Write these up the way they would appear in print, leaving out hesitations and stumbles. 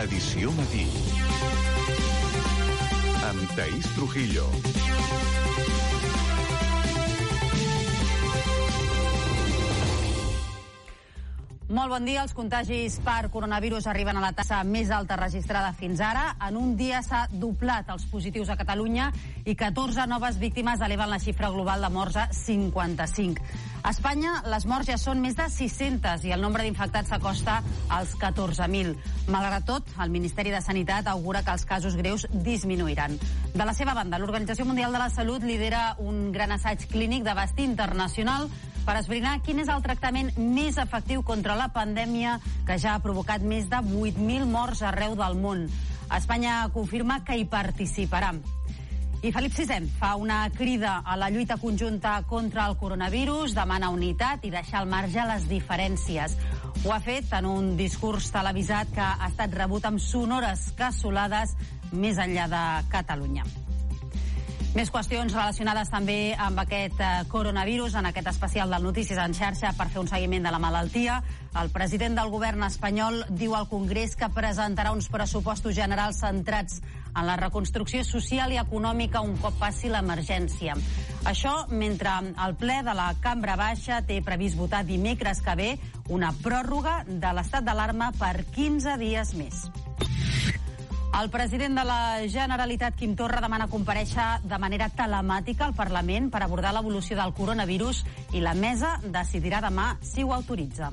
Edició matí. Amb Taís Trujillo. Molt bon dia. Els contagis per coronavirus arriben a la taxa més alta registrada fins ara. En un dia s'ha doblat els positius a Catalunya i 14 noves víctimes eleven la xifra global de morts a 55. A Espanya, les morts ja són més de 600 i el nombre d'infectats s'acosta als 14.000. Malgrat tot, el Ministeri de Sanitat augura que els casos greus disminuiran. De la seva banda, l'Organització Mundial de la Salut lidera un gran assaig clínic d'abast internacional per esbrinar quin és el tractament més efectiu contra la pandèmia que ja ha provocat més de 8.000 morts arreu del món. Espanya confirma que hi participarà. I Felip VI fa una crida a la lluita conjunta contra el coronavirus, demana unitat i deixar al marge les diferències. Ho ha fet en un discurs televisat que ha estat rebut amb sonores cassolades més enllà de Catalunya. Més qüestions relacionades també amb aquest coronavirus en aquest especial del Notícies en xarxa per fer un seguiment de la malaltia. El president del govern espanyol diu al Congrés que presentarà uns pressupostos generals centrats en la reconstrucció social i econòmica un cop passi l'emergència. Això mentre el ple de la Cambra Baixa té previst votar dimecres que ve una pròrroga de l'estat d'alarma per 15 dies més. El president de la Generalitat, Quim Torra, demana comparèixer de manera telemàtica al Parlament per abordar l'evolució del coronavirus i la mesa decidirà demà si ho autoritza.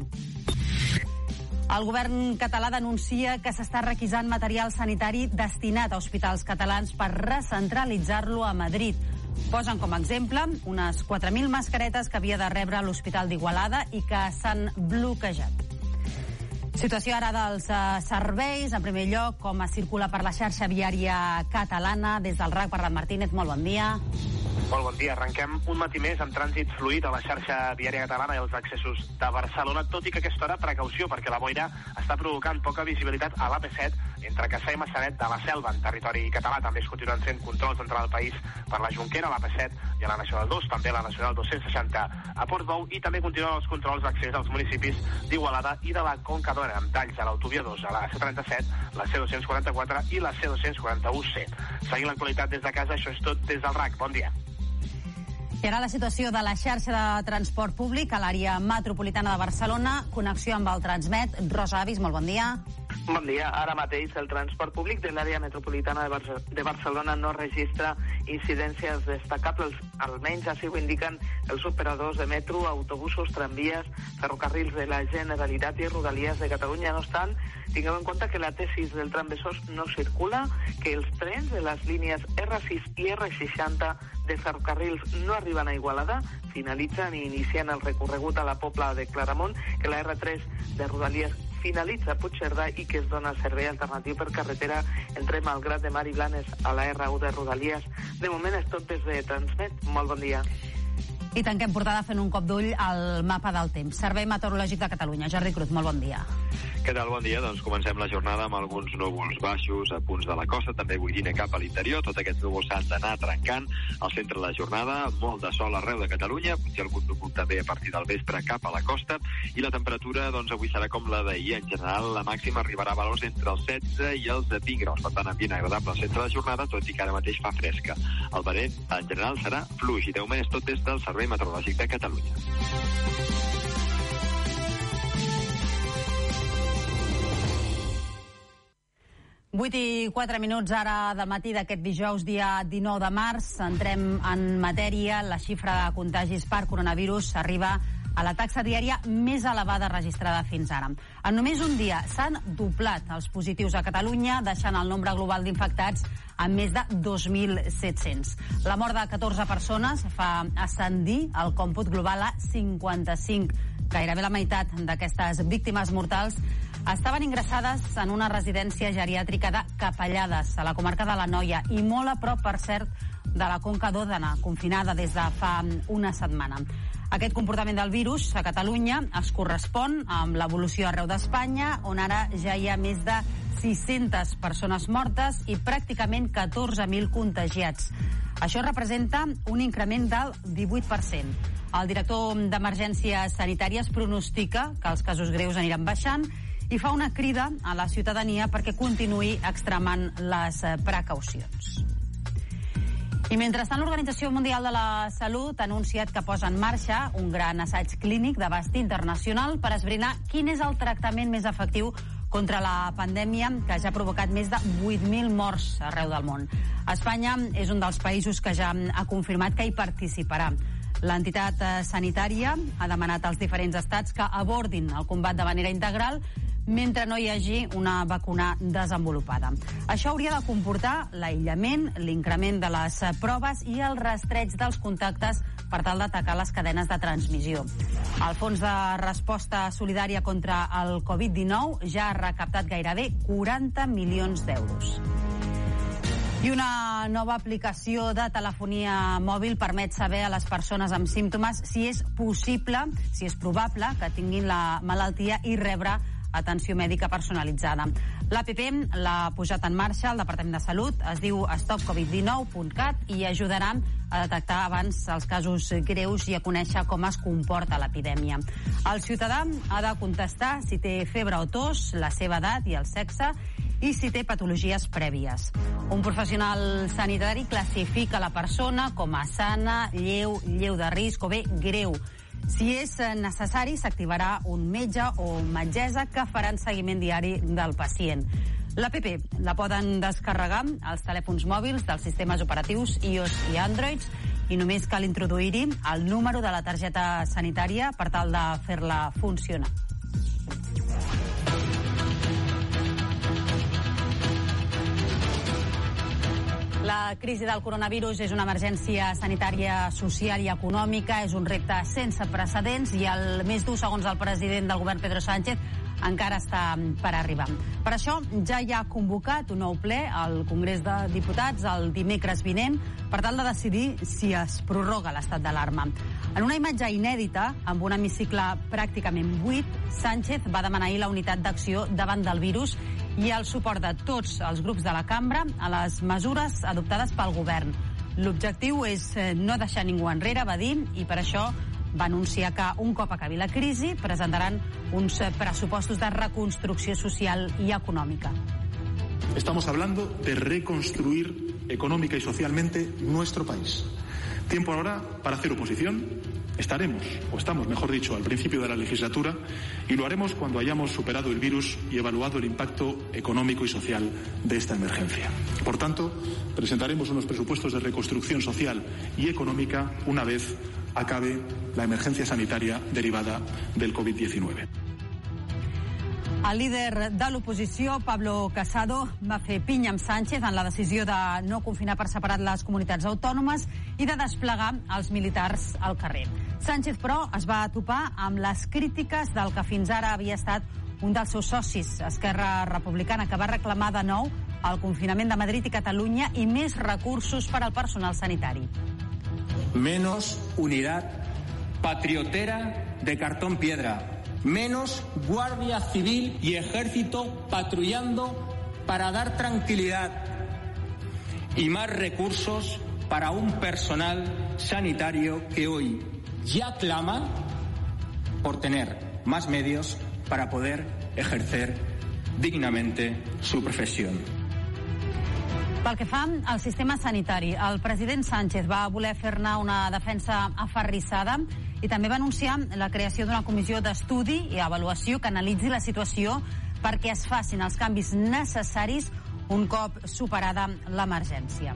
El govern català denuncia que s'està requisant material sanitari destinat a hospitals catalans per recentralitzar-lo a Madrid. Posen com a exemple unes 4.000 mascaretes que havia de rebre l'Hospital d'Igualada i que s'han bloquejat. Situació ara dels serveis. En primer lloc, com es circula per la xarxa viària catalana. Des del RAC, Bernat Martínez, molt bon dia. Molt bon dia. Arrenquem un matí més amb trànsit fluid a la xarxa viària catalana i els accessos de Barcelona, tot i que a aquesta hora precaució perquè la boira està provocant poca visibilitat a l'AP7 entre Cassà i Massanet de la Selva, en territori català. També es continuen fent controls d'entrada al país per la Jonquera, l'AP7 i a la Nacional 2, també a la Nacional 260 a Portbou, i també continuen els controls d'accés als municipis d'Igualada i de la Conca d'Òdena, amb talls a l'autovia 2, a la C37, la C244 i la C241C. Seguint l'actualitat des de casa, això és tot des del RAC. Bon dia. I ara la situació de la xarxa de transport públic a l'àrea metropolitana de Barcelona. Connexió amb el Transmet. Rosa Avis, molt bon dia. Bon dia. Ara mateix el transport públic de l'àrea metropolitana de Barcelona no registra incidències destacables, almenys així ho indiquen els operadors de metro, autobusos, tramvies, ferrocarrils de la Generalitat i Rodalies de Catalunya. No obstant, tingueu en compte que la T6 del tram Besòs no circula, que els trens de les línies R6 i R60 de ferrocarrils no arriben a Igualada, finalitzen i inicien el recorregut a la Pobla de Claramunt, que la R3 de Rodalies finalitza a Puigcerdà i que es dona servei alternatiu per carretera entre Malgrat de Mar i Blanes a la R1 de Rodalies. De moment és tot des de Transmet. Molt bon dia. I tanquem portada fent un cop d'ull al mapa del temps. Servei Meteorològic de Catalunya. Jordi Cruz, molt bon dia. Què tal? Bon dia. Doncs comencem la jornada amb alguns núvols baixos a punts de la costa, també boirina cap a l'interior. Tots aquests núvols s'han d'anar trencant. Al centre de la jornada, molt de sol arreu de Catalunya, potser algun núvol també a partir del vespre cap a la costa, i la temperatura doncs avui serà com la d'ahir. En general, la màxima arribarà a valors entre els 16 i els 20 graus. Per tant, ambient agradable al centre de la jornada, tot i que ara mateix fa fresca. El vent, en general, serà fluix i de moment és tot des del Servei Meteorològic de Catalunya. Vuit i 4 minuts ara del matí d'aquest dijous, dia 19 de març. Entrem en matèria. La xifra de contagis per coronavirus arriba a la taxa diària més elevada registrada fins ara. En només un dia s'han doblat els positius a Catalunya, deixant el nombre global d'infectats a més de 2.700. La mort de 14 persones fa ascendir el còmput global a 55. Gairebé la meitat d'aquestes víctimes mortals estaven ingressades en una residència geriàtrica de Capellades, a la comarca de l'Anoia, i molt a prop, per cert, de la Conca d'Òdena, confinada des de fa una setmana. Aquest comportament del virus a Catalunya es correspon amb l'evolució arreu d'Espanya, on ara ja hi ha més de 600 persones mortes i pràcticament 14.000 contagiats. Això representa un increment del 18%. El director d'Emergències Sanitàries pronostica que els casos greus aniran baixant i fa una crida a la ciutadania perquè continuï extremant les precaucions. I mentrestant, l'Organització Mundial de la Salut ha anunciat que posa en marxa un gran assaig clínic d'abast internacional per esbrinar quin és el tractament més efectiu contra la pandèmia que ja ha provocat més de 8.000 morts arreu del món. Espanya és un dels països que ja ha confirmat que hi participarà. L'entitat sanitària ha demanat als diferents estats que abordin el combat de manera integral mentre no hi hagi una vacuna desenvolupada. Això hauria de comportar l'aïllament, l'increment de les proves i el rastreig dels contactes per tal d'atacar les cadenes de transmissió. El Fons de Resposta Solidària contra el Covid-19 ja ha recaptat gairebé 40 milions d'euros. I una nova aplicació de telefonia mòbil permet saber a les persones amb símptomes si és probable que tinguin la malaltia i rebre atenció mèdica personalitzada. L'APP l'ha posat en marxa el Departament de Salut, es diu stopcovid19.cat i ajudarà a detectar abans els casos greus i a conèixer com es comporta l'epidèmia. El ciutadà ha de contestar si té febre o tos, la seva edat i el sexe i si té patologies prèvies. Un professional sanitari classifica la persona com a sana, lleu de risc o bé greu. Si és necessari, s'activarà un metge o metgessa que faran seguiment diari del pacient. L'APP la poden descarregar als telèfons mòbils dels sistemes operatius iOS i Android i només cal introduir-hi el número de la targeta sanitària per tal de fer-la funcionar. La crisi del coronavirus és una emergència sanitària, social i econòmica, és un repte sense precedents i el més dur, segons el president del govern, Pedro Sánchez, encara està per arribar. Per això ja hi ha convocat un nou ple al Congrés de Diputats el dimecres vinent per tal de decidir si es prorroga l'estat d'alarma. En una imatge inèdita, amb un hemicicle pràcticament buit, Sánchez va demanar ahir la unitat d'acció davant del virus i el suport de tots els grups de la cambra a les mesures adoptades pel govern. L'objectiu és no deixar ningú enrere, va dir, i per això va anunciar que un cop acabi la crisi presentaran uns pressupostos de reconstrucció social i econòmica. Estamos hablando de reconstruir económica y socialmente nuestro país. Tiempo ahora para hacer oposición. Estamos, mejor dicho, al principio de la legislatura y lo haremos cuando hayamos superado el virus y evaluado el impacto económico y social de esta emergencia. Por tanto, presentaremos unos presupuestos de reconstrucción social y económica una vez acabe la emergencia sanitaria derivada del Covid-19. El líder de l'oposició, Pablo Casado, va fer pinya amb Sánchez en la decisió de no confinar per separat les comunitats autònomes i de desplegar els militars al carrer. Sánchez, però, es va topar amb les crítiques del que fins ara havia estat un dels seus socis, Esquerra Republicana, que va reclamar de nou el confinament de Madrid i Catalunya i més recursos per al personal sanitari. Menos unidad patriotera de cartón piedra. Menos Guardia Civil y Ejército patrullando para dar tranquilidad y más recursos para un personal sanitario que hoy ya clama por tener más medios para poder ejercer dignamente su profesión. Pel que fa al sistema sanitari, el president Sánchez va voler fer-ne una defensa aferrissada i també va anunciar la creació d'una comissió d'estudi i avaluació que analitzi la situació perquè es facin els canvis necessaris un cop superada l'emergència.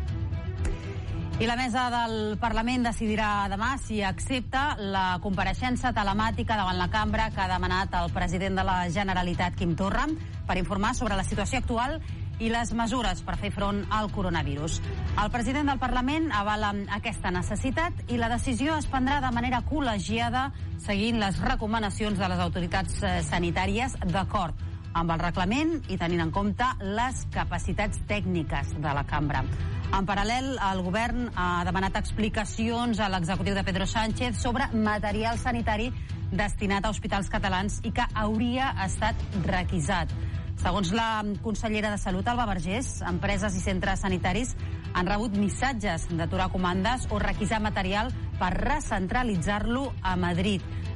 I la mesa del Parlament decidirà demà si accepta la compareixença telemàtica davant la cambra que ha demanat el president de la Generalitat, Quim Torra, per informar sobre la situació actual i les mesures per fer front al coronavirus. El president del Parlament avala aquesta necessitat i la decisió es prendrà de manera col·legiada seguint les recomanacions de les autoritats sanitàries d'acord amb el reglament i tenint en compte les capacitats tècniques de la cambra. En paral·lel, el govern ha demanat explicacions a l'executiu de Pedro Sánchez sobre material sanitari destinat a hospitals catalans i que hauria estat requisat. Segons la consellera de Salut, Alba Vergés, empreses i centres sanitaris han rebut missatges d'aturar comandes o requisar material per recentralitzar-lo a Madrid.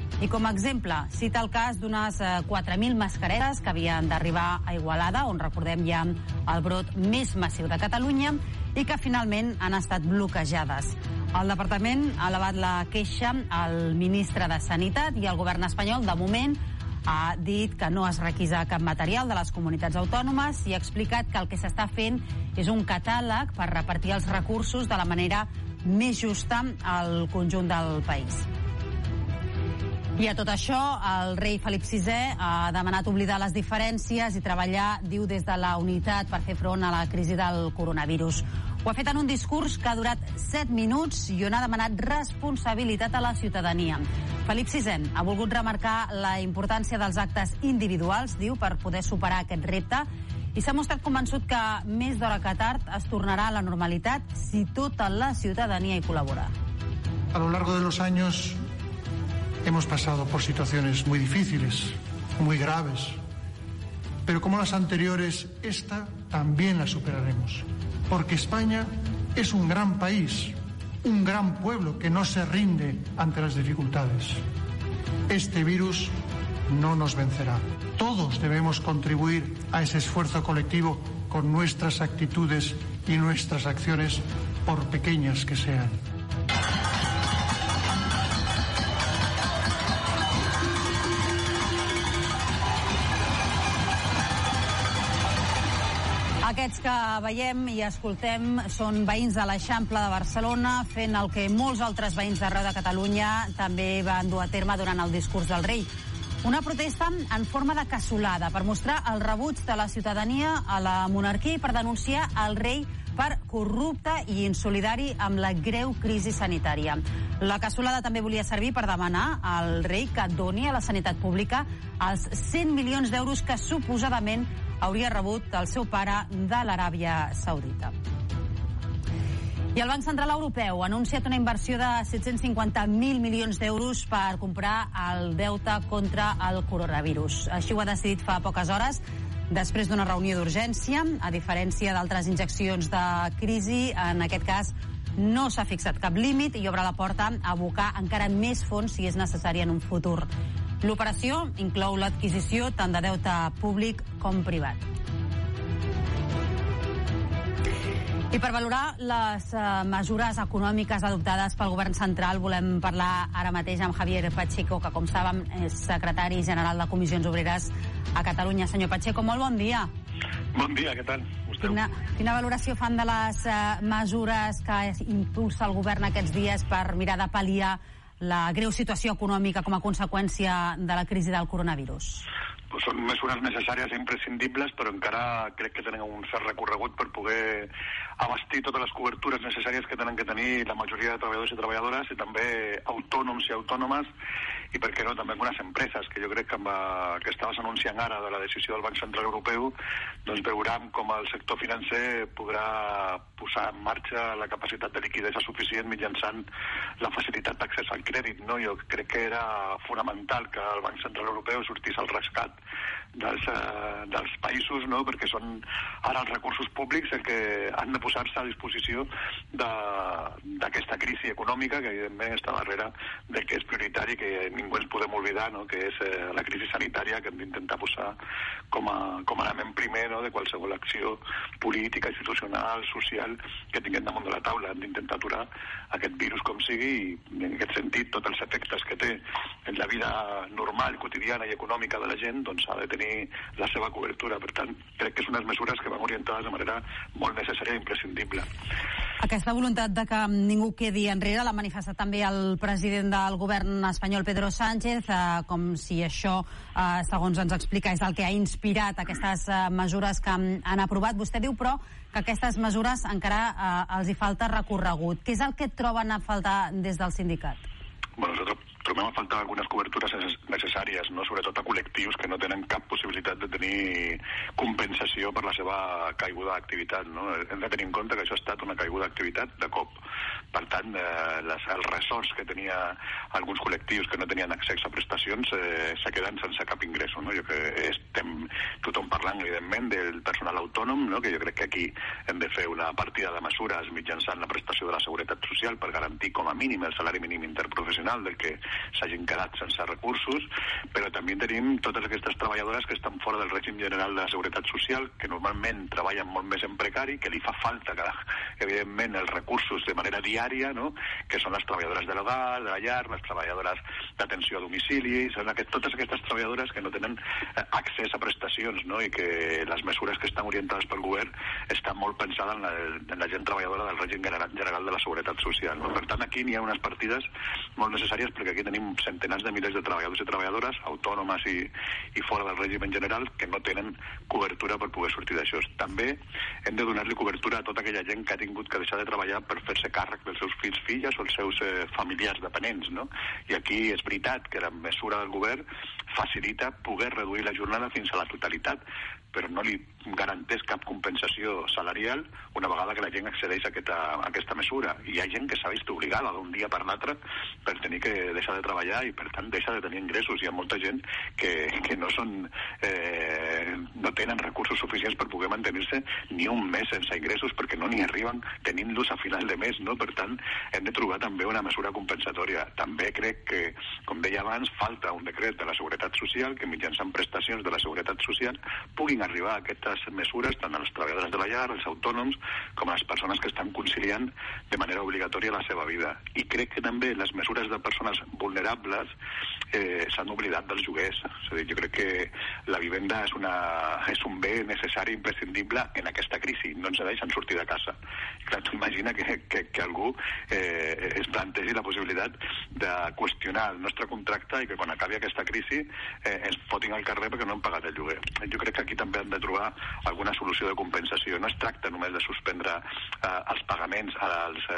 I com a exemple, cita el cas d'unes 4.000 mascaretes que havien d'arribar a Igualada, on recordem ja el brot més massiu de Catalunya, i que finalment han estat bloquejades. El departament ha elevat la queixa al ministre de Sanitat i el govern espanyol, de moment, ha dit que no es requisa cap material de les comunitats autònomes i ha explicat que el que s'està fent és un catàleg per repartir els recursos de la manera més justa al conjunt del país. I a tot això, el rei Felip VI ha demanat oblidar les diferències i treballar, diu, des de la unitat per fer front a la crisi del coronavirus. Ho ha fet en un discurs que ha durat 7 minuts i on ha demanat responsabilitat a la ciutadania. Felip VI ha volgut remarcar la importància dels actes individuals, diu, per poder superar aquest repte, i s'ha mostrat convençut que més d'hora que tard es tornarà a la normalitat si tota la ciutadania hi col·labora. A lo largo de los años hemos pasado por situaciones muy difíciles, muy graves, pero como las anteriores, esta también la superaremos, porque España es un gran país, un gran pueblo que no se rinde ante las dificultades. Este virus no nos vencerá. Todos debemos contribuir a ese esfuerzo colectivo con nuestras actitudes y nuestras acciones, por pequeñas que sean. Aquests que veiem i escoltem són veïns de l'Eixample de Barcelona fent el que molts altres veïns d'arreu de Catalunya també van dur a terme durant el discurs del rei. Una protesta en forma de cassolada per mostrar el rebuig de la ciutadania a la monarquia i per denunciar el rei per corrupte i insolidari amb la greu crisi sanitària. La cassolada també volia servir per demanar al rei que doni a la sanitat pública els 100 milions d'euros que suposadament hauria rebut el seu pare de l'Aràbia Saudita. I el Banc Central Europeu ha anunciat una inversió de 750.000 milions d'euros per comprar el deute contra el coronavirus. Així ho ha decidit fa poques hores, després d'una reunió d'urgència. A diferència d'altres injeccions de crisi, en aquest cas no s'ha fixat cap límit i obre la porta a abocar encara més fons si és necessari en un futur. L'operació inclou l'adquisició tant de deute públic com privat. I per valorar les mesures econòmiques adoptades pel govern central volem parlar ara mateix amb Javier Pacheco, que com saben és secretari general de Comissions Obreres a Catalunya. Senyor Pacheco, molt bon dia. Bon dia, què tal? Quina valoració fan de les mesures que impulsa el govern aquests dies per mirar de pal·liar la greu situació econòmica com a conseqüència de la crisi del coronavirus? Pues són mesures necessàries i imprescindibles, però encara crec que tenen un cert recorregut per poder abastir totes les cobertures necessàries que tenen que tenir la majoria de treballadors i treballadores i també autònoms i autònomes i, per què no, també algunes empreses, que jo crec que amb que estaves anunciant ara de la decisió del Banc Central Europeu, doncs veurem com el sector financer podrà posar en marxa la capacitat de liquiditat suficient mitjançant la facilitat d'accés al crèdit, no? Jo crec que era fonamental que el Banc Central Europeu sortís al rescat dels països, no? Perquè són ara els recursos públics els que han de posar-se a disposició d'aquesta crisi econòmica que evidentment està darrere del que és prioritari, que ningú ens podem oblidar, no? Que és la crisi sanitària que hem d'intentar posar com a element primer, no? De qualsevol acció política, institucional, social que tinguem damunt de la taula. Hem d'intentar aturar aquest virus com sigui i en aquest sentit tots els efectes que té en la vida normal, quotidiana i econòmica de la gent doncs ha de tenir la seva cobertura. Per tant, crec que són unes mesures que van orientades de manera molt necessària i imprescindible. Aquesta voluntat de que ningú quedi enrere l'ha manifestat també el president del govern espanyol, Pedro Sánchez, com si això, segons ens explica, és el que ha inspirat aquestes mesures que han aprovat. Vostè diu, però, que aquestes mesures encara els hi falta recorregut. Què és el que troben a faltar des del sindicat? Bueno, nosaltres trobem a faltar algunes cobertures necessàries, no? Sobretot a col·lectius que no tenen cap possibilitat de tenir compensació per la seva caiguda d'activitat, no? Hem de tenir en compte que això ha estat una caiguda d'activitat de cop. Per tant, els ressorts que tenia alguns col·lectius que no tenien accés a prestacions se queden sense cap ingresso, no? Jo que estem tothom parlant, evidentment, del personal autònom, no? Que jo crec que aquí hem de fer una partida de mesures mitjançant la prestació de la Seguretat Social per garantir com a mínim el salari mínim interprofessional del que s'hagin quedat sense recursos, però també tenim totes aquestes treballadores que estan fora del règim general de la Seguretat Social, que normalment treballen molt més en precari, que li fa falta, evidentment, els recursos de manera diària, no? Que són les treballadores de l'hogar, de la llar, les treballadores d'atenció a domicili, són totes aquestes treballadores que no tenen accés a prestacions, no? I que les mesures que estan orientades pel govern estan molt pensades en la gent treballadora del règim general de la Seguretat Social, no? Per tant, aquí n'hi ha unes partides molt necessàries perquè aquí tenim centenars de milers de treballadors i treballadores, autònomes i fora del règim en general, que no tenen cobertura per poder sortir d'això. També hem de donar-li cobertura a tota aquella gent que ha tingut que deixar de treballar per fer-se càrrec dels seus fills, filles o els seus familiars dependents, no? I aquí és veritat que la mesura del govern facilita poder reduir la jornada fins a la totalitat, però no li garanteix cap compensació salarial una vegada que la gent accedeix a aquesta mesura. I hi ha gent que s'ha vist obligada d'un dia per l'altre per tenir que deixar de treballar i, per tant, deixar de tenir ingressos. Hi ha molta gent que no tenen recursos suficients per poder mantenir-se ni un mes sense ingressos perquè no n'hi arriben tenint-los a final de mes, no? Per tant, hem de trobar també una mesura compensatòria. També crec que, com deia abans, falta un decret de la Seguretat Social que mitjançant prestacions de la Seguretat Social puguin arribar a aquestes mesures tant a les treballadores de la llar, als autònoms, com a les persones que estan conciliant de manera obligatòria la seva vida. I crec que també les mesures de persones vulnerables s'han oblidat dels lloguers. És a dir, jo crec que la vivenda és un bé necessari, imprescindible en aquesta crisi. No ens deixen sortir de casa. I clar, tu imagina que algú es plantegi la possibilitat de qüestionar el nostre contracte i que quan acabi aquesta crisi ens fotin al carrer perquè no hem pagat el lloguer. Jo crec que aquí també hem de trobar alguna solució de compensació. No es tracta només de suspendre els pagaments als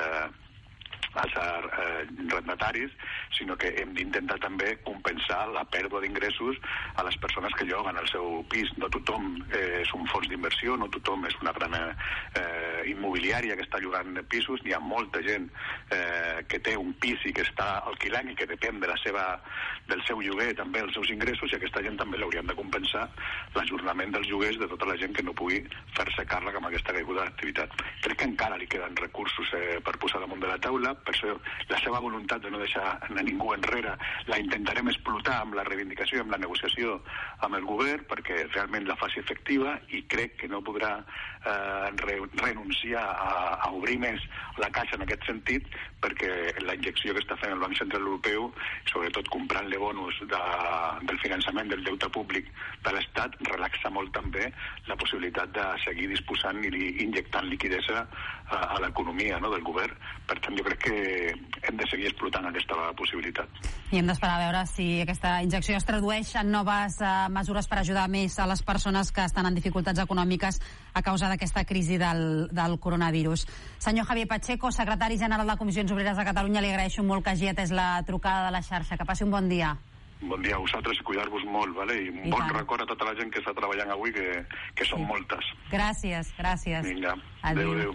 arrendataris, sinó que hem d'intentar també compensar la pèrdua d'ingressos a les persones que lloguen el seu pis. No tothom és un fons d'inversió, no tothom és una gran immobiliària que està llogant pisos. Hi ha molta gent que té un pis i que està alquilant i que depèn del seu lloguer també els seus ingressos, i aquesta gent també l'hauríem de compensar l'ajornament dels lloguers de tota la gent que no pugui fer-se càrrec amb aquesta caiguda d'activitat. Crec que encara li queden recursos per posar damunt de la taula. Per això la seva voluntat de no deixar a ningú enrere la intentarem explotar amb la reivindicació i amb la negociació amb el govern perquè realment la faci efectiva, i crec que no podrà renunciar a obrir més la caixa en aquest sentit, perquè la injecció que està fent el Banc Central Europeu, sobretot comprant-li bonus del finançament del deute públic de l'Estat, relaxa molt també la possibilitat de seguir disposant i injectant liquidesa a l'economia, no, del govern. Per tant, jo crec que hem de seguir explotant aquesta possibilitat. I hem d'esperar a veure si aquesta injecció es tradueix en noves mesures per ajudar més a les persones que estan en dificultats econòmiques a causa d'aquesta crisi del coronavirus. Senyor Javier Pacheco, secretari general de Comissions Obreres de Catalunya, li agraeixo molt que hagi atès la trucada de la xarxa. Que passi un bon dia. Bon dia a vosaltres i cuidar-vos molt, ¿vale? I un bon record a tota la gent que està treballant avui, que són moltes. Gràcies. Vinga, adéu.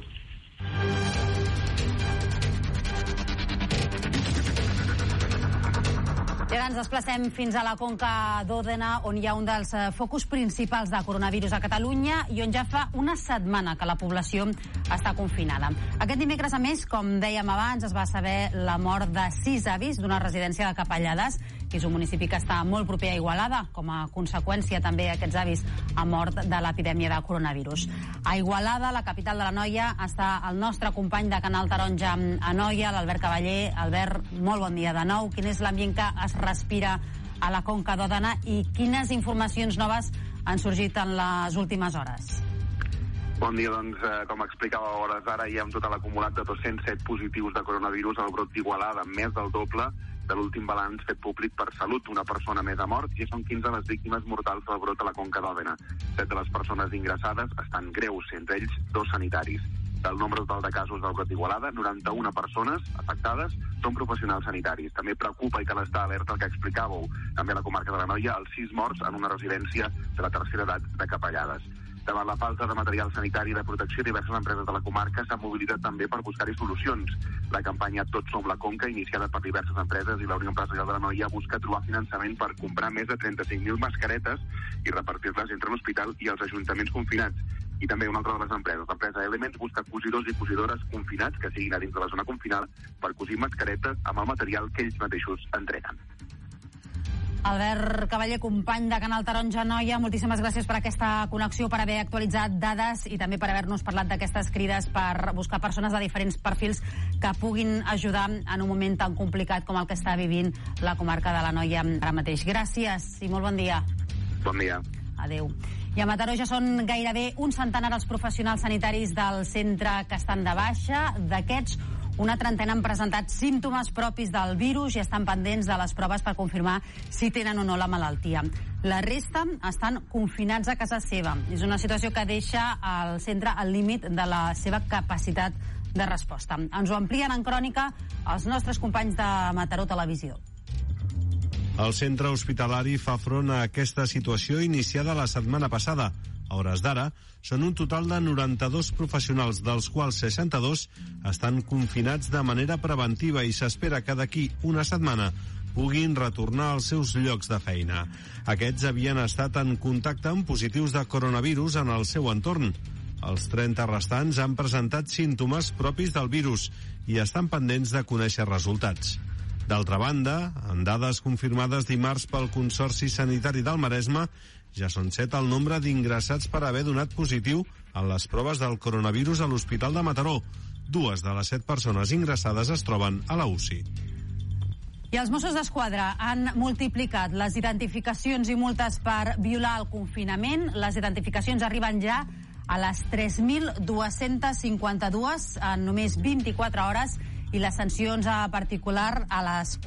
I ara ens desplacem fins a la Conca d'Òdena, on hi ha un dels focus principals de coronavirus a Catalunya i on ja fa una setmana que la població està confinada. Aquest dimecres, a més, com dèiem abans, es va saber la mort de 6 avis d'una residència de Capellades, que és un municipi que està molt proper a Igualada. Com a conseqüència, també, aquests avis han mort de l'epidèmia de coronavirus. A Igualada, la capital de l'Anoia, està el nostre company de Canal Taronja a Anoia, l'Albert Cavaller. Albert, molt bon dia de nou. Quin és l'ambient que es respira a la Conca d'Òdena i quines informacions noves han sorgit en les últimes hores? Bon dia, doncs, com explicava a hores d'ara, hi ha un total acumulat de 207 positius de coronavirus al brot d'Igualada, més del doble de l'últim balanç fet públic per Salut. Una persona més ha mort i són 15 les víctimes mortals del brot a la Conca d'Òdena. 7 de les persones ingressades estan greus, entre ells 2 sanitaris. Del nombre total de casos del brot d'Igualada, 91 persones afectades són professionals sanitaris. També preocupa i cal estar alerta el que explicàveu. També a la comarca de l'Anoia, els 6 morts en una residència de la tercera edat de Capellades. Davant la falta de material sanitari i de protecció, diverses empreses de la comarca s'han mobilitzat també per buscar-hi solucions. La campanya Tots som la Conca, iniciada per diverses empreses i la Unió Empresarial de l'Anoia, busca trobar finançament per comprar més de 35.000 mascaretes i repartir-les entre l'hospital i els ajuntaments confinats. I també una altra de les empreses, l'empresa Elements, busca cosidors i cosidores confinats que siguin a dins de la zona confinada per cosir mascaretes amb el material que ells mateixos entreguen. Albert Cavaller, company de Canal Taronja Noia, moltíssimes gràcies per aquesta connexió, per haver actualitzat dades i també per haver-nos parlat d'aquestes crides per buscar persones de diferents perfils que puguin ajudar en un moment tan complicat com el que està vivint la comarca de l'Anoia ara mateix. Gràcies i molt bon dia. Bon dia. Adéu. I a Mataró ja són gairebé un centenar els professionals sanitaris del centre que estan de baixa. D'aquests, una trentena han presentat símptomes propis del virus i estan pendents de les proves per confirmar si tenen o no la malaltia. La resta estan confinats a casa seva. És una situació que deixa el centre al límit de la seva capacitat de resposta. Ens ho amplien en crònica els nostres companys de Mataró Televisió. El centre hospitalari fa front a aquesta situació iniciada la setmana passada. A hores d'ara, són un total de 92 professionals, dels quals 62 estan confinats de manera preventiva i s'espera que d'aquí una setmana puguin retornar als seus llocs de feina. Aquests havien estat en contacte amb positius de coronavirus en el seu entorn. Els 30 restants han presentat símptomes propis del virus i estan pendents de conèixer resultats. D'altra banda, en dades confirmades dimarts pel Consorci Sanitari del Maresme, ja són 7 el nombre d'ingressats per haver donat positiu en les proves del coronavirus a l'Hospital de Mataró. 2 de les 7 persones ingressades es troben a la UCI. I els Mossos d'Esquadra han multiplicat les identificacions i multes per violar el confinament. Les identificacions arriben ja a les 3.252 en només 24 hores i les sancions a particular a les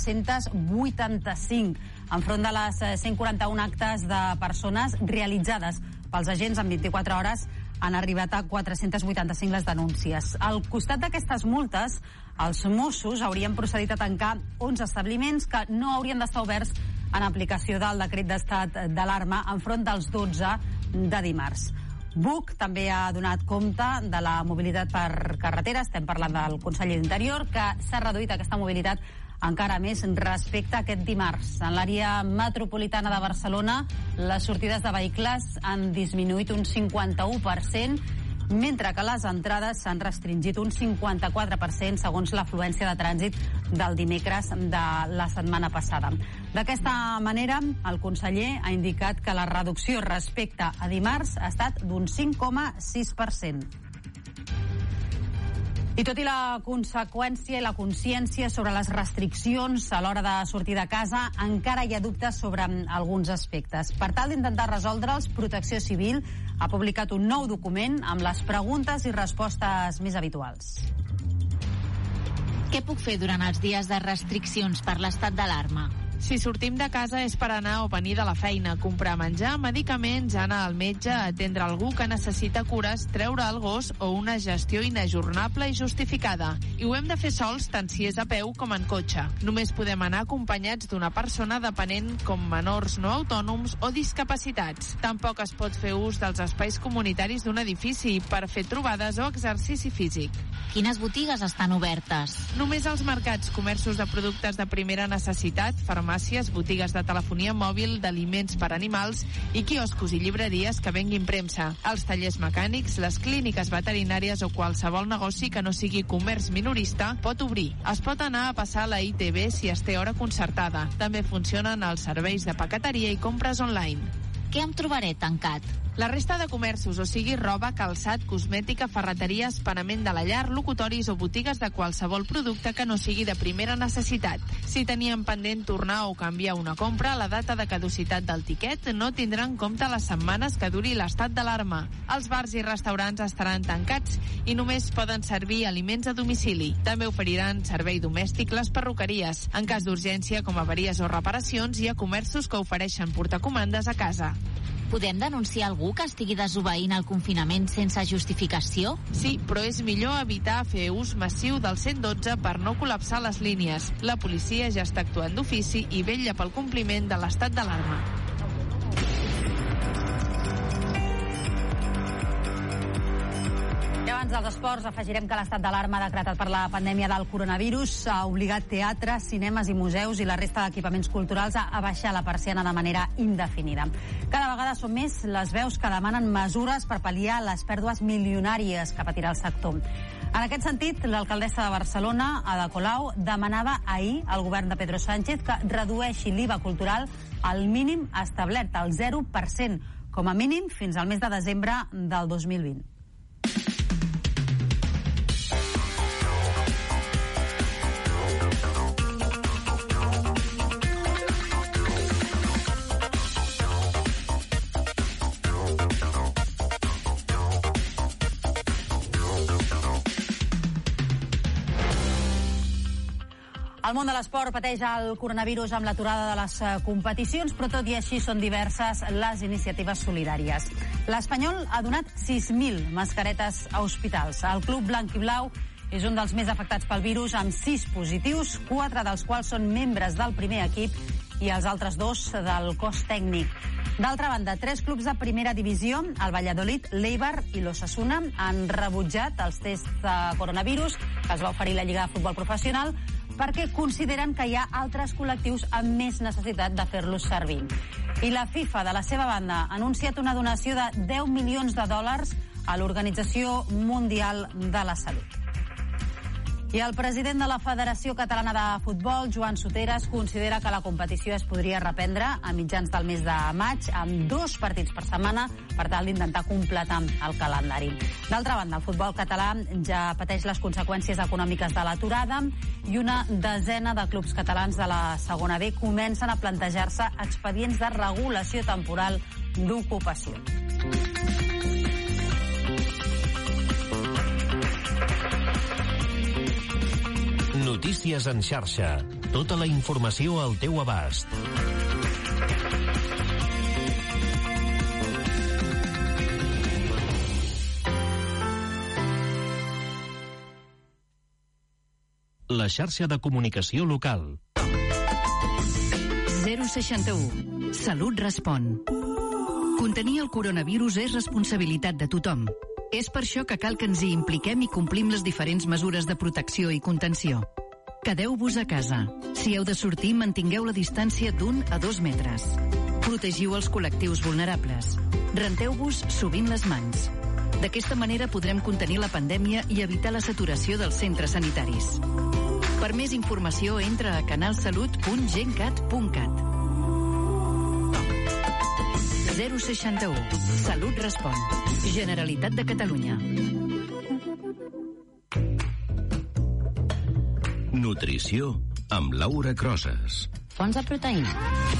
485, enfront de les 141 actes de persones realitzades pels agents en 24 hores. Han arribat a 485 les denúncies. Al costat d'aquestes multes, els Mossos haurien procedit a tancar 11 establiments que no haurien d'estar oberts en aplicació del decret d'estat d'alarma enfront dels 12 de dimarts. Buc també ha donat compte de la mobilitat per carretera. Estem parlant del conseller d'Interior, que s'ha reduït aquesta mobilitat encara més respecte a aquest dimarts. En l'àrea metropolitana de Barcelona, les sortides de vehicles han disminuït un 51%, mentre que les entrades s'han restringit un 54% segons l'afluència de trànsit del dimecres de la setmana passada. D'aquesta manera, el conseller ha indicat que la reducció respecte a dimarts ha estat d'un 5,6%. I tot i la conseqüència i la consciència sobre les restriccions a l'hora de sortir de casa, encara hi ha dubtes sobre alguns aspectes. Per tal d'intentar resoldre'ls, Protecció Civil ha publicat un nou document amb les preguntes i respostes més habituals. Què puc fer durant els dies de restriccions per l'estat d'alarma? Si sortim de casa és per anar o venir de la feina, comprar menjar, medicaments, anar al metge, atendre algú que necessita cures, treure el gos o una gestió inajornable i justificada. I ho hem de fer sols tant si és a peu com en cotxe. Només podem anar acompanyats d'una persona dependent com menors no autònoms o discapacitats. Tampoc es pot fer ús dels espais comunitaris d'un edifici per fer trobades o exercici físic. Quines botigues estan obertes? Només els mercats, comerços de productes de primera necessitat, farmàcies, botigues de telefonia mòbil, d'aliments per animals i quioscos i llibreries que venguin premsa. Els tallers mecànics, les clíniques veterinàries o qualsevol negoci que no sigui comerç minorista pot obrir. Es pot anar a passar la ITV si es té hora concertada. També funcionen els serveis de paqueteria i compres online. Què em trobaré tancat? La resta de comerços, o sigui roba, calçat, cosmètica, ferreteria, espenament de la llar, locutoris o botigues de qualsevol producte que no sigui de primera necessitat. Si teníem pendent tornar o canviar una compra, la data de caducitat del tiquet no tindrà en compte les setmanes que duri l'estat d'alarma. Els bars i restaurants estaran tancats i només poden servir aliments a domicili. També oferiran servei domèstic les perruqueries. En cas d'urgència, com avaries o reparacions, hi ha comerços que ofereixen portacomandes a casa. Podem denunciar algú que estigui desobeint el confinament sense justificació? Sí, però és millor evitar fer ús massiu del 112 per no col·lapsar les línies. La policia ja està actuant d'ofici i vetlla pel compliment de l'estat d'alarma. abans dels esports, afegirem que l'estat d'alarma decretat per la pandèmia del coronavirus ha obligat teatres, cinemes i museus i la resta d'equipaments culturals a baixar la persiana de manera indefinida. Cada vegada són més les veus que demanen mesures per pal·liar les pèrdues milionàries que patirà el sector. En aquest sentit, l'alcaldessa de Barcelona, Ada Colau, demanava ahir al govern de Pedro Sánchez que redueixi l'IVA cultural al mínim establert, al 0%, com a mínim fins al mes de desembre del 2020. El món de l'esport pateix el coronavirus amb l'aturada de les competicions, però tot i així són diverses les iniciatives solidàries. L'Espanyol ha donat 6.000 mascaretes a hospitals. El club blanc i blau és un dels més afectats pel virus, amb 6 positius, 4 dels quals són membres del primer equip i els altres 2 del cos tècnic. D'altra banda, 3 clubs de primera divisió, el Valladolid, l'Eibar i l'Osasuna, han rebutjat els tests de coronavirus que els va oferir la Lliga de Futbol Professional perquè consideren que hi ha altres col·lectius amb més necessitat de fer-los servir. I la FIFA, de la seva banda, ha anunciat una donació de $10 milions a l'Organització Mundial de la Salut. I el president de la Federació Catalana de Futbol, Joan Soteras, considera que la competició es podria reprendre a mitjans del mes de maig amb 2 partits per setmana per tal d'intentar completar el calendari. D'altra banda, el futbol català ja pateix les conseqüències econòmiques de l'aturada i una desena de clubs catalans de la segona B comencen a plantejar-se expedients de regulació temporal d'ocupació. Notícies en xarxa. Tota la informació al teu abast. La xarxa de comunicació local. 061. Salut respon. Contenir el coronavirus és responsabilitat de tothom. És per això que cal que ens hi impliquem i complim les diferents mesures de protecció i contenció. Quedeu-vos a casa. Si heu de sortir, mantingueu la distància d'1 a 2 metres. Protegiu els col·lectius vulnerables. Renteu-vos sovint les mans. D'aquesta manera podrem contenir la pandèmia i evitar la saturació dels centres sanitaris. Per més informació, entra a canalsalut.gencat.cat. 061. Salut respon. Generalitat de Catalunya. Nutrició amb Laura Crosas. Fonts de proteïna.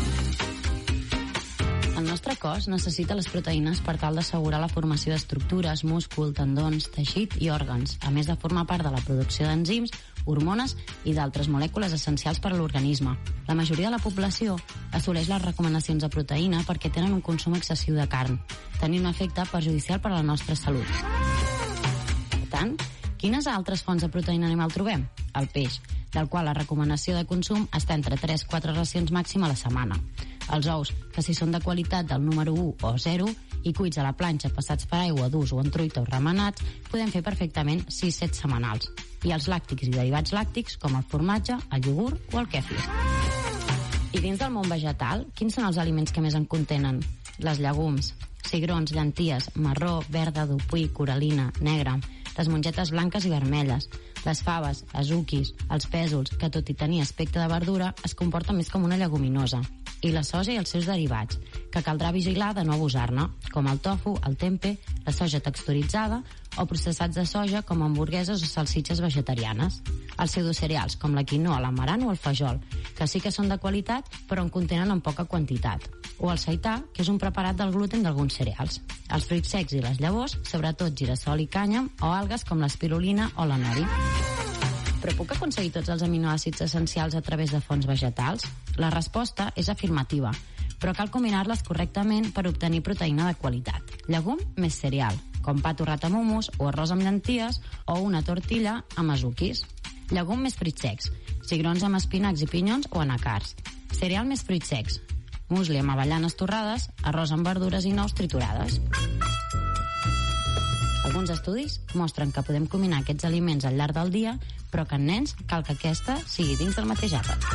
El nostre cos necessita les proteïnes per tal d'assegurar la formació d'estructures, múscul, tendons, teixit i òrgans, a més de formar part de la producció d'enzims, hormones i d'altres molècules essencials per a l'organisme. La majoria de la població assoleix les recomanacions de proteïna perquè tenen un consum excessiu de carn, tenint un efecte perjudicial per a la nostra salut. Per tant, quines altres fonts de proteïna animal trobem? El peix, del qual la recomanació de consum està entre 3-4 racions màxima a la setmana. Els ous, que si són de qualitat del número 1 o 0 i cuits a la planxa passats per aigua durs o en truita o remenats, podem fer perfectament 6-7 setmanals. I els làctics i derivats làctics, com el formatge, el iogurt o el kèfir. I dins del món vegetal, quins són els aliments que més en contenen? Les llegums, cigrons, llenties, marró, verda, dupuí, coralina, negra, les mongetes blanques i vermelles, les faves, azuquis, els pèsols, que tot i tenir aspecte de verdura, es comporta més com una lleguminosa, i la soja i els seus derivats, que caldrà vigilar de no abusar-ne, com el tofu, el tempe, la soja texturitzada o processats de soja com hamburgueses o salsitxes vegetarianes. Els pseudocereals, com la quinoa, l'amarant o el fajol, que sí que són de qualitat però en contenen en poca quantitat. O el seità, que és un preparat del gluten d'alguns cereals. Els fruits secs i les llavors, sobretot girassol i cànyam, o algues com l'espirulina o la nori. Però puc aconseguir tots els aminoàcids essencials a través de fonts vegetals? La resposta és afirmativa, però cal combinar-les correctament per obtenir proteïna de qualitat. Llegum més cereal, com pa torrat amb hummus o arròs amb llenties o una tortilla amb azuquis. Llegum més fruits secs, cigrons amb espinacs i pinyons o anacards. Cereal més fruits secs, musli amb avellanes torrades, arròs amb verdures i nous triturades. El Alguns estudis mostren que podem combinar aquests aliments al llarg del dia, però que en nens cal que aquesta sigui dins del mateix àpat.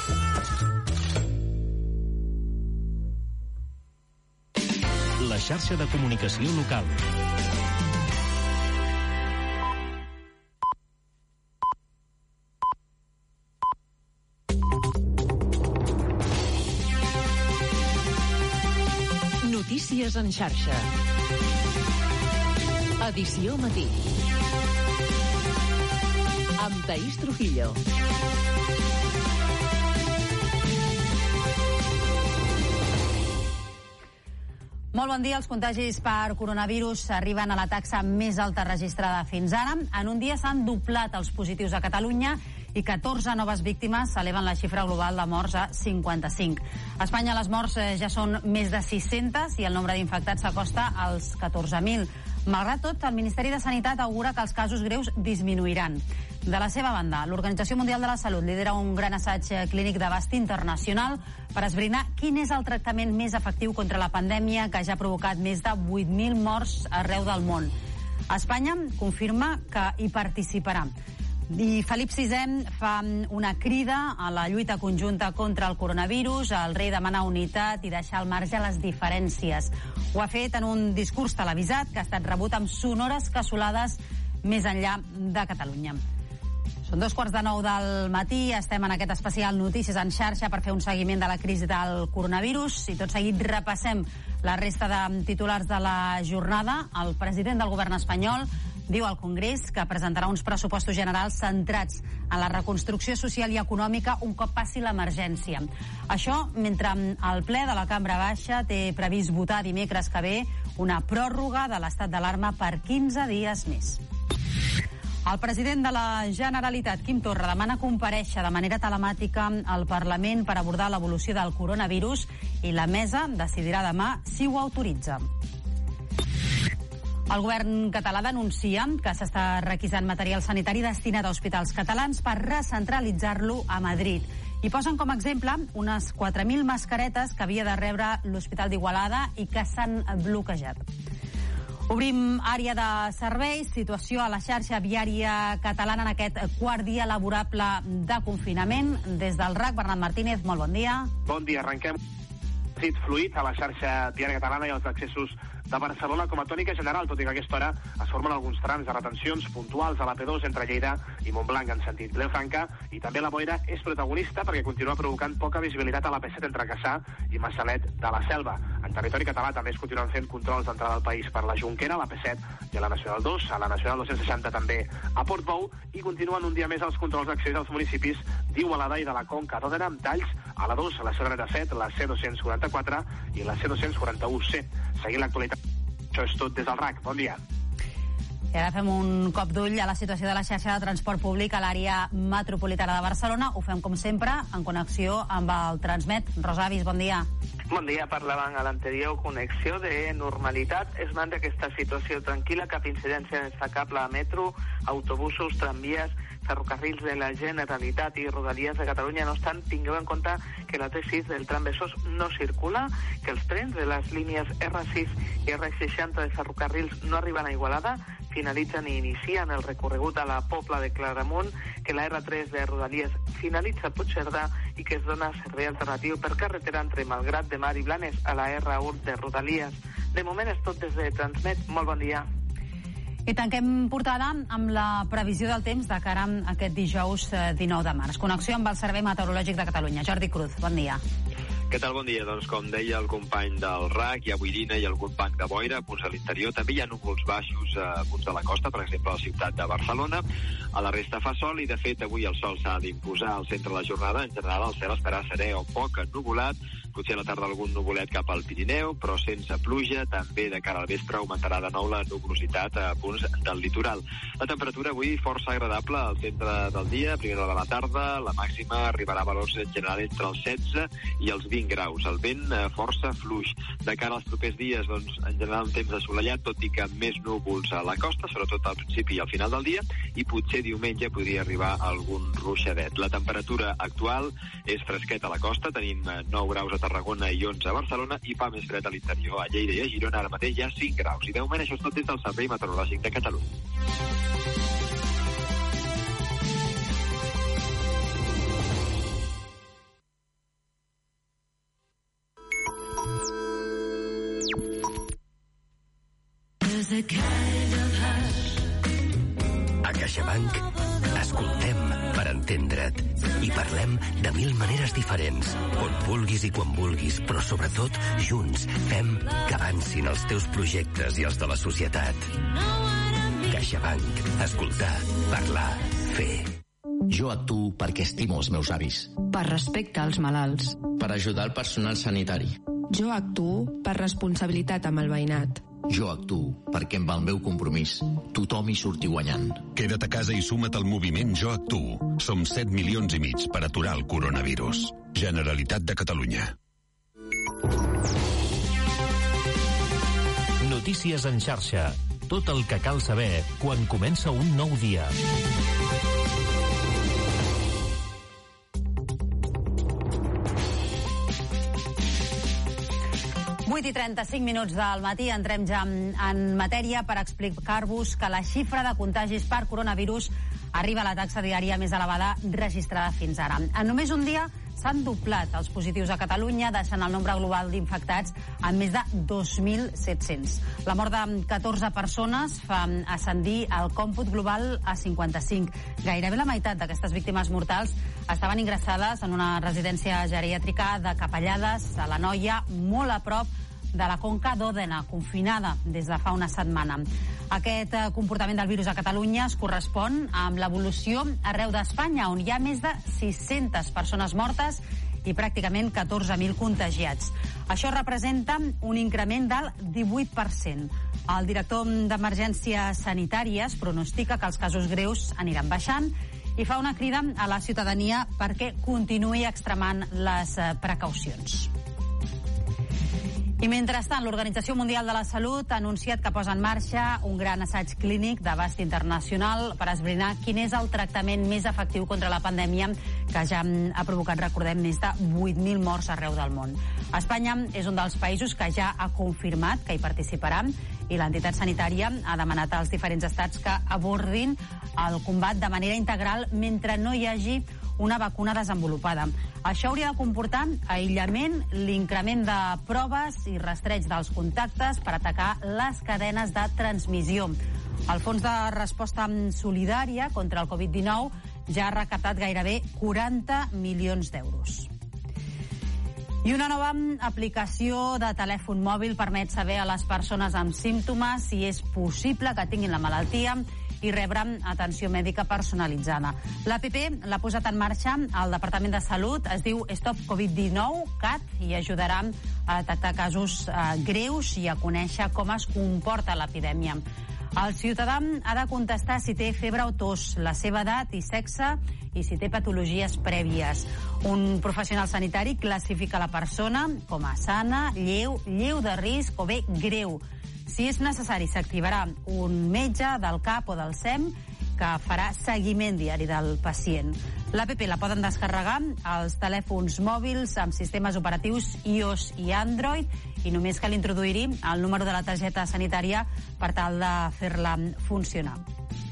La xarxa de comunicació local. Notícies en xarxa. Edició matí. Amb Taís Trujillo. Molt bon dia. Els contagis per coronavirus arriben a la taxa més alta registrada fins ara. En un dia s'han doblat els positius a Catalunya i 14 noves víctimes eleven la xifra global de morts a 55. A Espanya les morts ja són més de 600 i el nombre d'infectats s'acosta als 14.000. Malgrat tot, el Ministeri de Sanitat augura que els casos greus disminuiran. De la seva banda, l'Organització Mundial de la Salut lidera un gran assaig clínic d'abast internacional per esbrinar quin és el tractament més efectiu contra la pandèmia que ja ha provocat més de 8.000 morts arreu del món. Espanya confirma que hi participarà. I Felip VI fa una crida a la lluita conjunta contra el coronavirus. El rei demana unitat i deixar al marge les diferències. Ho ha fet en un discurs televisat que ha estat rebut amb sonores cassolades més enllà de Catalunya. Són 8:45 del matí, estem en aquest especial Notícies en xarxa per fer un seguiment de la crisi del coronavirus i tot seguit repassem la resta de titulars de la jornada. El president del govern espanyol diu al Congrés que presentarà uns pressupostos generals centrats en la reconstrucció social i econòmica un cop passi l'emergència. Això mentre el ple de la Cambra Baixa té previst votar dimecres que ve una pròrroga de l'estat d'alarma per 15 dies més. El president de la Generalitat, Quim Torra, demana comparèixer de manera telemàtica al Parlament per abordar l'evolució del coronavirus i la mesa decidirà demà si ho autoritza. El govern català denuncia que s'està requisant material sanitari destinat a hospitals catalans per recentralitzar-lo a Madrid. I posen com a exemple unes 4.000 mascaretes que havia de rebre l'Hospital d'Igualada i que s'han bloquejat. Obrim àrea de serveis, situació a la xarxa viària catalana en aquest quart dia laborable de confinament. Des del RAC, Bernat Martínez, molt bon dia. Bon dia, arrenquem. Fluid a la xarxa viària catalana i els accessos de Barcelona com a tònica general, tot i que a aquesta hora es formen alguns trams de retencions puntuals a la P2 entre Lleida i Montblanc en sentit Vilafranca, i també la boira és protagonista perquè continua provocant poca visibilitat a la P7 entre Cassà i Massalet de la Selva. En territori català també es continuen fent controls d'entrada al país per la Jonquera, a la P7 i a la Nacional 2, a la Nacional 260 també a Portbou, i continuen un dia més els controls d'accés als municipis d'Igualada i de la Conca d'Òdena amb talls a la 2, a la C-97, la C-244 i la C-241C. Seguint l'actualitat. Això és tot des del RAC. Bon dia. I ara fem un cop d'ull a la situació de la xarxa de transport públic a l'àrea metropolitana de Barcelona. Ho fem, com sempre, en connexió amb el Transmet. Rosa Avis, bon dia. Bon dia. Parlàvem a l'anterior connexió de normalitat. Es manté aquesta situació tranquil·la, cap incidència destacable a metro, autobusos, tramvies, ferrocarrils de la Generalitat i Rodalies de Catalunya. No obstant, tingueu en compte que la T6 del tram Besòs no circula, que els trens de les línies R6 i R60 de ferrocarrils no arriben a Igualada, finalitzen i inicien el recorregut a la Pobla de Claramunt, que la R3 de Rodalies finalitza a Puigcerdà i que es dona servei alternatiu per carretera entre Malgrat de Mar i Blanes a la R1 de Rodalies. De moment és tot des de Transmet. Molt bon dia. I tanquem portada amb la previsió del temps de cara a aquest dijous 19 de març. Connexió amb el Servei Meteorològic de Catalunya. Jordi Cruz, bon dia. Què tal? Bon dia. Doncs com deia el company del RAC, hi ha boirina i algun banc de boira a punts de l'interior. També hi ha núvols baixos a punts de la costa, per exemple a la ciutat de Barcelona. A la resta fa sol i, de fet, avui el sol s'ha d'imposar al centre de la jornada. En general, el cel estarà serè o poc ennuvolat. Potser a la tarda algun nuvolet cap al Pirineu, però sense pluja. També de cara al vespre augmentarà de nou la nuvolositat a punts del litoral. La temperatura avui força agradable al centre del dia, a primera hora de la tarda. La màxima arribarà a valors en general entre els 16 i els 20 5 graus. El vent força fluix. De cara als propers dies, doncs, en general un temps assolellat, tot i que més núvols a la costa, sobretot al principi i al final del dia, i potser diumenge podria arribar algun ruixadet. La temperatura actual és fresqueta a la costa, tenim 9 graus a Tarragona i 11 a Barcelona, i fa més fred a l'interior. A Lleida i a Girona ara mateix hi ha 5 graus. I de moment això és tot des del Servei Meteorològic de Catalunya. A CaixaBank escoltem per entendre't i parlem de 1000 maneres diferents, on vulguis i quan vulguis, però sobretot junts fem que avancin els teus projectes i els de la societat. CaixaBank. Escoltar, parlar, fer. Jo actuo perquè estimo els meus avis. Per respecte als malalts. Per ajudar el personal sanitari. Jo actuo per responsabilitat amb el veïnat. Jo actuo perquè amb el meu compromís tothom hi surti guanyant. Queda't a casa i suma't al moviment Jo Actuo. Som 7,5 milions per aturar el coronavirus. Generalitat de Catalunya. Notícies en xarxa. Tot el que cal saber quan comença un nou dia. I 35 minuts del matí, entrem ja en matèria per explicar-vos que la xifra de contagis per coronavirus arriba a la taxa diària més elevada registrada fins ara. En només un dia s'han doblat els positius a Catalunya, deixant el nombre global d'infectats en més de 2.700. La mort de 14 persones fa ascendir el còmput global a 55. Gairebé la meitat d'aquestes víctimes mortals estaven ingressades en una residència geriàtrica de Capellades, a l'Anoia, molt a prop de la Conca d'Òdena, confinada des de fa una setmana. Aquest comportament del virus a Catalunya es correspon amb l'evolució arreu d'Espanya, on hi ha més de 600 persones mortes i pràcticament 14.000 contagiats. Això representa un increment del 18%. El director d'Emergències Sanitàries pronostica que els casos greus aniran baixant i fa una crida a la ciutadania perquè continuï extremant les precaucions. I mentrestant, l'Organització Mundial de la Salut ha anunciat que posa en marxa un gran assaig clínic d'abast internacional per esbrinar quin és el tractament més efectiu contra la pandèmia que ja ha provocat, recordem, més de 8.000 morts arreu del món. Espanya és un dels països que ja ha confirmat que hi participarà i l'entitat sanitària ha demanat als diferents estats que abordin el combat de manera integral mentre no hi hagi una vacuna desenvolupada. Això hauria de comportar aïllament, l'increment de proves i rastreig dels contactes per atacar les cadenes de transmissió. El Fons de Resposta Solidària contra el Covid-19 ja ha recaptat gairebé 40 milions d'euros. I una nova aplicació de telèfon mòbil permet saber a les persones amb símptomes si és possible que tinguin la malaltia i rebre atenció mèdica personalitzada. L'APP l'ha posat en marxa al Departament de Salut, es diu Stop Covid-19 CAT, i ajudarà a detectar casos greus i a conèixer com es comporta l'epidèmia. El ciutadà ha de contestar si té febre o tos, la seva edat i sexe i si té patologies prèvies. Un professional sanitari classifica la persona com a sana, lleu de risc o bé greu. Si és necessari, s'activarà un metge del CAP o del SEM que farà seguiment diari del pacient. L'APP la poden descarregar als telèfons mòbils amb sistemes operatius iOS i Android i només cal introduir-hi el número de la targeta sanitària per tal de fer-la funcionar.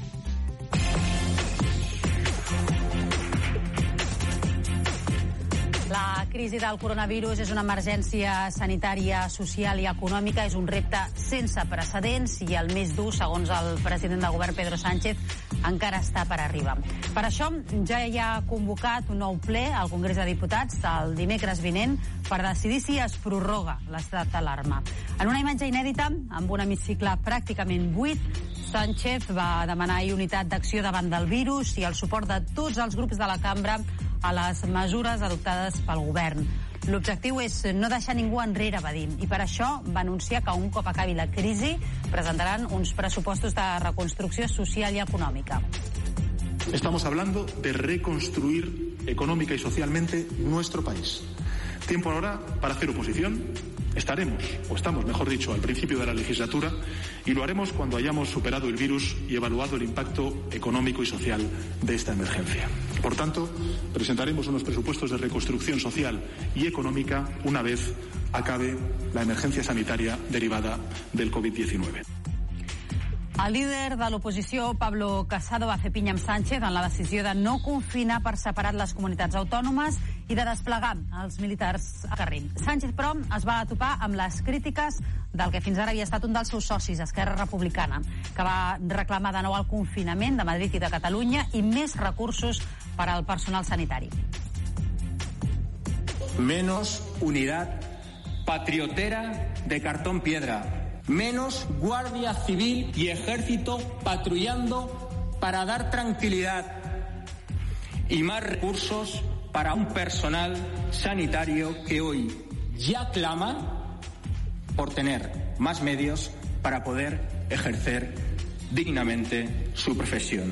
La crisi del coronavirus és una emergència sanitària, social i econòmica, és un repte sense precedents i el més dur, segons el president del govern Pedro Sánchez, encara està per arribar. Per això ja hi ha convocat un nou ple al Congrés de Diputats el dimecres vinent per decidir si es prorroga l'estat d'alarma. En una imatge inèdita, amb un hemicicle pràcticament buit, Sánchez va demanar unitat d'acció davant del virus i el suport de tots els grups de la cambra a les mesures adoptades pel govern. L'objectiu és no deixar ningú enrere, va dir, i per això va anunciar que un cop acabi la crisi presentaran uns pressupostos de reconstrucció social y econòmica. Estamos hablando de reconstruir económica y socialmente nuestro país. Tiempo ahora para hacer oposición. Estaremos, o estamos, mejor dicho, al principio de la legislatura y lo haremos cuando hayamos superado el virus y evaluado el impacto económico y social de esta emergencia. Por tanto, presentaremos unos presupuestos de reconstrucción social y económica una vez acabe la emergencia sanitaria derivada del COVID-19. El líder de l'oposició, Pablo Casado, va fer pinya amb Sánchez en la decisió de no confinar per separat les comunitats autònomes i de desplegar els militars al carrer. Sánchez, però, es va topar amb les crítiques del que fins ara havia estat un dels seus socis, Esquerra Republicana, que va reclamar de nou el confinament de Madrid i de Catalunya i més recursos per al personal sanitari. Menos unidad patriotera de cartón piedra. Menos Guardia Civil y Ejército patrullando para dar tranquilidad y más recursos para un personal sanitario que hoy ya clama por tener más medios para poder ejercer dignamente su profesión.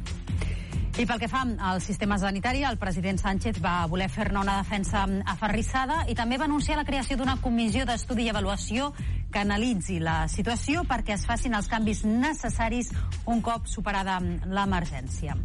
I pel que fa al sistema sanitari, el president Sánchez va voler fer-ne una defensa aferrissada i també va anunciar la creació d'una comissió d'estudi i avaluació que analitzi la situació perquè es facin els canvis necessaris un cop superada l'emergència.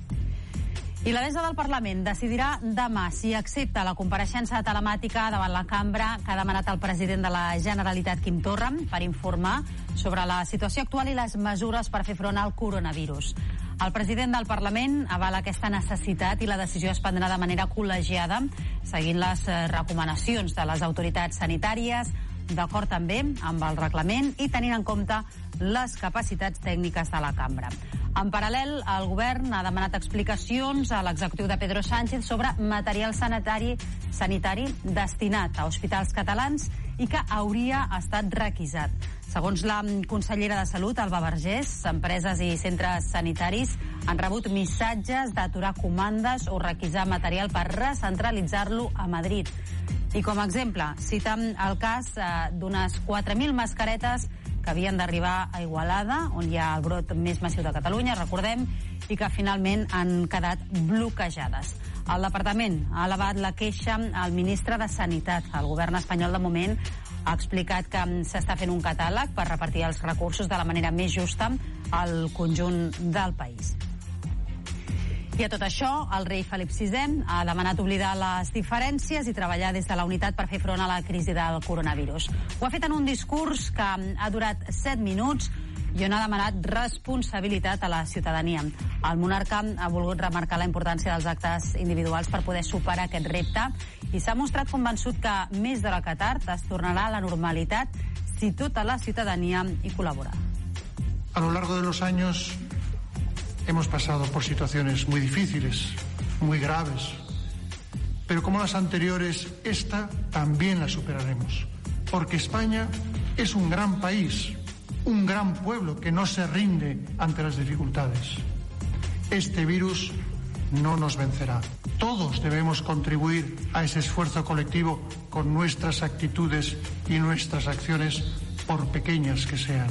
I la mesa del Parlament decidirà demà si accepta la compareixença telemàtica davant la cambra que ha demanat el president de la Generalitat, Quim Torra, per informar sobre la situació actual i les mesures per fer front al coronavirus. El president del Parlament avala aquesta necessitat i la decisió es prendrà de manera col·legiada, seguint les recomanacions de les autoritats sanitàries, d'acord també amb el reglament i tenint en compte les capacitats tècniques de la cambra. En paral·lel, el govern ha demanat explicacions a l'executiu de Pedro Sánchez sobre material sanitari destinat a hospitals catalans i que hauria estat requisat. Segons la consellera de Salut, Alba Vergés, empreses i centres sanitaris han rebut missatges d'aturar comandes o requisar material per recentralitzar-lo a Madrid. I com a exemple, citem el cas d'unes 4.000 mascaretes que havien d'arribar a Igualada, on hi ha el brot més massiu de Catalunya, recordem, i que finalment han quedat bloquejades. El departament ha elevat la queixa al ministre de Sanitat. El govern espanyol, de moment, ha explicat que s'està fent un catàleg per repartir els recursos de la manera més justa al conjunt del país. I a tot això, el rei Felip VI ha demanat oblidar les diferències i treballar des de la unitat per fer front a la crisi del coronavirus. Ho ha fet en un discurs que ha durat 7 minuts i on ha demanat responsabilitat a la ciutadania. El monarca ha volgut remarcar la importància dels actes individuals per poder superar aquest repte i s'ha mostrat convençut que més d'hora que tard es tornarà a la normalitat si tota la ciutadania hi col·labora. A lo largo de los años hemos pasado por situaciones muy difíciles, muy graves, pero como las anteriores, esta también la superaremos, porque España es un gran país, un gran pueblo que no se rinde ante las dificultades. Este virus no nos vencerá. Todos debemos contribuir a ese esfuerzo colectivo con nuestras actitudes y nuestras acciones, por pequeñas que sean.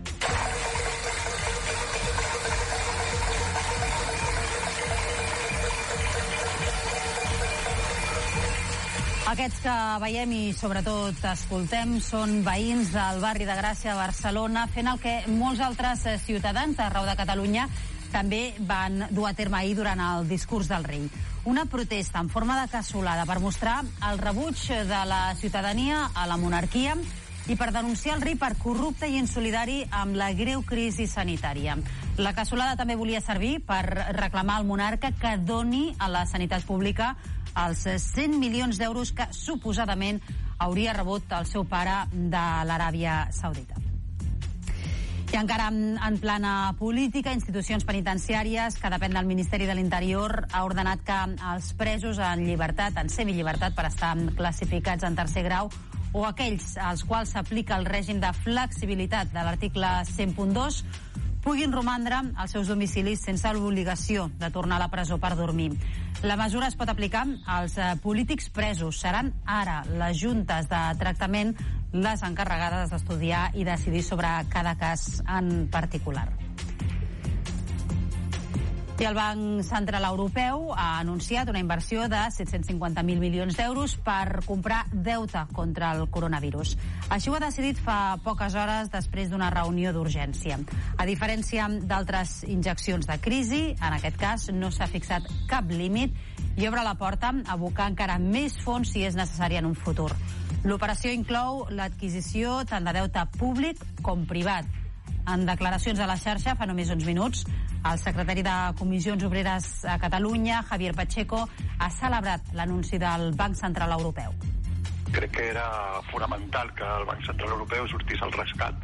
Aquests que veiem i sobretot escoltem són veïns del barri de Gràcia a Barcelona fent el que molts altres ciutadans d'arreu de Catalunya també van dur a terme ahir durant el discurs del rei. Una protesta en forma de cassolada per mostrar el rebuig de la ciutadania a la monarquia i per denunciar el rei per corrupte i insolidari amb la greu crisi sanitària. La cassolada també volia servir per reclamar al monarca que doni a la sanitat pública els 100 milions d'euros que suposadament hauria rebut el seu pare de l'Aràbia Saudita. I encara en plana política, institucions penitenciàries que depèn del Ministeri de l'Interior ha ordenat que els presos en llibertat, en semillibertat per estar classificats en tercer grau o aquells als quals s'aplica el règim de flexibilitat de l'article 100.2 puguin romandre als seus domicilis sense l'obligació de tornar a la presó per dormir. La mesura es pot aplicar als polítics presos. Seran ara les juntes de tractament les encarregades d'estudiar i decidir sobre cada cas en particular. I el Banc Central Europeu ha anunciat una inversió de 750.000 milions d'euros per comprar deute contra el coronavirus. Així ho ha decidit fa poques hores després d'una reunió d'urgència. A diferència d'altres injeccions de crisi, en aquest cas no s'ha fixat cap límit i obre la porta a abocar encara més fons si és necessari en un futur. L'operació inclou l'adquisició tant de deute públic com privat. En declaracions a la xarxa fa només uns minuts, el secretari de Comissions Obreres a Catalunya, Javier Pacheco, ha celebrat l'anunci del Banc Central Europeu. Crec que era fonamental que el Banc Central Europeu sortís al rescat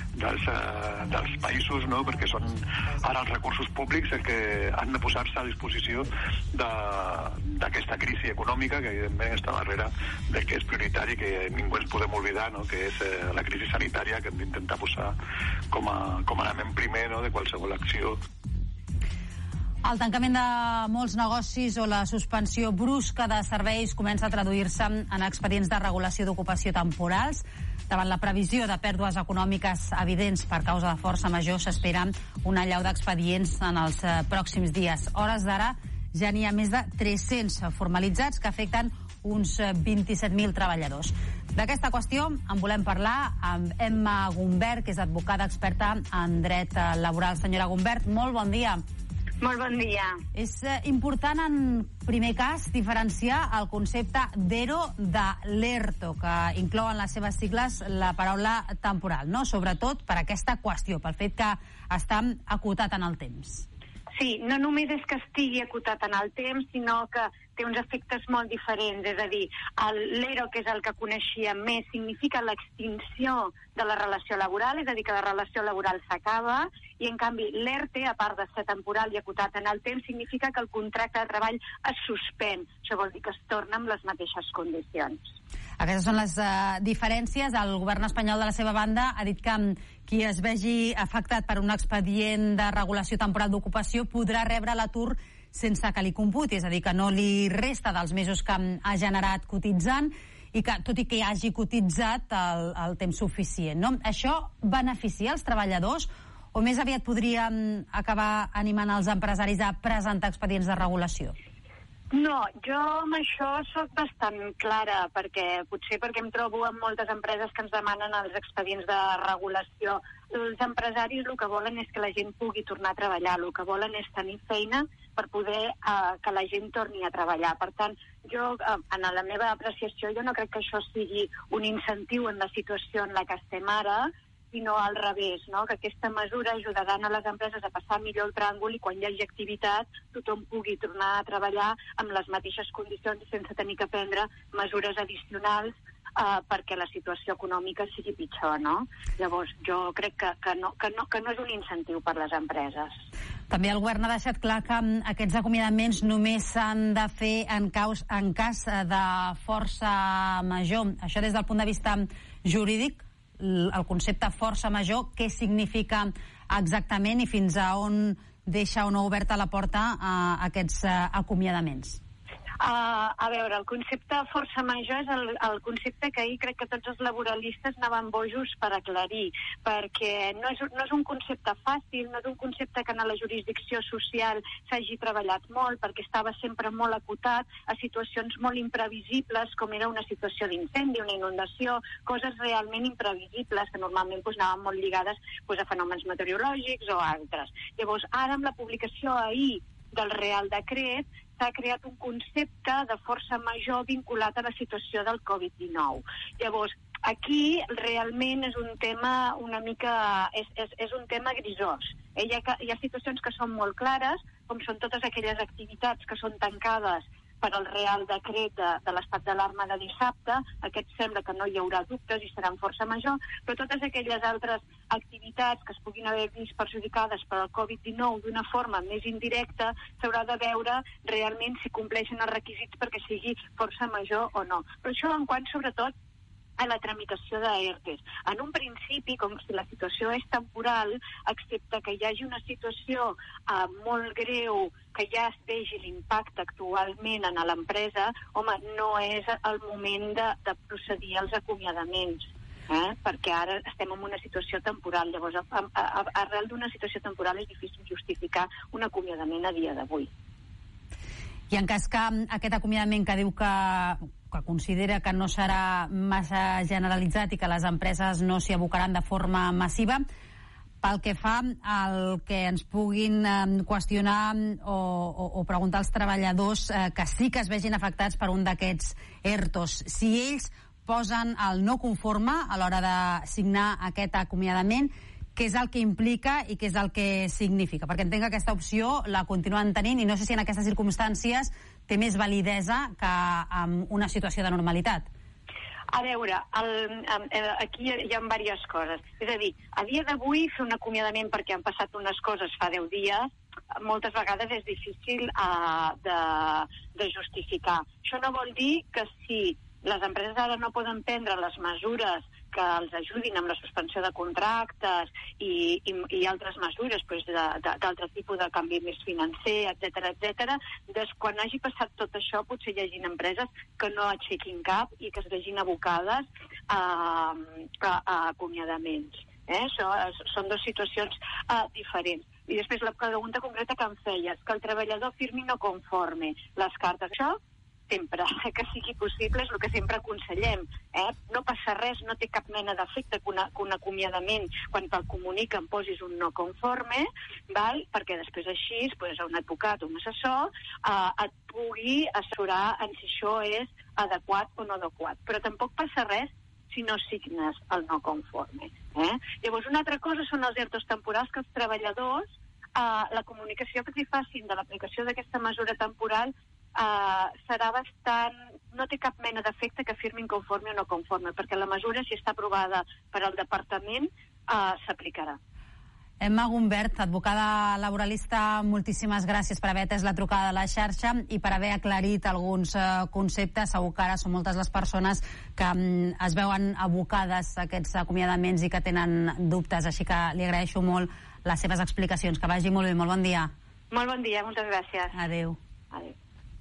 dels països, no? Perquè són ara els recursos públics els que han de posar-se a disposició d'aquesta crisi econòmica que evidentment està darrere del que és prioritari, que ningú ens podem oblidar, no? Que és la crisi sanitària, que hem d'intentar posar com a element primer, no? De qualsevol acció. El tancament de molts negocis o la suspensió brusca de serveis comença a traduir-se en expedients de regulació d'ocupació temporals. Davant la previsió de pèrdues econòmiques evidents per causa de força major, s'espera una allau d'expedients en els pròxims dies. A hores d'ara ja n'hi ha més de 300 formalitzats que afecten uns 27.000 treballadors. D'aquesta qüestió en volem parlar amb Emma Gumbert, que és advocada experta en dret laboral. Senyora Gumbert, molt bon dia. Molt bon dia. És important, en primer cas, diferenciar el concepte d'ERO de l'ERTO, que inclou en les seves sigles la paraula temporal, no? Sobretot per aquesta qüestió, pel fet que està acotat en el temps. Sí, no només és que estigui acotat en el temps, sinó que té uns efectes molt diferents. És a dir, l'ERO, que és el que coneixíem més, significa l'extinció de la relació laboral, és a dir, que la relació laboral s'acaba, i en canvi l'ERTE, a part de ser temporal i acotat en el temps, significa que el contracte de treball es suspèn. Això vol dir que es torna amb les mateixes condicions. Aquestes són les diferències. El govern espanyol, de la seva banda, ha dit que qui es vegi afectat per un expedient de regulació temporal d'ocupació podrà rebre l'atur sense que li computi, és a dir, que no li resta dels mesos que ha generat cotitzant i que, tot i que hagi cotitzat el temps suficient, no? Això beneficia els treballadors o més aviat podria acabar animant els empresaris a presentar expedients de regulació? No, jo amb això soc bastant clara, perquè em trobo amb moltes empreses que ens demanen els expedients de regulació. Els empresaris el que volen és que la gent pugui tornar a treballar, el que volen és tenir feina per poder que la gent torni a treballar. Per tant, jo, en la meva apreciació, jo no crec que això sigui un incentiu en la situació en la que estem ara, sinó al revés, no? Que aquesta mesura ajudarà a les empreses a passar millor el tràngol i quan hi hagi activitat tothom pugui tornar a treballar amb les mateixes condicions sense tenir que prendre mesures addicionals perquè la situació econòmica sigui pitjor, no? Llavors, jo crec que no és un incentiu per les empreses. També el govern ha deixat clar que aquests acomiadaments només s'han de fer en cas de força major. Això des del punt de vista jurídic, el concepte força major, què significa exactament i fins a on deixa o no oberta la porta a aquests acomiadaments? A veure, el concepte força major és el concepte que ahir crec que tots els laboralistes anaven bojos per aclarir, perquè no és un concepte fàcil, no és un concepte que en la jurisdicció social s'hagi treballat molt, perquè estava sempre molt acotat a situacions molt imprevisibles, com era una situació d'incendi, una inundació, coses realment imprevisibles que normalment anaven molt lligades a fenòmens meteorològics o altres. Llavors, ara amb la publicació ahir del Real Decret s'ha creat un concepte de força major vinculat a la situació del Covid-19. Llavors, aquí realment és un tema una mica... és un tema grisós. Hi ha situacions que són molt clares, com són totes aquelles activitats que són tancades per al Real Decret de l'estat d'alarma de dissabte. Aquest sembla que no hi haurà dubtes i seran força major, però totes aquelles altres activitats que es puguin haver vist perjudicades per al Covid-19 d'una forma més indirecta s'haurà de veure realment si compleixen els requisits perquè sigui força major o no. Però això en quant sobretot a la tramitació d'ERTEs. En un principi, com si la situació és temporal, excepte que hi hagi una situació molt greu, que ja es vegi l'impacte actualment en l'empresa, home, no és el moment de procedir als acomiadaments. perquè ara estem en una situació temporal. Llavors, arrel d'una situació temporal és difícil justificar un acomiadament a dia d'avui. I en cas que aquest acomiadament que diu que considera que no serà massa generalitzat i que les empreses no s'hi abocaran de forma massiva, pel que fa al que ens puguin qüestionar o preguntar als treballadors que sí que es vegin afectats per un d'aquests ERTOs, si ells posen el no conforme a l'hora de signar aquest acomiadament, què és el que implica i què és el que significa? Perquè entenc que aquesta opció la continuen tenint i no sé si en aquestes circumstàncies té més validesa que en una situació de normalitat. A veure, aquí hi ha diverses coses. És a dir, a dia d'avui fer un acomiadament perquè han passat unes coses fa 10 dies, moltes vegades és difícil de justificar. Això no vol dir que si les empreses ara no poden prendre les mesures que els ajudin amb la suspensió de contractes i altres mesures d'altre tipus de canvi més financer, etc. Quan hagi passat tot això, potser hi hagi empreses que no aixequin cap i que es vegin abocades a acomiadaments. Són dues situacions diferents. I després la pregunta concreta que em feies, que el treballador firmi no conforme les cartes. Això sempre que sigui possible és el que sempre aconsellem. No passa res, no té cap mena d'efecte que un acomiadament, quan te'l comuniquen, posis un no conforme, perquè després així un advocat o un assessor et pugui assessorar en si això és adequat o no adequat. Però tampoc passa res si no signes el no conforme. Llavors, una altra cosa són els ERTOs temporals, que els treballadors, la comunicació que s'hi facin de l'aplicació d'aquesta mesura temporal serà bastant... no té cap mena d'efecte que firmin conforme o no conforme, perquè la mesura, si està aprovada per al departament, s'aplicarà. Emma Gumbert, advocada laboralista, moltíssimes gràcies per haver atès la trucada de la xarxa i per haver aclarit alguns conceptes. Segur que ara són moltes les persones que es veuen abocades a aquests acomiadaments i que tenen dubtes, així que li agraeixo molt les seves explicacions. Que vagi molt bé, molt bon dia. Molt bon dia, moltes gràcies. Adéu. Adéu.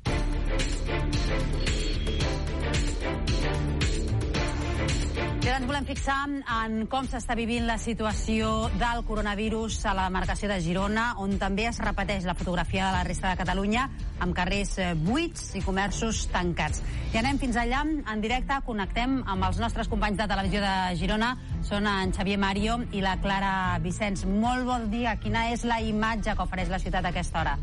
I ara ens volem fixar en com s'està vivint la situació del coronavirus a la demarcació de Girona, on també es repeteix la fotografia de la resta de Catalunya, amb carrers buits i comerços tancats. I anem fins allà, en directe, connectem amb els nostres companys de Televisió de Girona. Són en Xavier Mario i la Clara Vicenç. Molt bon dia. Quina és la imatge que ofereix la ciutat a aquesta hora?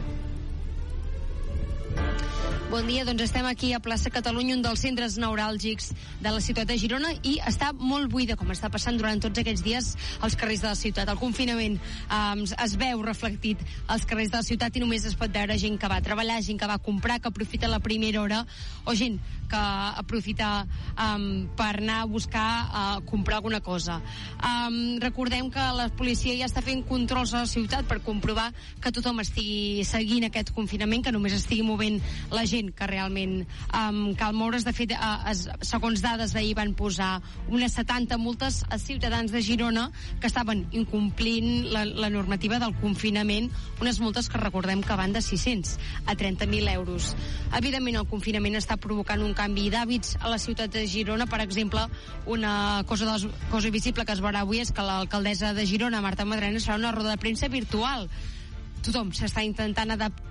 Bon dia, doncs estem aquí a plaça Catalunya, un dels centres neuràlgics de la ciutat de Girona, i està molt buida, com està passant durant tots aquests dies als carrers de la ciutat. El confinament es veu reflectit als carrers de la ciutat i només es pot veure gent que va a treballar, gent que va a comprar, que aprofita la primera hora, o gent que aprofita per anar a buscar comprar alguna cosa. Recordem que la policia ja està fent controls a la ciutat per comprovar que tothom estigui seguint aquest confinament, que només estigui movent la gent que realment cal moure's. De fet, segons dades d'ahir van posar unes 70 multes a ciutadans de Girona que estaven incomplint la normativa del confinament, unes multes que recordem que van de 600 a 30.000 euros. Evidentment, el confinament està provocant un canvi d'hàbits a la ciutat de Girona. Per exemple, una cosa visible que es veurà avui és que l'alcaldessa de Girona, Marta Madrena, serà una roda de premsa virtual. Tothom s'està intentant adaptar.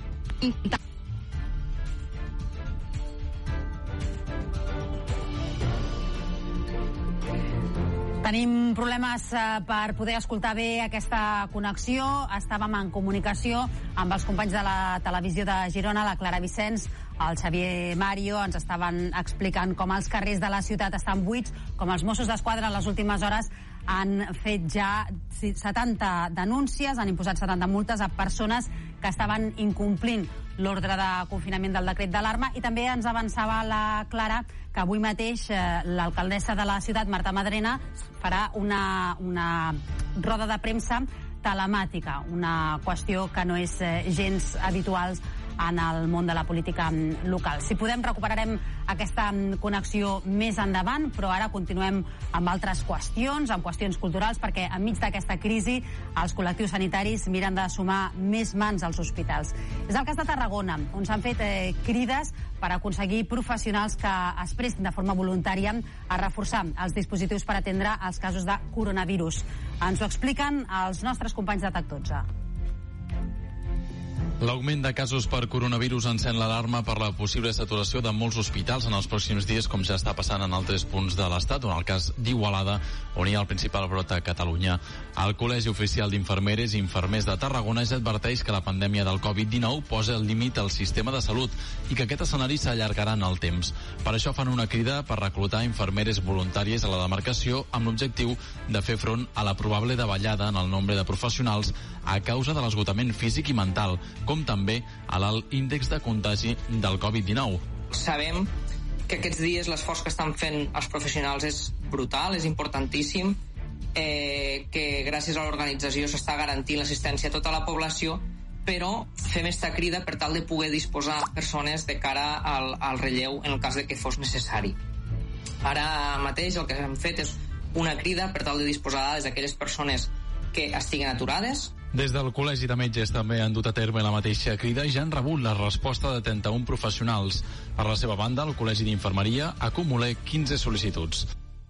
Tenim problemes per poder escoltar bé aquesta connexió. Estàvem en comunicació amb els companys de la Televisió de Girona, la Clara Vicenç, el Xavier Mario. Ens estaven explicant com els carrers de la ciutat estan buits, com els Mossos d'Esquadra en les últimes hores han fet ja 70 denúncies, han imposat 70 multes a persones que estaven incomplint l'ordre de confinament del decret d'alarma. I també ens avançava la Clara que avui mateix l'alcaldessa de la ciutat, Marta Madrena, farà una roda de premsa telemàtica, una qüestió que no és gens habitual en el món de la política local. Si podem, recuperarem aquesta connexió més endavant, però ara continuem amb altres qüestions, amb qüestions culturals, perquè enmig d'aquesta crisi els col·lectius sanitaris miren de sumar més mans als hospitals. És el cas de Tarragona, on s'han fet crides per aconseguir professionals que es prestin de forma voluntària a reforçar els dispositius per atendre els casos de coronavirus. Ens ho expliquen els nostres companys de TAC12. L'augment de casos per coronavirus encén l'alarma per la possible saturació de molts hospitals en els pròxims dies, com ja està passant en altres punts de l'Estat, on el cas d'Igualada, on hi ha el principal brot a Catalunya. El Col·legi Oficial d'Infermeres i Infermers de Tarragona ja adverteix que la pandèmia del Covid-19 posa el límit al sistema de salut i que aquest escenari s'allargarà en el temps. Per això fan una crida per reclutar infermeres voluntàries a la demarcació amb l'objectiu de fer front a la probable davallada en el nombre de professionals a causa de l'esgotament físic i mental, com també a l'alt índex de contagi del Covid-19. Sabem que aquests dies l'esforç que estan fent els professionals és brutal, és importantíssim, que gràcies a l'organització s'està garantint l'assistència a tota la població, però fem esta crida per tal de poder disposar persones de cara al relleu en el cas de que fos necessari. Ara mateix el que hem fet és una crida per tal de disposar dades d'aquelles persones que estiguen aturades. Des del Col·legi de Metges també han dut a terme la mateixa crida i ja han rebut la resposta de 31 professionals. Per la seva banda, el Col·legi d'Infermeria acumula 15 sol·licituds.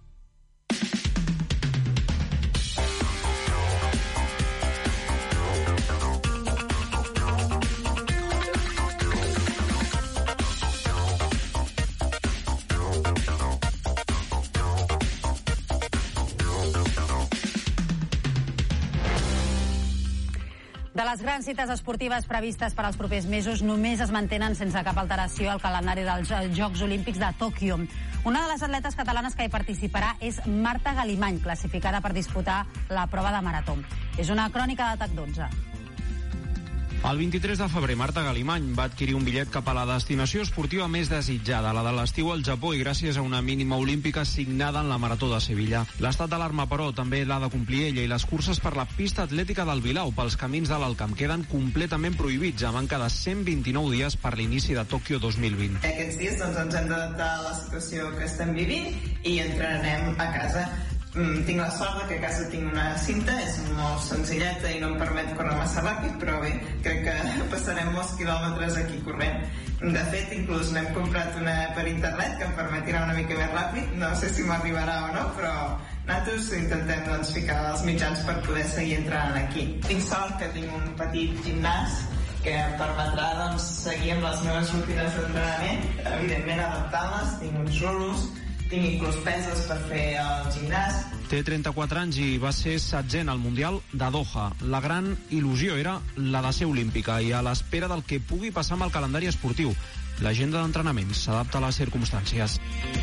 De les grans cites esportives previstes per als propers mesos, només es mantenen sense cap alteració el calendari dels Jocs Olímpics de Tòquio. Una de les atletes catalanes que hi participarà és Marta Galimany, classificada per disputar la prova de marató. És una crònica de TAC12. El 23 de febrer, Marta Galimany va adquirir un bitllet cap a la destinació esportiva més desitjada, la de l'estiu al Japó, i gràcies a una mínima olímpica signada en la Marató de Sevilla. L'estat d'alarma, però, també l'ha de complir ella, i les curses per la pista atlètica del Vilau pels camins de l'Alt Camp queden completament prohibits a manca de 129 dies per l'inici de Tòquio 2020. Aquests dies ens hem d'adaptar a la situació que estem vivint i entrenarem a casa. Tinc la sort que a casa tinc una cinta, és molt senzilleta i no em permet córrer massa ràpid, però bé, crec que passarem molts quilòmetres aquí corrent. De fet, inclús n'hem comprat una per internet que em permetirà una mica més ràpid, no sé si m'arribarà o no, però nosaltres intentem ficar els mitjans per poder seguir entrant aquí. Tinc sort que tinc un petit gimnàs que em permetrà seguir amb les meves rutines d'entrenament, evidentment adaptant-les, tinc uns rulos, tinc inclús peses per fer el gimnàs. Té 34 anys i va ser setzent al Mundial de Doha. La gran il·lusió era la de ser olímpica i a l'espera del que pugui passar amb el calendari esportiu. L'agenda d'entrenaments s'adapta a les circumstàncies.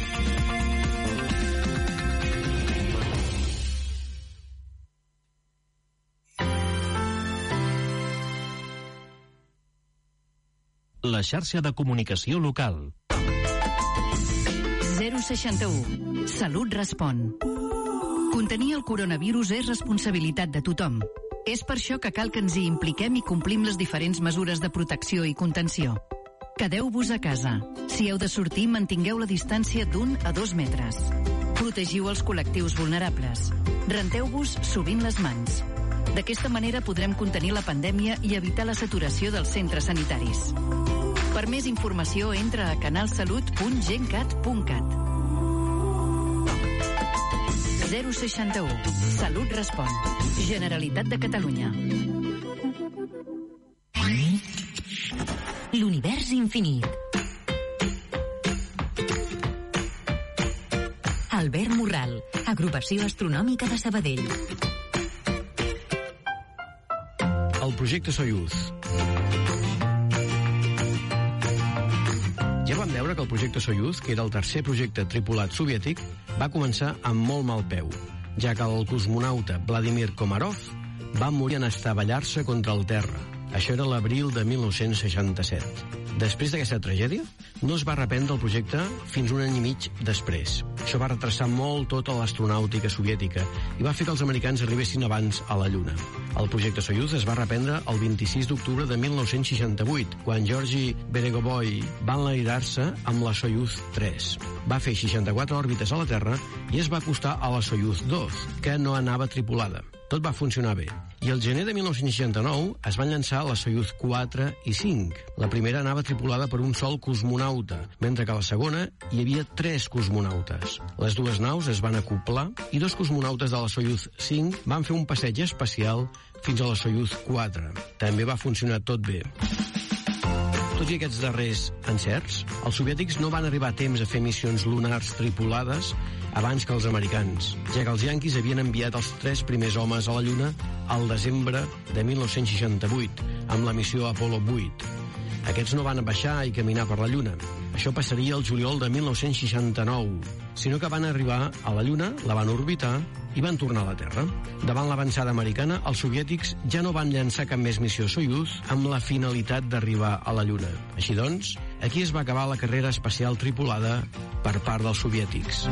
La xarxa de comunicació local. 061. Salut respon. Contenir el coronavirus és responsabilitat de tothom. És per això que cal que ens hi impliquem i complim les diferents mesures de protecció i contenció. Quedeu-vos a casa. Si heu de sortir, mantingueu la distància d'1 a 2 metres. Protegiu els col·lectius vulnerables. Renteu-vos sovint les mans. D'aquesta manera podrem contenir la pandèmia i evitar la saturació dels centres sanitaris. Per més informació, entra a canalsalut.gencat.cat. 061. Salut respon. Generalitat de Catalunya. L'univers infinit. Albert Morral, Agrupació Astronòmica de Sabadell. El projecte Soyuz. Ja vam veure que el projecte Soyuz, que era el tercer projecte tripulat soviètic, va començar amb molt mal peu, ja que el cosmonauta Vladimir Komarov va morir en estavellar-se contra el terra. Això era l'abril de 1967. Després d'aquesta tragèdia, no es va reprendre el projecte fins un any i mig després. Això va retrasar molt tota l'astronàutica soviètica i va fer que els americans arribessin abans a la Lluna. El projecte Soyuz es va reprendre el 26 d'octubre de 1968, quan Georgi Beregovoy va enlairar-se amb la Soyuz 3. Va fer 64 òrbites a la Terra i es va acostar a la Soyuz 2, que no anava tripulada. Tot va funcionar bé. I el gener de 1969 es van llançar la Soyuz 4 i 5. La primera anava tripulada per un sol cosmonauta, mentre que a la segona hi havia 3 cosmonautes. Les dues naus es van acoplar i 2 cosmonautes de la Soyuz 5 van fer un passeig espacial fins a la Soyuz 4. També va funcionar tot bé. Tot i aquests darrers encerts, els soviètics no van arribar a temps a fer missions lunars tripulades abans que els americans, ja que els yanquis havien enviat els 3 primers homes a la Lluna al desembre de 1968, amb la missió Apollo 8. Aquests no van baixar i caminar per la Lluna. Això passaria el juliol de 1969, sinó que van arribar a la Lluna, la van orbitar i van tornar a la Terra. Davant l'avançada americana, els soviètics ja no van llançar cap més missió Soyuz amb la finalitat d'arribar a la Lluna. Així doncs, aquí es va acabar la carrera espacial tripulada per part dels soviètics.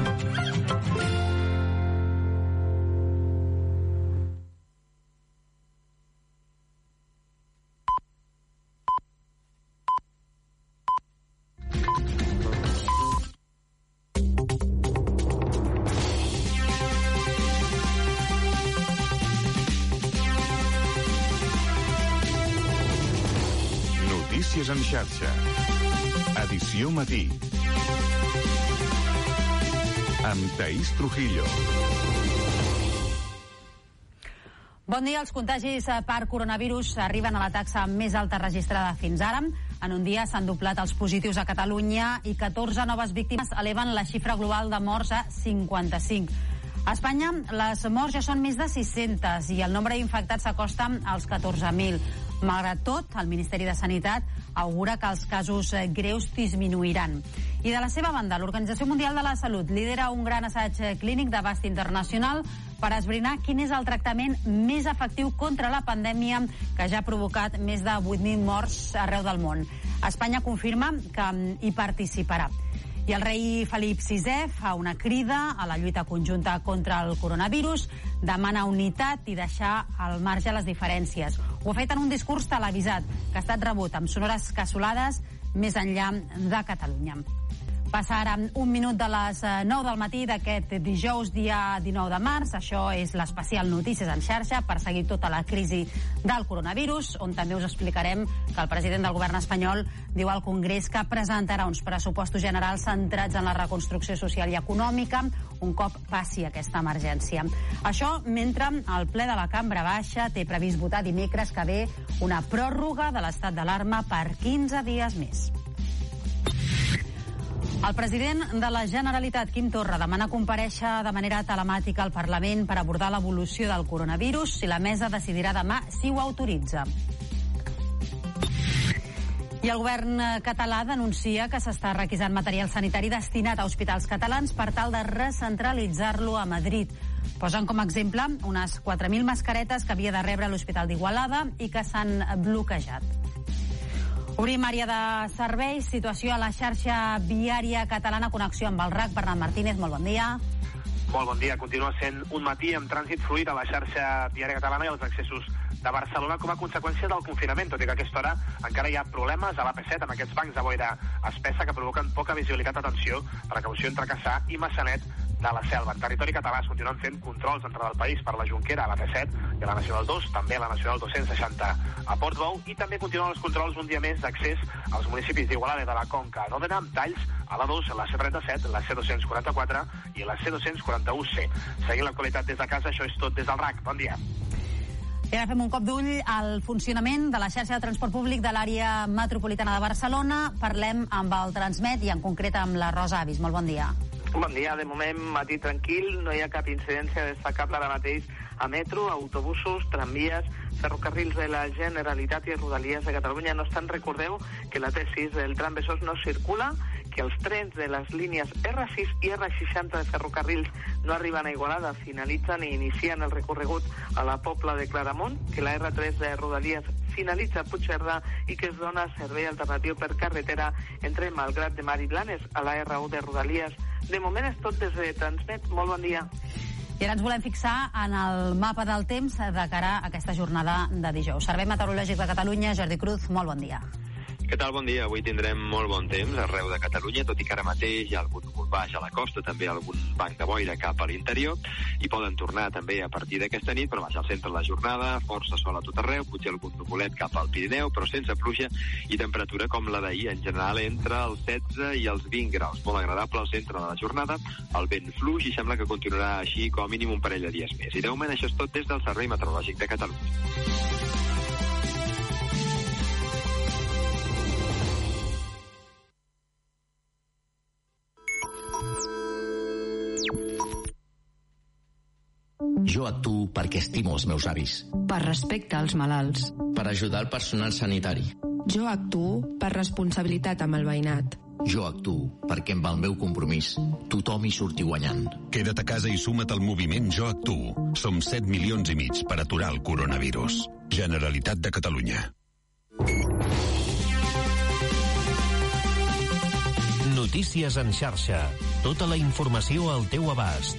Notícies en xarxa. Edició matí. Amb Thaís Trujillo. Bon dia. Els contagis per coronavirus arriben a la taxa més alta registrada fins ara. En un dia s'han doblat els positius a Catalunya i 14 noves víctimes eleven la xifra global de morts a 55. A Espanya, les morts ja són més de 600 i el nombre d'infectats s'acosta als 14.000. Malgrat tot, el Ministeri de Sanitat augura que els casos greus disminuiran. I de la seva banda, l'Organització Mundial de la Salut lidera un gran assaig clínic d'abast internacional per esbrinar quin és el tractament més efectiu contra la pandèmia que ja ha provocat més de 8.000 morts arreu del món. Espanya confirma que hi participarà. I el rei Felip VI fa una crida a la lluita conjunta contra el coronavirus, demana unitat i deixar al marge les diferències. Ho ha fet en un discurs televisat que ha estat rebut amb sonores cassolades més enllà de Catalunya. Passa ara un minut de les 9 del matí d'aquest dijous, dia 19 de març. Això és l'especial Notícies en xarxa per seguir tota la crisi del coronavirus, on també us explicarem que el president del govern espanyol diu al Congrés que presentarà uns pressupostos generals centrats en la reconstrucció social i econòmica un cop passi aquesta emergència. Això mentre el ple de la Cambra Baixa té previst votar dimecres que ve una pròrroga de l'estat d'alarma per 15 dies més. El president de la Generalitat, Quim Torra, demana comparèixer de manera telemàtica al Parlament per abordar l'evolució del coronavirus i la mesa decidirà demà si ho autoritza. I el govern català denuncia que s'està requisant material sanitari destinat a hospitals catalans per tal de recentralitzar-lo a Madrid. Posen com a exemple unes 4.000 mascaretes que havia de rebre l'Hospital d'Igualada i que s'han bloquejat. Obrim àrea de serveis, situació a la xarxa viària catalana, connexió amb el RAC. Bernat Martínez, molt bon dia. Molt bon dia. Continua sent un matí amb trànsit fluid a la xarxa viària catalana i els accessos de Barcelona com a conseqüència del confinament, tot i que a aquesta hora encara hi ha problemes a l'AP7 amb aquests bancs de boira espessa que provoquen poca visibilitat. Atenció, precaució entre Cassà i Massanet de la Selva. En territori català es continuen fent controls d'entrada del país per la Jonquera, a l'AP7 i a la Nacional 2, també a la Nacional 260 a Portbou, i també continuen els controls un dia més d'accés als municipis d'Igualada i de la Conca d'Òdena, amb talls a la 2, la C37, la C244 i la C241C. Seguint l'actualitat des de casa, això és tot des del RAC. Bon dia. I ara fem un cop d'ull al funcionament de la xarxa de transport públic de l'àrea metropolitana de Barcelona. Parlem amb el Transmet i en concret amb la Rosa Avis. Molt bon dia. Bon dia, de moment matí tranquil, no hi ha cap incidència destacable ara mateix a metro, autobusos, tramvies, ferrocarrils de la Generalitat i Rodalies de Catalunya. No obstant, recordeu que la T6 del tram Besòs no circula, que els trens de les línies R6 i R60 de ferrocarrils no arriben a Igualada, finalitzen i inicien el recorregut a la Pobla de Claramunt, que la R3 de Rodalies finalitza a Puigcerdà i que es dona servei alternatiu per carretera entre Malgrat de Mar i Blanes a la R1 de Rodalies. De moment és tot des de Transmet. Molt bon dia. I ara ens volem fixar en el mapa del temps de cara a aquesta jornada de dijous. Servei Meteorològic de Catalunya, Jordi Cruz, molt bon dia. Què tal? Bon dia. Avui tindrem molt bon temps arreu de Catalunya, tot i que ara mateix hi ha algun núvol baix a la costa, també algun banc de boira cap a l'interior, i poden tornar també a partir d'aquesta nit, però vaja, al centre de la jornada, força sol a tot arreu, potser algun nuvolet cap al Pirineu, però sense pluja, i temperatura com la d'ahir, en general entre els 16 i els 20 graus. Molt agradable al centre de la jornada, el vent fluix, i sembla que continuarà així com a mínim un parell de dies més. I de moment això és tot des del Servei Meteorològic de Catalunya. Jo actuo perquè estimo els meus avis. Per respecte als malalts. Per ajudar el personal sanitari. Jo actuo per responsabilitat amb el veïnat. Jo actuo perquè amb el meu compromís tothom hi surti guanyant. Queda't a casa i suma't al moviment Jo actuo. Som 7,5 milions per aturar el coronavirus. Generalitat de Catalunya. Notícies en xarxa. Tota la informació al teu abast.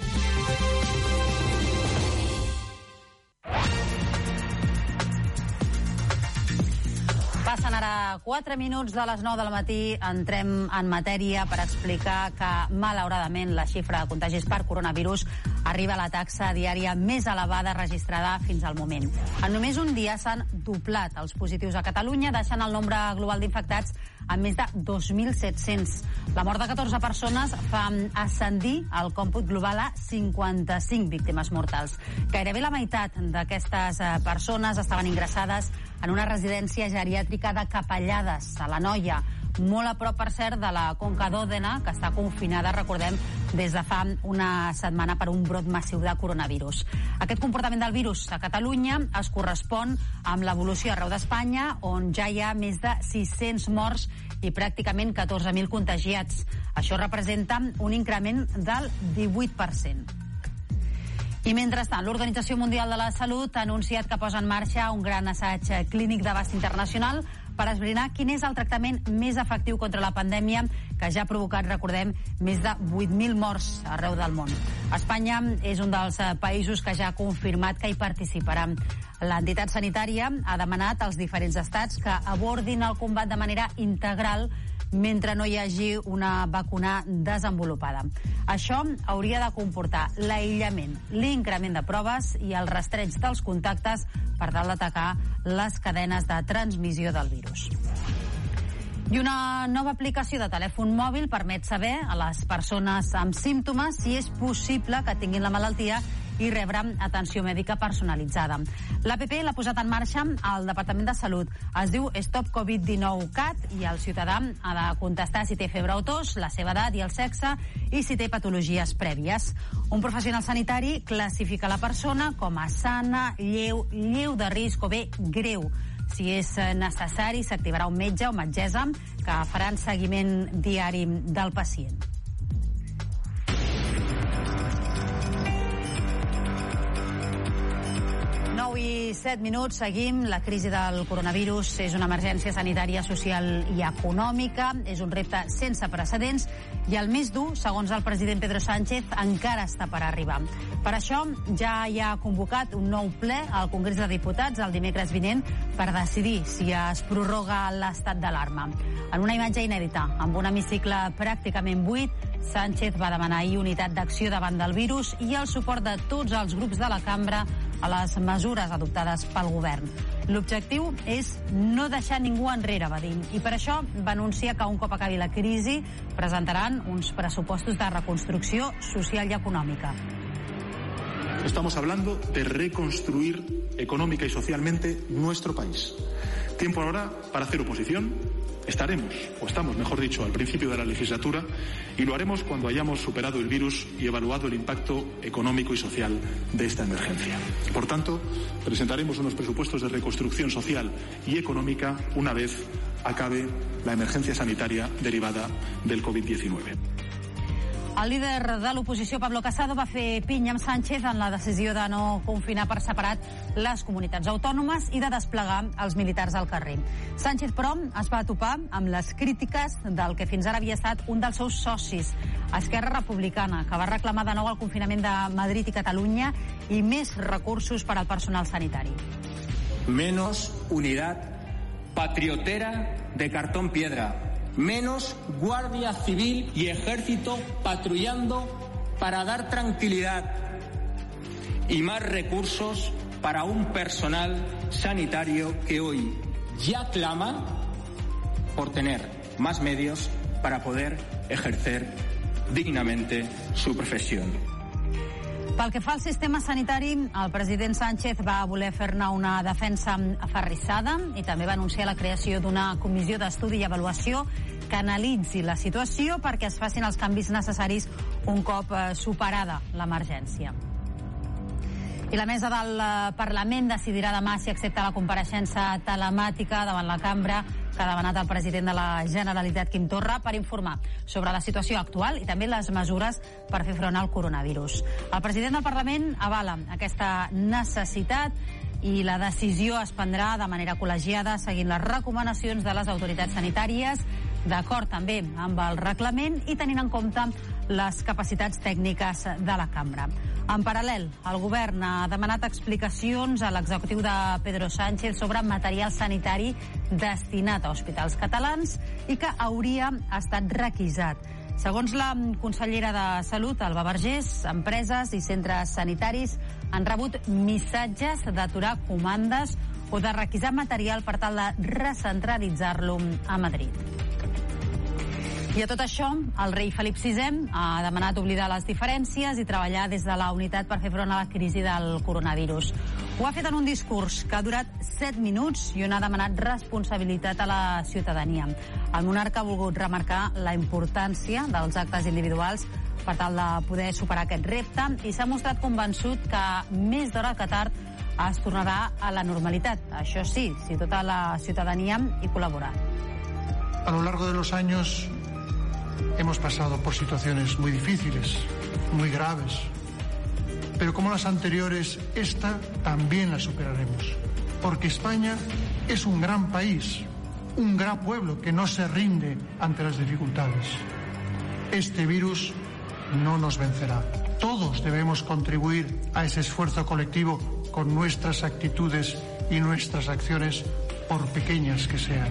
Passen ara 4 minuts de les 9 del matí. Entrem en matèria per explicar que, malauradament, la xifra de contagis per coronavirus arriba a la taxa diària més elevada registrada fins al moment. En només un dia s'han doblat els positius a Catalunya, deixant el nombre global d'infectats a més de 2.700. La mort de 14 persones fa ascendir el còmput global a 55 víctimes mortals. Gairebé la meitat d'aquestes persones estaven ingressades en una residència geriàtrica de Capellades, a l'Anoia, molt a prop, per cert, de la Conca d'Òdena, que està confinada, recordem, des de fa una setmana per un brot massiu de coronavirus. Aquest comportament del virus a Catalunya es correspon amb l'evolució arreu d'Espanya, on ja hi ha més de 600 morts i pràcticament 14.000 contagiats. Això representa un increment del 18%. I mentrestant, l'Organització Mundial de la Salut ha anunciat que posa en marxa un gran assaig clínic d'abast internacional per esbrinar quin és el tractament més efectiu contra la pandèmia, que ja ha provocat, recordem, més de 8.000 morts arreu del món. Espanya és un dels països que ja ha confirmat que hi participarà. L'entitat sanitària ha demanat als diferents estats que abordin el combat de manera integral mentre no hi hagi una vacuna desenvolupada. Això hauria de comportar l'aïllament, l'increment de proves i el rastreig dels contactes per tal d'atacar les cadenes de transmissió del virus. I una nova aplicació de telèfon mòbil permet saber a les persones amb símptomes si és possible que tinguin la malaltia i rebre atenció mèdica personalitzada. L'APP l'ha posat en marxa al Departament de Salut. Es diu Stop Covid-19 CAT i el ciutadà ha de contestar si té febre o tos, la seva edat i el sexe i si té patologies prèvies. Un professional sanitari classifica la persona com a sana, lleu de risc o bé greu. Si és necessari, s'activarà un metge o metgessa que faran seguiment diari del pacient. 9 i 7 minuts, seguim. La crisi del coronavirus és una emergència sanitària, social i econòmica. És un repte sense precedents i el més dur, segons el president Pedro Sánchez, encara està per arribar. Per això ja hi ha convocat un nou ple al Congrés de Diputats el dimecres vinent per decidir si es prorroga l'estat d'alarma. En una imatge inèdita, amb un hemicicle pràcticament buit, Sánchez va demanar ahir unitat d'acció davant del virus i el suport de tots els grups de la cambra a les mesures adoptades pel govern. L'objectiu és no deixar ningú enrere, va dir, i per això va anunciar que un cop acabi la crisi presentaran uns pressupostos de reconstrucció social i econòmica. Estamos hablando de reconstruir económica y socialmente nuestro país. Tiempo ahora para hacer oposición. Estaremos, o estamos, mejor dicho, al principio de la legislatura y lo haremos cuando hayamos superado el virus y evaluado el impacto económico y social de esta emergencia. Por tanto, presentaremos unos presupuestos de reconstrucción social y económica una vez acabe la emergencia sanitaria derivada del COVID-19. El líder de l'oposició, Pablo Casado, va fer pinya amb Sánchez en la decisió de no confinar per separat les comunitats autònomes i de desplegar els militars al carrer. Sánchez, però, es va topar amb les crítiques del que fins ara havia estat un dels seus socis, Esquerra Republicana, que va reclamar de nou el confinament de Madrid i Catalunya i més recursos per al personal sanitari. Menos unidad patriotera de cartón piedra. Menos Guardia Civil y Ejército patrullando para dar tranquilidad y más recursos para un personal sanitario que hoy ya clama por tener más medios para poder ejercer dignamente su profesión. Pel que fa al sistema sanitari, el president Sánchez va voler fer-ne una defensa aferrissada i també va anunciar la creació d'una comissió d'estudi i avaluació que analitzi la situació perquè es facin els canvis necessaris un cop superada l'emergència. I la mesa del Parlament decidirà demà si accepta la compareixença telemàtica davant la cambra que ha demanat el president de la Generalitat, Quim Torra, per informar sobre la situació actual i també les mesures per fer front al coronavirus. El president del Parlament avala aquesta necessitat i la decisió es prendrà de manera col·legiada seguint les recomanacions de les autoritats sanitàries, d'acord també amb el reglament i tenint en compte les capacitats tècniques de la cambra. En paral·lel, el govern ha demanat explicacions a l'executiu de Pedro Sánchez sobre material sanitari destinat a hospitals catalans i que hauria estat requisat. Segons la consellera de Salut, Alba Vergés, empreses i centres sanitaris han rebut missatges d'aturar comandes o de requisar material per tal de recentralitzar-lo a Madrid. I a tot això, el rei Felip VI ha demanat oblidar les diferències i treballar des de la unitat per fer front a la crisi del coronavirus. Ho ha fet en un discurs que ha durat 7 minuts i on ha demanat responsabilitat a la ciutadania. El monarca ha volgut remarcar la importància dels actes individuals per tal de poder superar aquest repte i s'ha mostrat convençut que més d'hora que tard es tornarà a la normalitat. Això sí, si tota la ciutadania hi col·labora. A lo largo de los años hemos pasado por situaciones muy difíciles, muy graves, pero como las anteriores, esta también la superaremos, porque España es un gran país, un gran pueblo que no se rinde ante las dificultades. Este virus no nos vencerá. Todos debemos contribuir a ese esfuerzo colectivo con nuestras actitudes y nuestras acciones, por pequeñas que sean.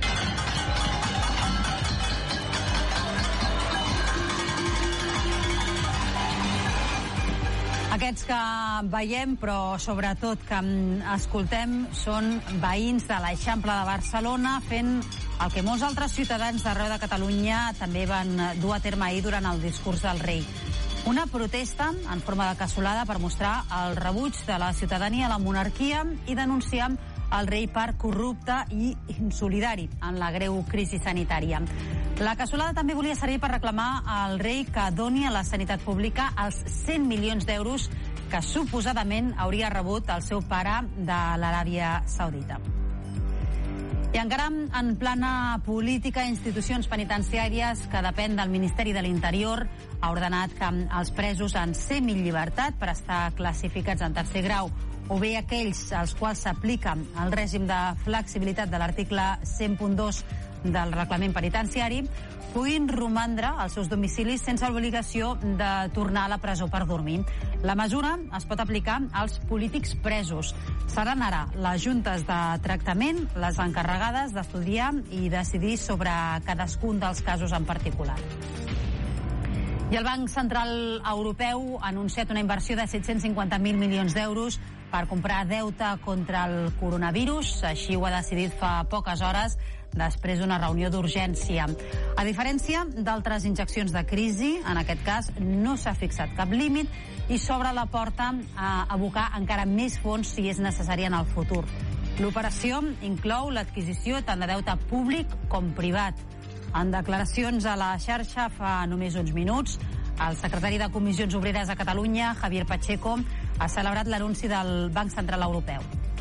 Aquests que veiem, però sobretot que escoltem, són veïns de l'Eixample de Barcelona fent el que molts altres ciutadans d'arreu de Catalunya també van dur a terme ahir durant el discurs del rei. Una protesta en forma de cassolada per mostrar el rebuig de la ciutadania a la monarquia i denunciar el rei per corrupte i insolidari en la greu crisi sanitària. La cassolada també volia servir per reclamar al rei que doni a la sanitat pública els 100 milions d'euros que suposadament hauria rebut el seu pare de l'Aràbia Saudita. I encara en plana política, institucions penitenciàries que depèn del Ministeri de l'Interior ha ordenat que els presos en semillibertat per estar classificats en tercer grau o bé aquells als quals s'aplica el règim de flexibilitat de l'article 100.2 del reglament penitenciari puguin romandre als seus domicilis sense obligació de tornar a la presó per dormir. La mesura es pot aplicar als polítics presos. Seran ara les juntes de tractament les encarregades d'estudiar i decidir sobre cadascun dels casos en particular. I el Banc Central Europeu ha anunciat una inversió de 750.000 milions d'euros per comprar deute contra el coronavirus. Així ho ha decidit fa poques hores després d'una reunió d'urgència. A diferència d'altres injeccions de crisi, en aquest cas no s'ha fixat cap límit i s'obre la porta a abocar encara més fons si és necessari en el futur. L'operació inclou l'adquisició tant de deute públic com privat. En declaracions a la xarxa fa només uns minuts, el secretari de Comissions Obreres a Catalunya, Javier Pacheco, ha celebrat l'anunci del Banc Central Europeu.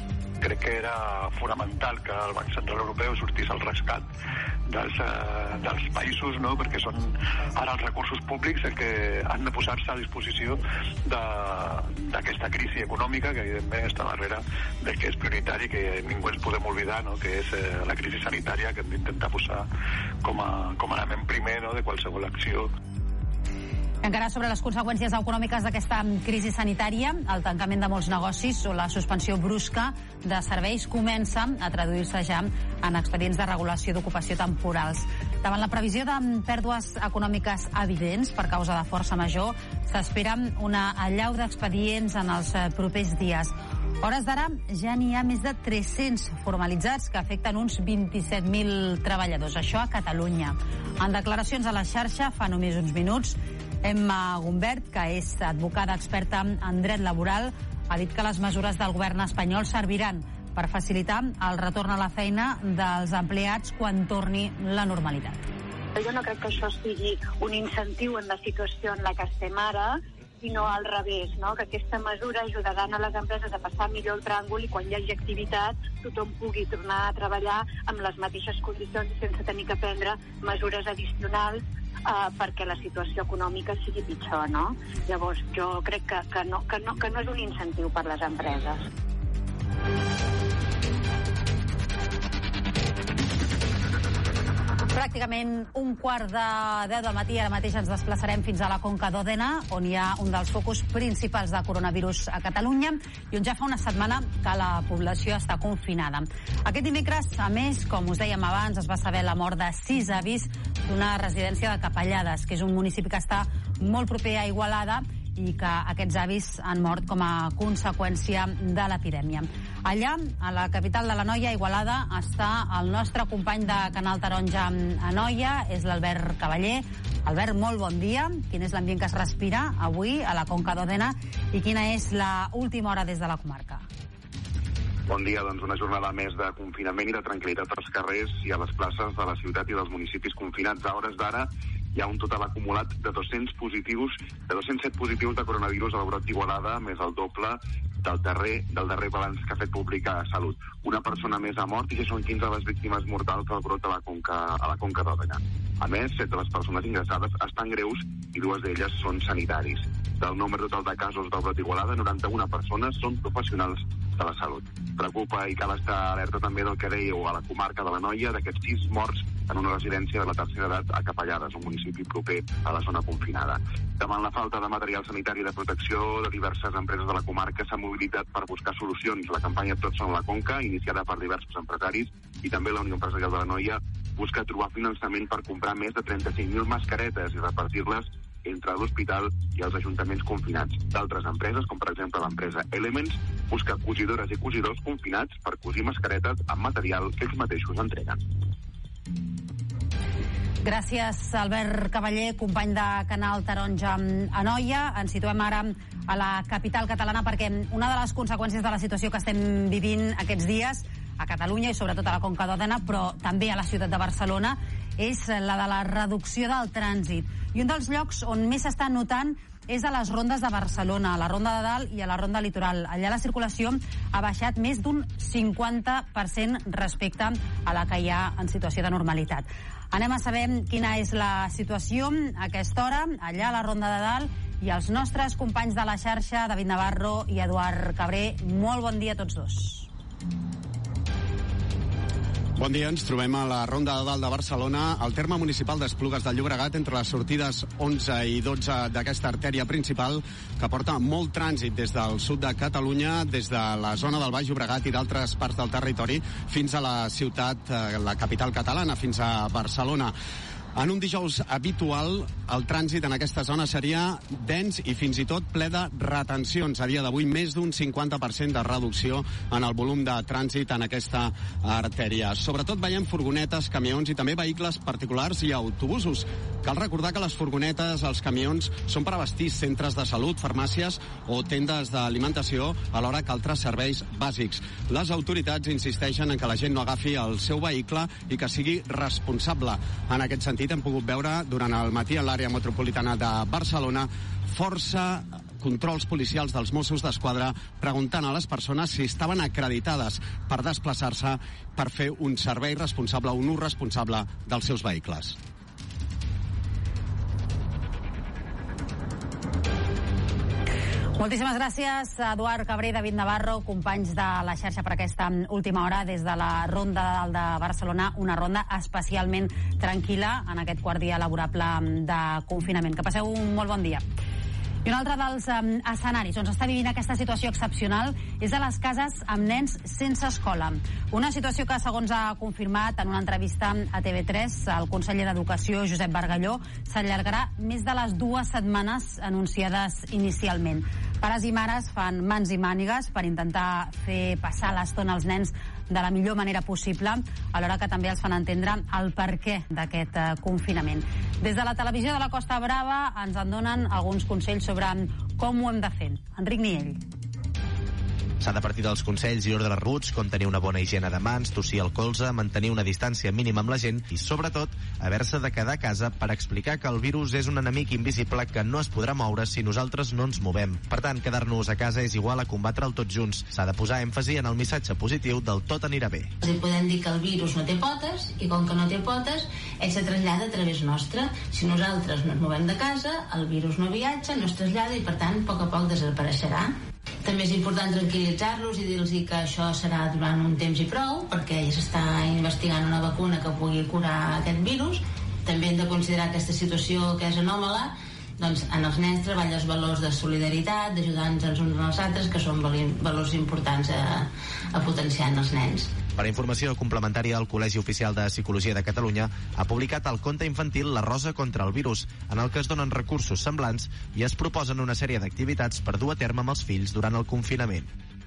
crec que era fonamental que el Banc Central Europeu sortís al rescat dels països, no? Perquè són ara els recursos públics que han de posar-se a disposició d'aquesta crisi econòmica que evidentment està darrere del que és prioritari, que ningú ens podem oblidar, no? Que és la crisi sanitària, que hem d'intentar posar com a element primer, no? De qualsevol acció. Encara sobre les conseqüències econòmiques d'aquesta crisi sanitària, el tancament de molts negocis o la suspensió brusca de serveis comença a traduir-se ja en expedients de regulació d'ocupació temporals. Davant la previsió de pèrdues econòmiques evidents per causa de força major, s'espera una allau d'expedients en els propers dies. A hores d'ara ja n'hi ha més de 300 formalitzats que afecten uns 27.000 treballadors. Això a Catalunya. En declaracions a la xarxa fa només uns minuts, Emma Gumbert, que és advocada experta en dret laboral, ha dit que les mesures del govern espanyol serviran per facilitar el retorn a la feina dels empleats quan torni la normalitat. Jo no crec que això sigui un incentiu en la situació en la que estem ara, sinó al revés, no? Que aquesta mesura ajudarà a les empreses a passar millor el tràngol i quan hi hagi activitat tothom pugui tornar a treballar amb les mateixes condicions sense tenir que prendre mesures addicionals perquè la situació econòmica sigui pitjor, no? Llavors, jo crec que no és un incentiu per les empreses. Pràcticament 1:15 del matí, ara mateix ens desplaçarem fins a la Conca d'Òdena, on hi ha un dels focus principals de coronavirus a Catalunya i on ja fa una setmana que la població està confinada. Aquest dimecres, a més, com us dèiem abans, es va saber la mort de 6 avis d'una residència de Capellades, que és un municipi que està molt proper a Igualada i que aquests avis han mort com a conseqüència de l'epidèmia. Allà, a la capital de l'Anoia, Igualada, està el nostre company de Canal Taronja Anoia, és l'Albert Cavaller. Albert, molt bon dia. Quin és l'ambient que es respira avui a la Conca d'Òdena i quina és l'última hora des de la comarca? Bon dia, doncs una jornada més de confinament i de tranquil·litat als carrers i a les places de la ciutat i dels municipis confinats. A hores d'ara hi ha un total acumulat de 207 positius de coronavirus al brot d'Igualada, més el doble del darrer balanç que ha fet públic a Salut. Una persona més ha mort i ja són 15 les víctimes mortals del brot a la Conca d'Òdena. A més, 7 de les persones ingressades estan greus i 2 d'elles són sanitaris. Del nombre total de casos del brot d'Igualada, 91 persones són professionals de la salut. Preocupa i cal estar alerta també del que dèieu a la comarca de l'Anoia, d'aquests 6 morts en una residència de la tercera edat a Capellades, un municipi proper a la zona confinada. Davant la falta de material sanitari de protecció de diverses empreses de la comarca s'ha mobilitzat per buscar solucions. La campanya Tots som la Conca, iniciada per diversos empresaris i també la Unió Empresarial de l'Anoia, busca trobar finançament per comprar més de 35.000 mascaretes i repartir-les entre l'hospital i els ajuntaments confinats. D'altres empreses, com per exemple l'empresa Elements, busca cosidores i cosidors confinats per cosir mascaretes amb material que ells mateixos entreguen. Gràcies, Albert Cavaller, company de Canal Taronja Anoia. Ens situem ara a la capital catalana perquè una de les conseqüències de la situació que estem vivint aquests dies a Catalunya i sobretot a la Conca d'Òdena, però també a la ciutat de Barcelona, és la de la reducció del trànsit. I un dels llocs on més s'està notant és a les rondes de Barcelona, a la Ronda de Dalt i a la Ronda Litoral. Allà la circulació ha baixat més d'un 50% respecte a la que hi ha en situació de normalitat. Anem a saber quina és la situació a aquesta hora, allà a la Ronda de Dalt, i els nostres companys de la xarxa, David Navarro i Eduard Cabré. Molt bon dia a tots dos. Bon dia, ens trobem a la Ronda de Dalt de Barcelona, al terme municipal d'Esplugues de Llobregat, entre les sortides 11 i 12 d'aquesta artèria principal, que porta molt trànsit des del sud de Catalunya, des de la zona del Baix Llobregat i d'altres parts del territori, fins a la ciutat, la capital catalana, fins a Barcelona. En un dijous habitual, el trànsit en aquesta zona seria dens i fins i tot ple de retencions. A dia d'avui, més d'un 50% de reducció en el volum de trànsit en aquesta artèria. Sobretot veiem furgonetes, camions i també vehicles particulars i autobusos. Cal recordar que les furgonetes, els camions, són per abastir centres de salut, farmàcies o tendes d'alimentació, alhora que altres serveis bàsics. Les autoritats insisteixen en que la gent no agafi el seu vehicle i que sigui responsable. En aquest sentit, hem pogut veure durant el matí a l'àrea metropolitana de Barcelona força controls policials dels Mossos d'Esquadra preguntant a les persones si estaven acreditades per desplaçar-se per fer un servei responsable o un ús responsable dels seus vehicles. Moltíssimes gràcies, Eduard Cabré i David Navarro, companys de la xarxa per aquesta última hora des de la Ronda de Dalt de Barcelona, una ronda especialment tranquil·la en aquest quart dia laborable de confinament. Que passeu un molt bon dia. I un altre dels escenaris on s'està vivint aquesta situació excepcional és a les cases amb nens sense escola. Una situació que, segons ha confirmat en una entrevista a TV3, el conseller d'Educació, Josep Bargalló, s'allargarà més de les 2 setmanes anunciades inicialment. Pares i mares fan mans i mànigues per intentar fer passar l'estona als nens de la millor manera possible, alhora que també els fan entendre el perquè d'aquest confinament. Des de la televisió de la Costa Brava ens en donen alguns consells sobre com ho hem de fer. Enric Niell. S'ha de partir dels consells i ordres rebuts, com tenir una bona higiene de mans, tossir el colze, mantenir una distància mínima amb la gent i, sobretot, haver-se de quedar a casa per explicar que el virus és un enemic invisible que no es podrà moure si nosaltres no ens movem. Per tant, quedar-nos a casa és igual a combatre'l tots junts. S'ha de posar èmfasi en el missatge positiu del tot anirà bé. Els podem dir que el virus no té potes i com que no té potes, ell se trasllada a través nostre. Si nosaltres no ens movem de casa, el virus no viatja, no es trasllada i, per tant, a poc desapareixerà. També és important tranquil·litzar-los i dir-los que això serà durant un temps i prou, perquè ja s'està investigant una vacuna que pugui curar aquest virus. També hem de considerar aquesta situació que és anòmala, doncs en els nens treballa els valors de solidaritat, d'ajudar-nos els uns als altres, que són valors importants a potenciar en els nens. Per a informació complementària, el Col·legi Oficial de Psicologia de Catalunya ha publicat el conte infantil La Rosa contra el virus, en el que es donen recursos semblants i es proposen una sèrie d'activitats per dur a terme amb els fills durant el confinament.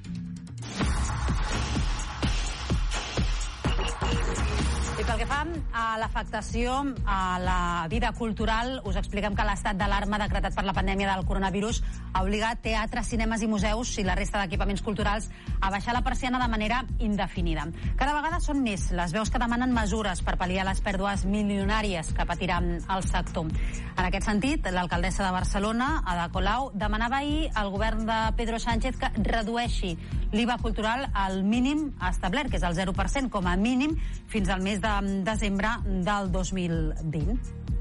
I pel que fa a l'afectació a la vida cultural, us expliquem que l'estat d'alarma decretat per la pandèmia del coronavirus ha obligat teatres, cinemes i museus i la resta d'equipaments culturals a baixar la persiana de manera indefinida. Cada vegada són més les veus que demanen mesures per pal·liar les pèrdues milionàries que patirà el sector. En aquest sentit, l'alcaldessa de Barcelona, Ada Colau, demanava ahir al govern de Pedro Sánchez que redueixi l'IVA cultural al mínim establert, que és el 0%, com a mínim fins al mes de desembre del 2020.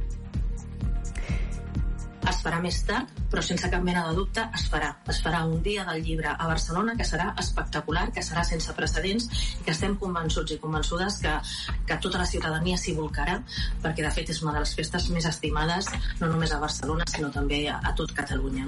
Es farà més tard, però sense cap mena de dubte es farà. Es farà un dia del llibre a Barcelona que serà espectacular, que serà sense precedents i que estem convençuts i convençudes que tota la ciutadania s'hi volcarà, perquè de fet és una de les festes més estimades no només a Barcelona sinó també a tot Catalunya.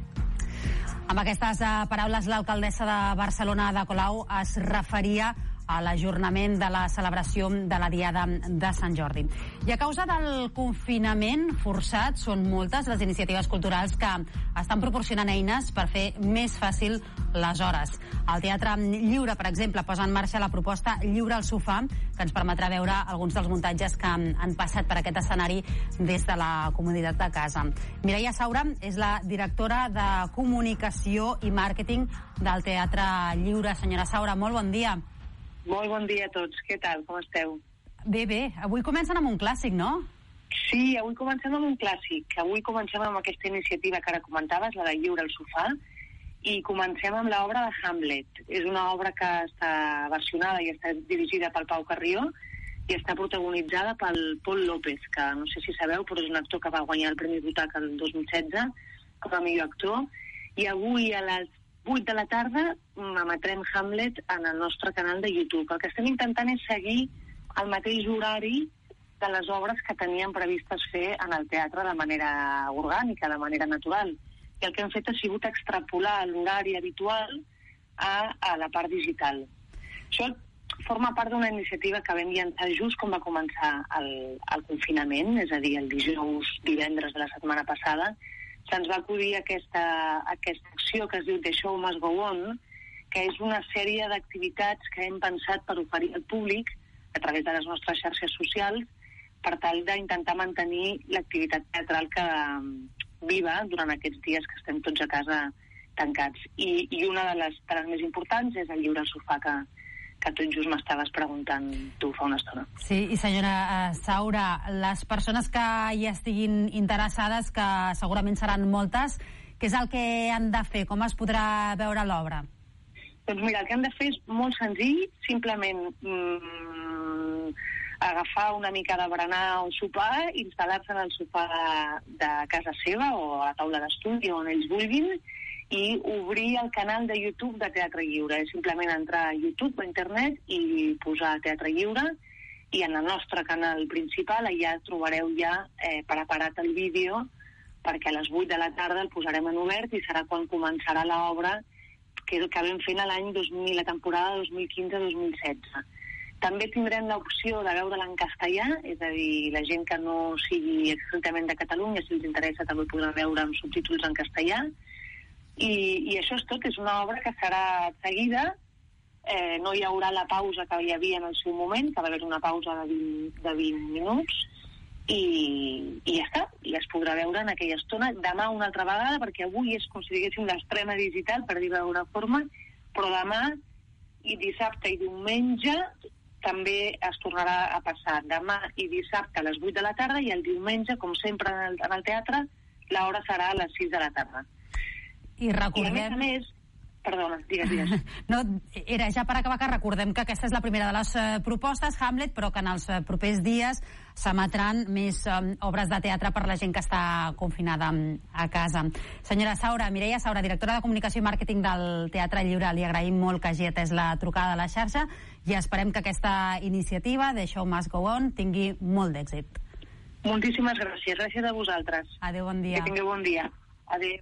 Amb aquestes paraules, l'alcaldessa de Barcelona, Ada Colau, es referia a l'ajornament de la celebració de la Diada de Sant Jordi. I a causa del confinament forçat, són moltes les iniciatives culturals que estan proporcionant eines per fer més fàcil les hores. El Teatre Lliure, per exemple, posa en marxa la proposta Lliure al sofà, que ens permetrà veure alguns dels muntatges que han passat per aquest escenari des de la comoditat de casa. Mireia Saura és la directora de Comunicació i Màrqueting del Teatre Lliure. Senyora Saura, molt bon dia. Molt bon dia a tots. Què tal? Com esteu? Bé, bé. Avui comencen amb un clàssic, no? Sí, avui comencem amb un clàssic. Avui comencem amb aquesta iniciativa que ara comentaves, la de Lliure al sofà, i comencem amb l'obra de Hamlet. És una obra que està versionada i està dirigida pel Pau Carrió i està protagonitzada pel Pol López, que no sé si sabeu, però és un actor que va guanyar el Premi Butaca el 2016 com a millor actor, i avui a les 8 de la tarda emetrem Hamlet en el nostre canal de YouTube. El que estem intentant és seguir el mateix horari de les obres que teníem previstes fer en el teatre de manera orgànica, de manera natural. I el que hem fet ha sigut extrapolar l'horari habitual a la part digital. Això forma part d'una iniciativa que vam llançar just quan va començar el confinament, és a dir, el divendres de la setmana passada. Se'ns va acudir aquesta acció que es diu The Show Must Go On, que és una sèrie d'activitats que hem pensat per oferir al públic a través de les nostres xarxes socials per tal d'intentar mantenir l'activitat teatral que viva durant aquests dies que estem tots a casa tancats. I una de les més importants és el Lliure al sofà que tot just m'estaves preguntant tu fa una estona. Sí, i senyora Saura, les persones que hi estiguin interessades, que segurament seran moltes, Què és el que han de fer? Com es podrà veure l'obra? Doncs mira, el que han de fer és molt senzill, simplement agafar una mica de berenar o sopar, instal·lar-se en el sofà de casa seva o a la taula d'estudi on ells vulguin i obrir el canal de YouTube de Teatre Lliure. És simplement entrar a YouTube o a internet i posar Teatre Lliure i en el nostre canal principal allà trobareu ja preparat el vídeo perquè a les 8 de la tarda el posarem en obert i serà quan començarà l'obra que vam fent la temporada 2015-2016. També tindrem l'opció de veure-la en castellà, és a dir, la gent que no sigui exactament de Catalunya, si els interessa també podrà veure amb subtítols en castellà. I això és tot, és una obra que serà seguida, no hi haurà la pausa que hi havia en el seu moment, que va haver una pausa de 20 minuts, i ja està, i es podrà veure en aquella estona demà una altra vegada, perquè avui és com si diguéssim l'estrena digital, per dir-ho d'alguna forma, però demà i dissabte i diumenge també es tornarà a passar. Demà i dissabte a les 8 de la tarda i el diumenge, com sempre en el teatre, l'hora serà a les 6 de la tarda. I recordem... I a més, perdona, digues. No, era ja per acabar que recordem que aquesta és la primera de les propostes, Hamlet, però que en els propers dies s'emetran més obres de teatre per la gent que està confinada a casa. Senyora Saura, Mireia Saura, directora de Comunicació i Màrqueting del Teatre Lliure, li agraïm molt que hagi atès la trucada de la xarxa i esperem que aquesta iniciativa de Show Must Go On tingui molt d'èxit. Moltíssimes gràcies. Gràcies a vosaltres. Adéu, bon dia. Que tingueu bon dia. Adéu.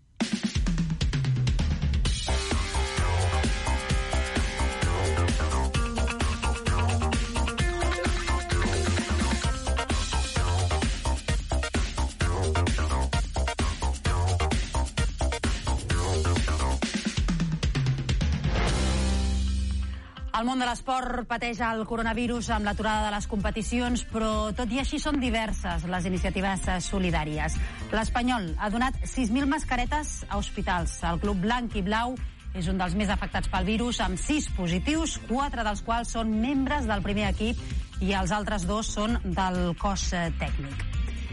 El món de l'esport pateix el coronavirus amb l'aturada de les competicions, però tot i així són diverses les iniciatives solidàries. L'Espanyol ha donat 6.000 mascaretes a hospitals. El club blanc i blau és un dels més afectats pel virus, amb 6 positius, 4 dels quals són membres del primer equip i els altres 2 són del cos tècnic.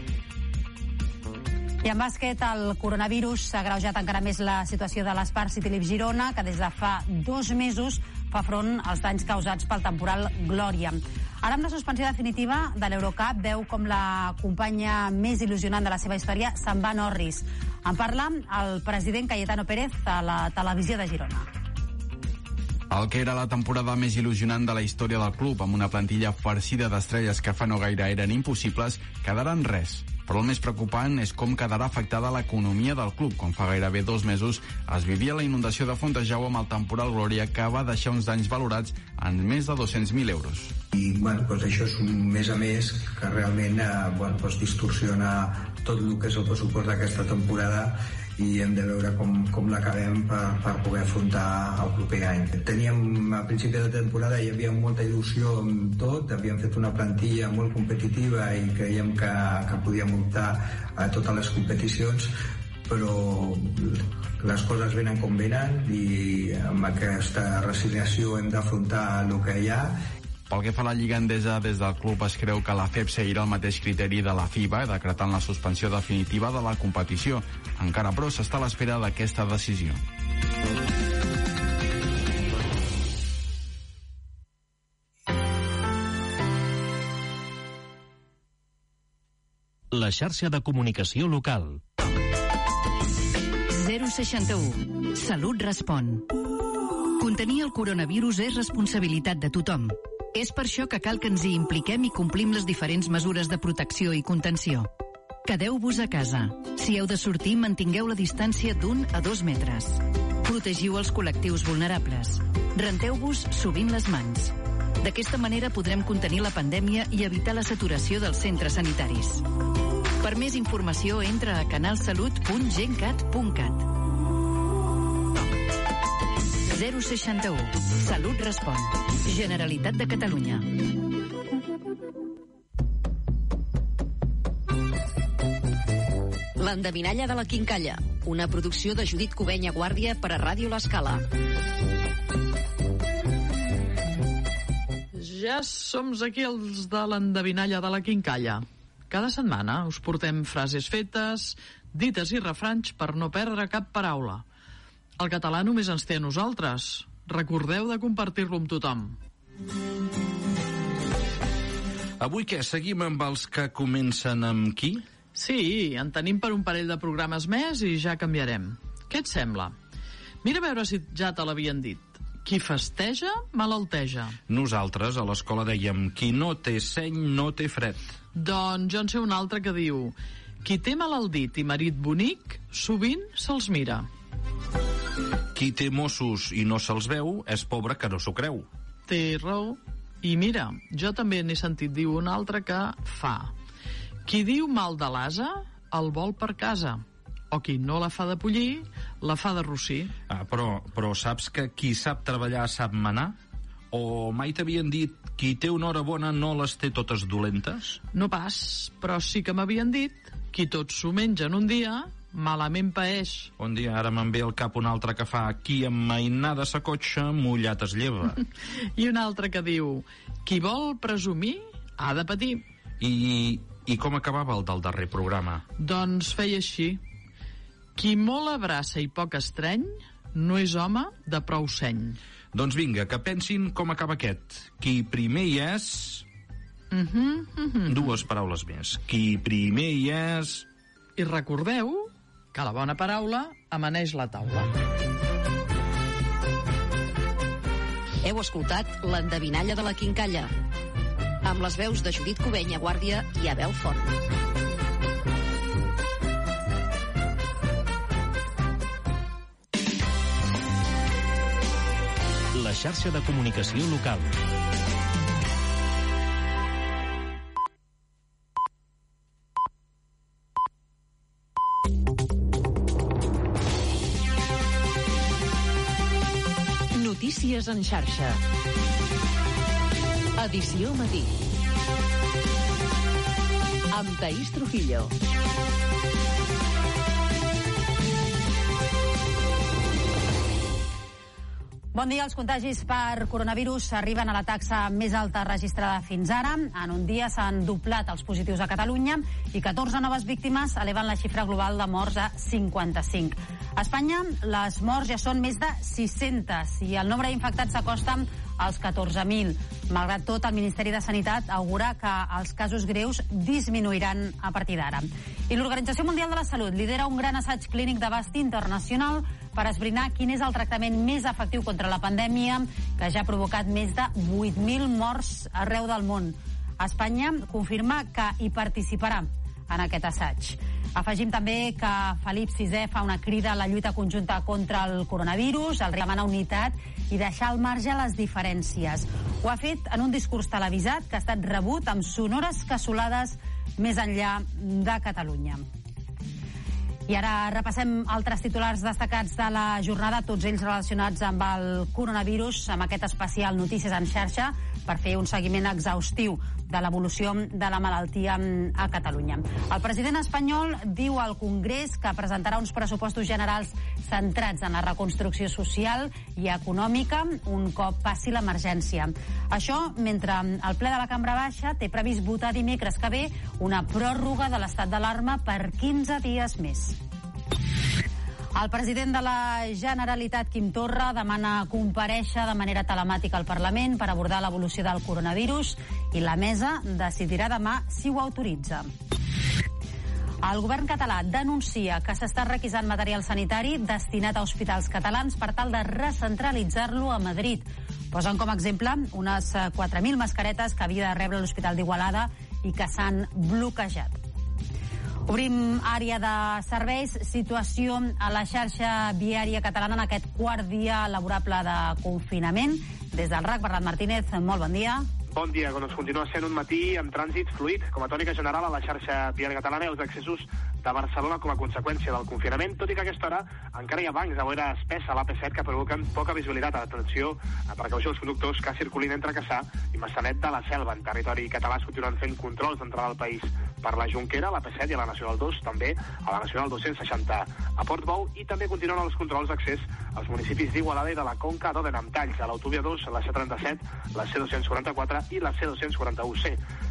I en bàsquet, el coronavirus s'ha agreujat encara més la situació de l'Espart City Leaf Girona, que des de fa 2 mesos fa front als danys causats pel temporal Glòria. Ara, amb la suspensió definitiva de l'Eurocup, veu com la companya més il·lusionant de la seva història se'n va a Norris. En parla el president Cayetano Pérez a la televisió de Girona. El que era la temporada més il·lusionant de la història del club, amb una plantilla farcida d'estrelles que fa no gaire eren impossibles, quedarà en res. Però el més preocupant és com quedarà afectada l'economia del club, quan fa gairebé 2 mesos es vivia la inundació de Fontejau amb el temporal Glòria, que va deixar uns danys valorats en més de 200.000 euros. I doncs això és un més a més que realment distorsiona tot el que és el pressupost d'aquesta temporada i hem de veure com l'acabem per poder afrontar el proper any. Teníem a principi de temporada, hi havia molta il·lusió amb tot, havíem fet una plantilla molt competitiva i creiem que podíem optar a totes les competicions, però les coses venen com venen i amb aquesta resignació hem d'afrontar el que hi ha. Pel que fa a la Lliga Endesa, des del club es creu que la FEP seguirà el mateix criteri de la FIBA, decretant la suspensió definitiva de la competició. Encara, però, s'està a l'espera d'aquesta decisió. La xarxa de comunicació local. 061. Salut respon. Contenir el coronavirus és responsabilitat de tothom. És per això que cal que ens hi impliquem i complim les diferents mesures de protecció i contenció. Quedeu-vos a casa. Si heu de sortir, mantingueu la distància d'1 a 2 metres. Protegiu els col·lectius vulnerables. Renteu-vos sovint les mans. D'aquesta manera podrem contenir la pandèmia i evitar la saturació dels centres sanitaris. Per més informació, entra a canalsalut.gencat.cat. 061. Salut respon. Generalitat de Catalunya. L'endevinalla de la Quincalla, una producció de Judit Covenya Guàrdia per a Ràdio L'Escala. Ja som aquí els de l'endevinalla de la Quincalla. Cada setmana us portem frases fetes, dites i refranys per no perdre cap paraula. El català només ens té a nosaltres. Recordeu de compartir-lo amb tothom. Avui què? Seguim amb els que comencen amb qui? Sí, en tenim per un parell de programes més i ja canviarem. Què et sembla? Mira a veure si ja te l'havien dit. Qui festeja, malalteja. Nosaltres a l'escola dèiem qui no té seny no té fred. Doncs jo en sé un altre que diu qui té mal al dit i marit bonic, sovint se'ls mira. Qui té mossos i no se'ls veu és pobre que no s'ho creu. Té raó. I mira, jo també n'he sentit dir un altre que fa. Qui diu mal de l'ase, el vol per casa. O qui no la fa de pollí, la fa de rossí. Però saps que qui sap treballar sap manar? O mai t'havien dit qui té una hora bona no les té totes dolentes? No pas, però sí que m'havien dit qui tot s'ho menja en un dia, malament paeix. Un dia ara me'n ve al cap un altre que fa qui amb mainada sa cotxa mullat es lleva. I un altre que diu qui vol presumir ha de patir. I com acabava el del darrer programa? Doncs feia així. Qui molt abraça i poc estreny no és home de prou seny. Doncs vinga, que pensin com acaba aquest. Qui primer hi és... Dues paraules més. Qui primer hi és... I recordeu que la bona paraula amaneix la taula. Heu escoltat l'endevinalla de la quincalla, amb les veus de Judit Cubenya Guàrdia i Abel Font. La xarxa de comunicació local. Notícies en xarxa. Edició matí. Amb Taís Trujillo. Bon dia. Els contagis per coronavirus arriben a la taxa més alta registrada fins ara. En un dia s'han doblat els positius a Catalunya i 14 noves víctimes eleven la xifra global de morts a 55. A Espanya, les morts ja són més de 600 i el nombre d'infectats s'acosta als 14.000. Malgrat tot, el Ministeri de Sanitat augura que els casos greus disminuiran a partir d'ara. I l'Organització Mundial de la Salut lidera un gran assaig clínic d'abast internacional per esbrinar quin és el tractament més efectiu contra la pandèmia, que ja ha provocat més de 8.000 morts arreu del món. Espanya confirma que hi participarà en aquest assaig. Afegim també que Felip VI fa una crida a la lluita conjunta contra el coronavirus, el rei demana unitat i deixar al marge les diferències. Ho ha fet en un discurs televisat que ha estat rebut amb sonores cassolades més enllà de Catalunya. I ara repassem altres titulars destacats de la jornada, tots ells relacionats amb el coronavirus, amb aquest especial Notícies en xarxa, per fer un seguiment exhaustiu de l'evolució de la malaltia a Catalunya. El president espanyol diu al Congrés que presentarà uns pressupostos generals centrats en la reconstrucció social i econòmica un cop passi l'emergència. Això mentre el ple de la Cambra Baixa té previst votar dimecres que ve una pròrroga de l'estat d'alarma per 15 dies més. El president de la Generalitat, Quim Torra, demana comparèixer de manera telemàtica al Parlament per abordar l'evolució del coronavirus i la mesa decidirà demà si ho autoritza. El govern català denuncia que s'està requisant material sanitari destinat a hospitals catalans per tal de recentralitzar-lo a Madrid. Posen com a exemple unes 4.000 mascaretes que havia de rebre l'Hospital d'Igualada i que s'han bloquejat. Obrim àrea de serveis, situació a la xarxa viària catalana en aquest quart dia laborable de confinament. Des del RAC, Bernat Martínez, molt bon dia. Bon dia, doncs continua sent un matí amb trànsit fluid, com a tònica general a la xarxa viària catalana i els accessos de Barcelona com a conseqüència del confinament, tot i que a aquesta hora encara hi ha bancs de boira espessa a l'AP7 que provoquen poca visibilitat. Atenció, a precaució dels conductors que circulin entre Cassà i Massanet de la Selva. En territori català es continuen fent controls d'entrada al país per la Jonquera, a l'AP7 i a la Nacional 2, també a la Nacional 260 a Portbou, i també continuen els controls d'accés als municipis d'Igualada i de la Conca d'Òdena, amb talls a l'autovia 2, la C37, la C244 i la C241C.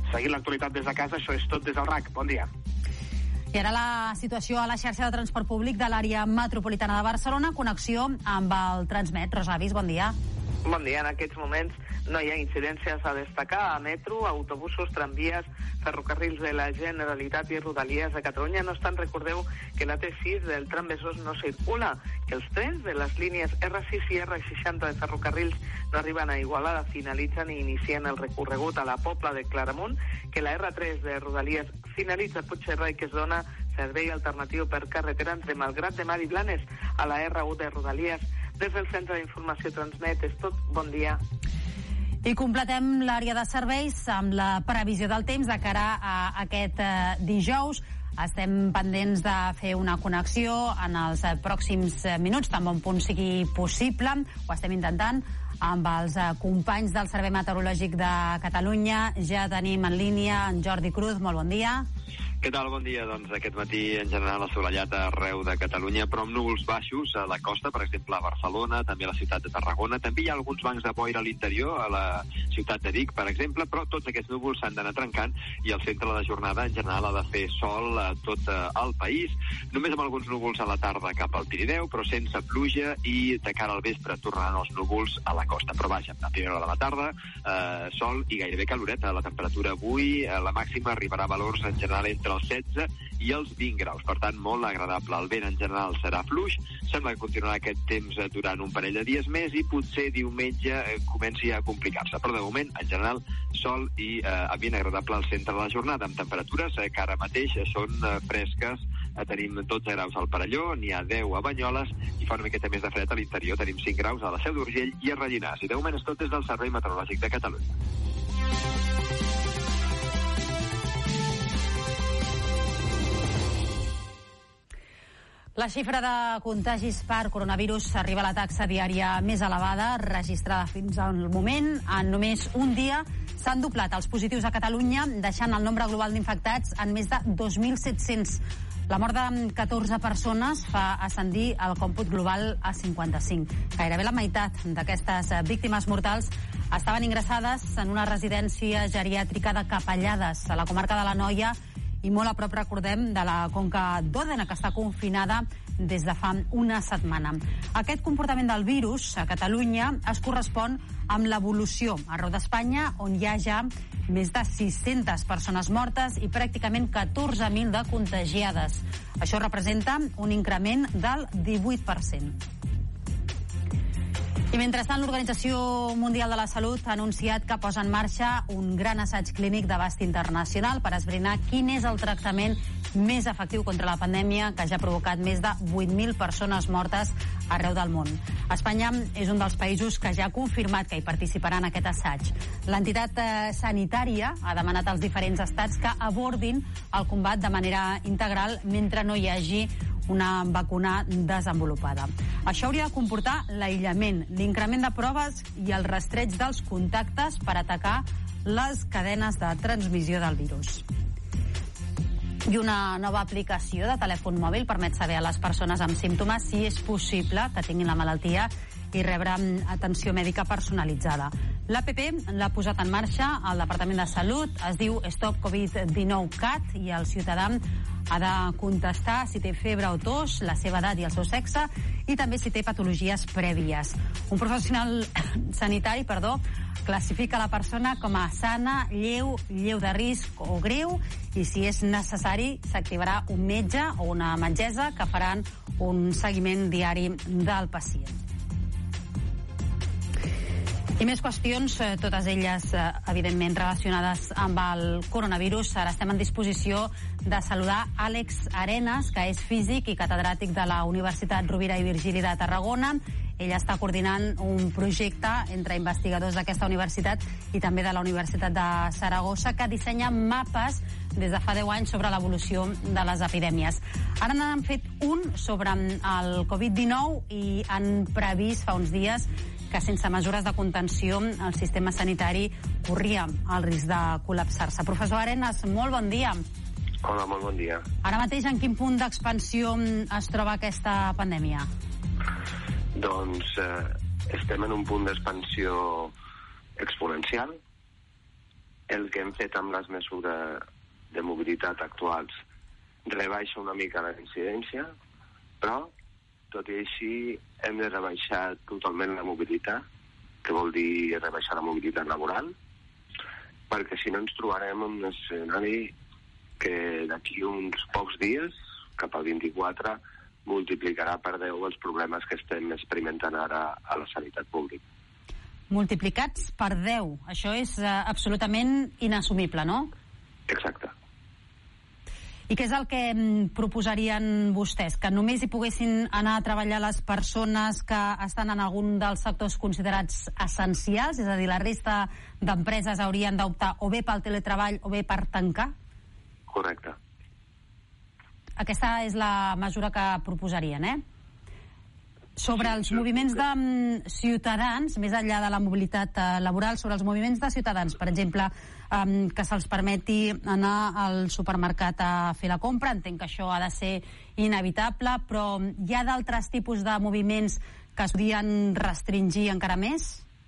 seguint l'actualitat des de casa. Això és tot des del RAC. Bon dia. I ara la situació a la xarxa de transport públic de l'àrea metropolitana de Barcelona, connexió amb el Transmet. Rosavis, bon dia. Bon dia. En aquests moments no hi ha incidències a destacar a metro, autobusos, tramvies, ferrocarrils de la Generalitat i Rodalies de Catalunya. No obstant, recordeu que la T6 del tram Besòs no circula, que els trens de les línies R6 i R60 de ferrocarrils no arriben a Igualada, finalitzen i inicien el recorregut a la Pobla de Claramunt, que la R3 de Rodalies finalitza a Puigcerdà i que es dona servei alternatiu per carretera entre Malgrat de Mar i Blanes a la R1 de Rodalies. Des del Centre d'Informació Transmet és tot. Bon dia. I completem l'àrea de serveis amb la previsió del temps de cara a aquest dijous. Estem pendents de fer una connexió en els pròxims minuts, tan bon punt sigui possible. Ho estem intentant amb els companys del Servei Meteorològic de Catalunya. Ja tenim en línia en Jordi Cruz. Molt bon dia. Què tal? Bon dia. Doncs aquest matí en general assolellat arreu de Catalunya, però amb núvols baixos a la costa, per exemple a Barcelona, també a la ciutat de Tarragona. També hi ha alguns bancs de boira a l'interior, a la ciutat de Vic, per exemple, però tots aquests núvols s'han d'anar trencant i al centre de la jornada en general ha de fer sol a tot el país. Només amb alguns núvols a la tarda cap al Pirineu, però sense pluja, i de cara al vespre tornaran els núvols a la costa. Però vaja, a primera hora de la tarda, sol i gairebé caloreta. La temperatura avui, la màxima arribarà a valors en general entre els 16 i els 20 graus. Per tant, molt agradable. El vent en general serà fluix. Sembla que continuarà aquest temps durant un parell de dies més i potser diumenge comenci a complicar-se. Però de moment, en general, sol i ambient agradable al centre de la jornada, amb temperatures que ara mateix són fresques. Tenim 12 graus al Perelló, n'hi ha 10 a Banyoles i fa una miqueta més de fred a l'interior. Tenim 5 graus a la Seu d'Urgell i a Rellinars. I de moment és tot des del Servei Meteorològic de Catalunya. La xifra de contagis per coronavirus arriba a la taxa diària més elevada registrada fins al moment. En només un dia s'han doblat els positius a Catalunya, deixant el nombre global d'infectats en més de 2.700. La mort de 14 persones fa ascendir el còmput global a 55. Gairebé la meitat d'aquestes víctimes mortals estaven ingressades en una residència geriàtrica de Capellades, a la comarca de l'Anoia, i molt a prop, recordem, de la Conca d'Òdena, que està confinada des de fa una setmana. Aquest comportament del virus a Catalunya es correspon amb l'evolució arreu d'Espanya, on hi ha ja més de 600 persones mortes i pràcticament 14.000 de contagiades. Això representa un increment del 18%. I mentrestant, l'Organització Mundial de la Salut ha anunciat que posa en marxa un gran assaig clínic d'abast internacional per esbrinar quin és el tractament més efectiu contra la pandèmia, que ja ha provocat més de 8.000 persones mortes arreu del món. Espanya és un dels països que ja ha confirmat que hi participarà en aquest assaig. L'entitat sanitària ha demanat als diferents estats que abordin el combat de manera integral mentre no hi hagi una vacuna desenvolupada. Això hauria de comportar l'aïllament, l'increment de proves i el rastreig dels contactes per atacar les cadenes de transmissió del virus. I una nova aplicació de telèfon mòbil permet saber a les persones amb símptomes si és possible que tinguin la malaltia i rebre atenció mèdica personalitzada. L'APP l'ha posat en marxa al Departament de Salut, es diu Stop Covid-19 CAT, i el ciutadà ha de contestar si té febre o tos, la seva edat i el seu sexe, i també si té patologies prèvies. Un professional sanitari, classifica la persona com a sana, lleu de risc o greu, i si és necessari s'activarà un metge o una metgessa que faran un seguiment diari del pacient. I més qüestions, totes elles, evidentment, relacionades amb el coronavirus. Ara estem en disposició de saludar Àlex Arenas, que és físic i catedràtic de la Universitat Rovira i Virgili de Tarragona. Ell està coordinant un projecte entre investigadors d'aquesta universitat i també de la Universitat de Saragossa, que dissenya mapes des de fa 10 anys sobre l'evolució de les epidèmies. Ara n'han fet un sobre el Covid-19 i han previst fa uns dies que sense mesures de contenció el sistema sanitari corria el risc de col·lapsar-se. Professor Arenas, molt bon dia. Hola, molt bon dia. Ara mateix, en quin punt d'expansió es troba aquesta pandèmia? Doncs estem en un punt d'expansió exponencial. el que hem fet amb les mesures de mobilitat actuals rebaixa una mica la incidència, però, tot i així, hem de rebaixar totalment la mobilitat, que vol dir rebaixar la mobilitat laboral, perquè si no ens trobarem en un escenari que d'aquí uns pocs dies, cap al 24, multiplicarà per 10 els problemes que estem experimentant ara a la sanitat pública. Multiplicats per 10. Això és absolutament inassumible, no? Exacte. I què és el que proposarien vostès? Que només hi poguessin anar a treballar les persones que estan en algun dels sectors considerats essencials? És a dir, la resta d'empreses haurien d'optar o bé pel teletreball o bé per tancar? Correcte. Aquesta és la mesura que proposarien, Sobre els moviments de ciutadans, més enllà de la mobilitat laboral, sobre els moviments de ciutadans, per exemple, que se'ls permeti anar al supermercat a fer la compra, entenc que això ha de ser inevitable, però hi ha d'altres tipus de moviments que es podien restringir encara més?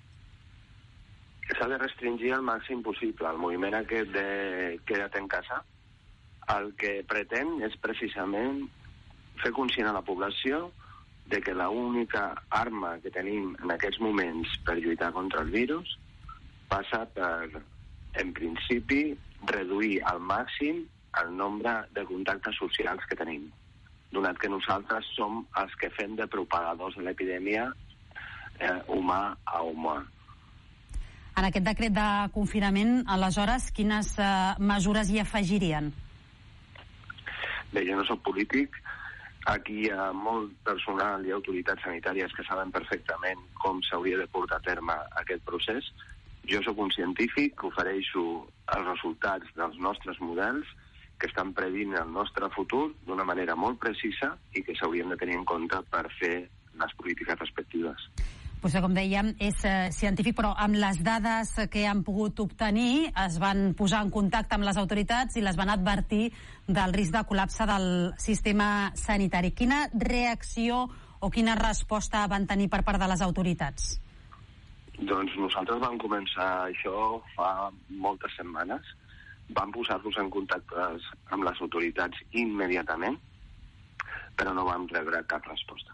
S'ha de restringir al màxim possible. El moviment aquest de queda't en casa, el que pretén és precisament fer conscient a la població de que l'única arma que tenim en aquests moments per lluitar contra el virus passa per, en principi, reduir al màxim el nombre de contactes socials que tenim, donat que nosaltres som els que fem de propagadors de l'epidèmia humà a humà. En aquest decret de confinament, aleshores, quines mesures hi afegirien? Bé, jo no soc polític. Aquí hi ha molt personal i autoritats sanitàries que saben perfectament com s'hauria de portar a terme aquest procés. Jo sóc un científic que ofereixo els resultats dels nostres models que estan predint el nostre futur d'una manera molt precisa i que s'haurien de tenir en compte per fer les polítiques respectives. Vostè, com dèiem, és científic, però amb les dades que han pogut obtenir es van posar en contacte amb les autoritats i les van advertir del risc de col·lapse del sistema sanitari. Quina reacció o quina resposta van tenir per part de les autoritats? Doncs nosaltres vam començar això fa moltes setmanes. Vam posar-nos en contacte amb les autoritats immediatament, però no vam rebre cap resposta.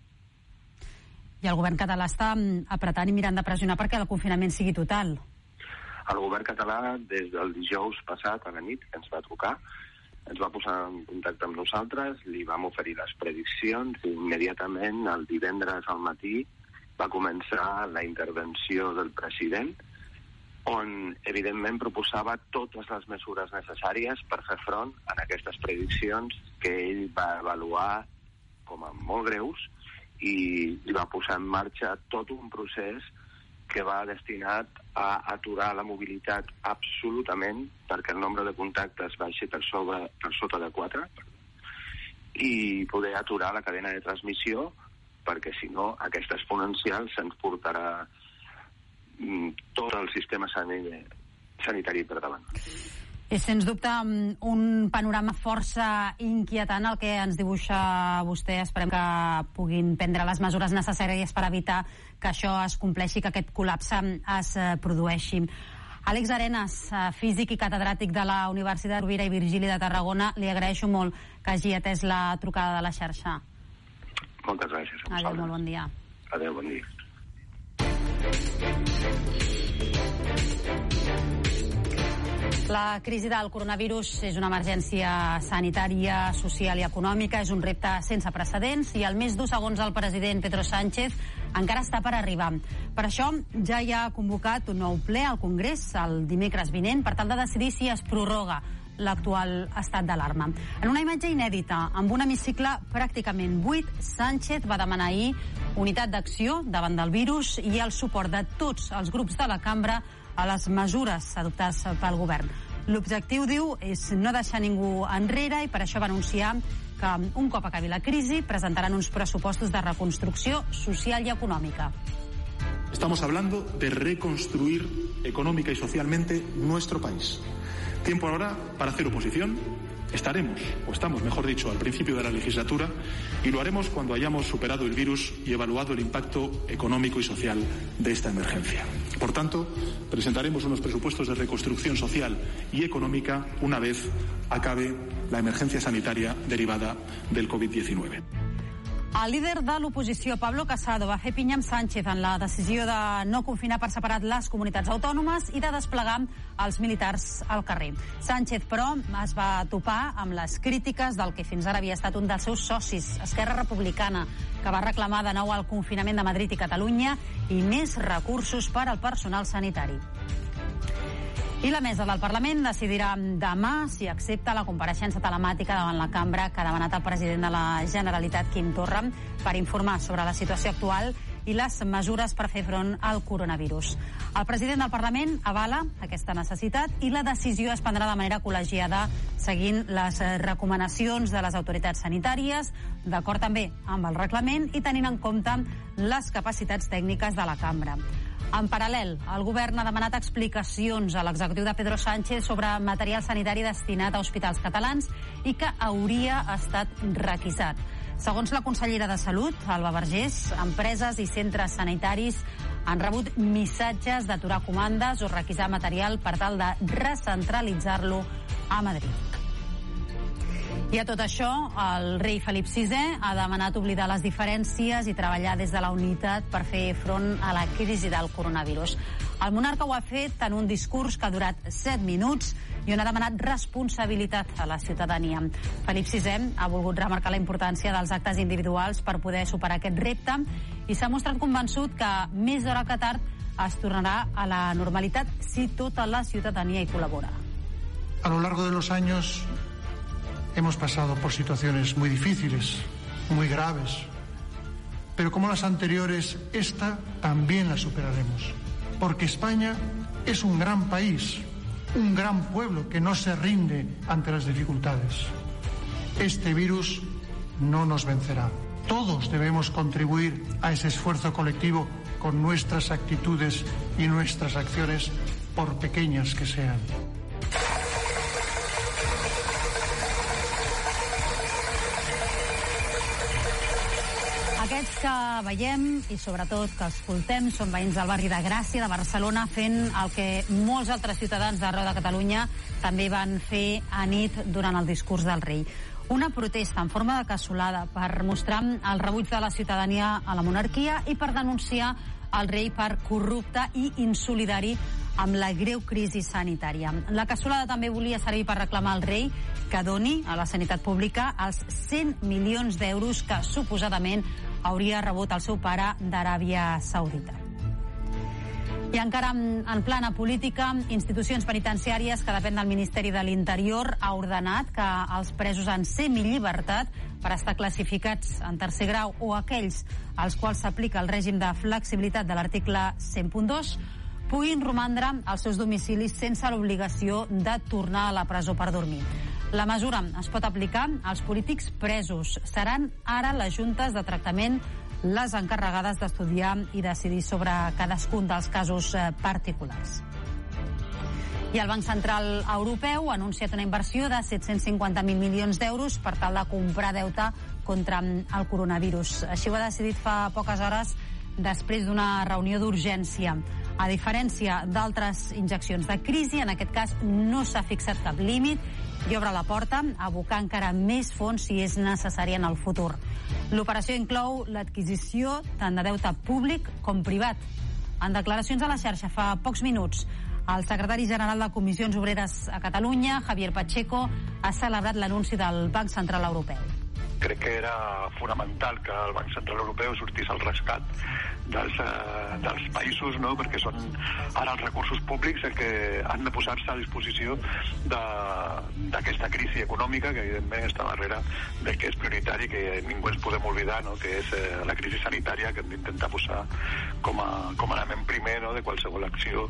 I el govern català està apretant i mirant de pressionar perquè el confinament sigui total. El govern català, des del dijous passat a la nit, que ens va trucar, ens va posar en contacte amb nosaltres, li vam oferir les prediccions i immediatament, el divendres al matí, va començar la intervenció del president, on, evidentment, proposava totes les mesures necessàries per fer front a aquestes prediccions que ell va avaluar com a molt greus i va posar en marxa tot un procés que va destinat a aturar la mobilitat absolutament perquè el nombre de contactes baixi per sota de 4 i poder aturar la cadena de transmissió perquè si no aquesta exponencial se'ns portarà tot el sistema sanitari per davant. És, sens dubte, un panorama força inquietant el que ens dibuixa vostè. Esperem que puguin prendre les mesures necessàries per evitar que això es compleixi, que aquest col·lapse es produeixi. Àlex Arenas, físic i catedràtic de la Universitat Rovira i Virgili de Tarragona, li agraeixo molt que hagi atès la trucada de la xarxa. Moltes gràcies. Adéu, molt bon dia. Adéu, bon dia. La crisi del coronavirus és una emergència sanitària, social i econòmica, és un repte sense precedents i al més dur, segons el president Pedro Sánchez, encara està per arribar. Per això ja hi ha convocat un nou ple al Congrés el dimecres vinent per tal de decidir si es prorroga l'actual estat d'alarma. En una imatge inèdita, amb un hemicicle pràcticament buit, Sánchez va demanar ahir unitat d'acció davant del virus i el suport de tots els grups de la cambra a les mesures adoptades pel govern. L'objectiu, diu, és no deixar ningú enrere i per això va anunciar que un cop acabi la crisi presentaran uns pressupostos de reconstrucció social i econòmica. Estamos hablando de reconstruir económica y socialmente nuestro país. Tiempo ahora para hacer oposición, Estaremos, o estamos, mejor dicho, al principio de la legislatura, y lo haremos cuando hayamos superado el virus y evaluado el impacto económico y social de esta emergencia. Por tanto, presentaremos unos presupuestos de reconstrucción social y económica una vez acabe la emergencia sanitaria derivada del Covid-19. El líder de l'oposició, Pablo Casado, va fer pinya amb Sánchez en la decisió de no confinar per separat les comunitats autònomes i de desplegar els militars al carrer. Sánchez, però, es va topar amb les crítiques del que fins ara havia estat un dels seus socis, Esquerra Republicana, que va reclamar de nou el confinament de Madrid i Catalunya i més recursos per al personal sanitari. I la mesa del Parlament decidirà demà si accepta la compareixença telemàtica davant la cambra que ha demanat el president de la Generalitat, Quim Torra, per informar sobre la situació actual i les mesures per fer front al coronavirus. El president del Parlament avala aquesta necessitat i la decisió es prendrà de manera col·legiada seguint les recomanacions de les autoritats sanitàries, d'acord també amb el reglament i tenint en compte les capacitats tècniques de la cambra. En paral·lel, el govern ha demanat explicacions a l'executiu de Pedro Sánchez sobre material sanitari destinat a hospitals catalans i que hauria estat requisat. Segons la consellera de Salut, Alba Vergés, empreses i centres sanitaris han rebut missatges d'aturar comandes o requisar material per tal de recentralitzar-lo a Madrid. I a tot això, el rei Felip VI ha demanat oblidar les diferències i treballar des de la unitat per fer front a la crisi del coronavirus. El monarca ho ha fet en un discurs que ha durat 7 minuts i on ha demanat responsabilitat a la ciutadania. Felip VI ha volgut remarcar la importància dels actes individuals per poder superar aquest repte i s'ha mostrat convençut que més d'hora que tard es tornarà a la normalitat si tota la ciutadania hi col·labora. A lo largo de los años hemos pasado por situaciones muy difíciles, muy graves, pero como las anteriores, esta también la superaremos, porque España es un gran país, un gran pueblo que no se rinde ante las dificultades. Este virus no nos vencerá. Todos debemos contribuir a ese esfuerzo colectivo con nuestras actitudes y nuestras acciones, por pequeñas que sean. Aquests que veiem i sobretot que escoltem són veïns del barri de Gràcia de Barcelona fent el que molts altres ciutadans d'arreu de Catalunya també van fer a nit durant el discurs del rei. Una protesta en forma de cassolada per mostrar el rebuig de la ciutadania a la monarquia i per denunciar el rei per corrupte i insolidari amb la greu crisi sanitària. La cassolada també volia servir per reclamar al rei que doni a la sanitat pública els 100 milions d'euros que suposadament hauria rebut el seu pare d'Aràbia Saudita. I encara en plana política, institucions penitenciàries que depèn del Ministeri de l'Interior ha ordenat que els presos en semillibertat per estar classificats en tercer grau o aquells als quals s'aplica el règim de flexibilitat de l'article 100.2 puguin romandre als seus domicilis sense l'obligació de tornar a la presó per dormir. La mesura es pot aplicar als polítics presos. Seran ara les juntes de tractament les encarregades d'estudiar i decidir sobre cadascun dels casos particulars. I el Banc Central Europeu ha anunciat una inversió de 750.000 milions d'euros per tal de comprar deute contra el coronavirus. Així ho ha decidit fa poques hores després d'una reunió d'urgència. A diferència d'altres injeccions de crisi, en aquest cas no s'ha fixat cap límit i obre la porta a abocar encara més fons si és necessari en el futur. L'operació inclou l'adquisició tant de deute públic com privat. En declaracions a la xarxa fa pocs minuts, el secretari general de Comissions Obreres a Catalunya, Javier Pacheco, ha celebrat l'anunci del Banc Central Europeu. Crec que era fonamental que el Banc Central Europeu sortís al rescat dels països, no? Perquè són ara els recursos públics que han de posar-se a disposició d'aquesta crisi econòmica que evidentment està darrere del que és prioritari, que ningú ens podem oblidar, no? Que és la crisi sanitària que hem d'intentar posar com a element primer, no? De qualsevol acció.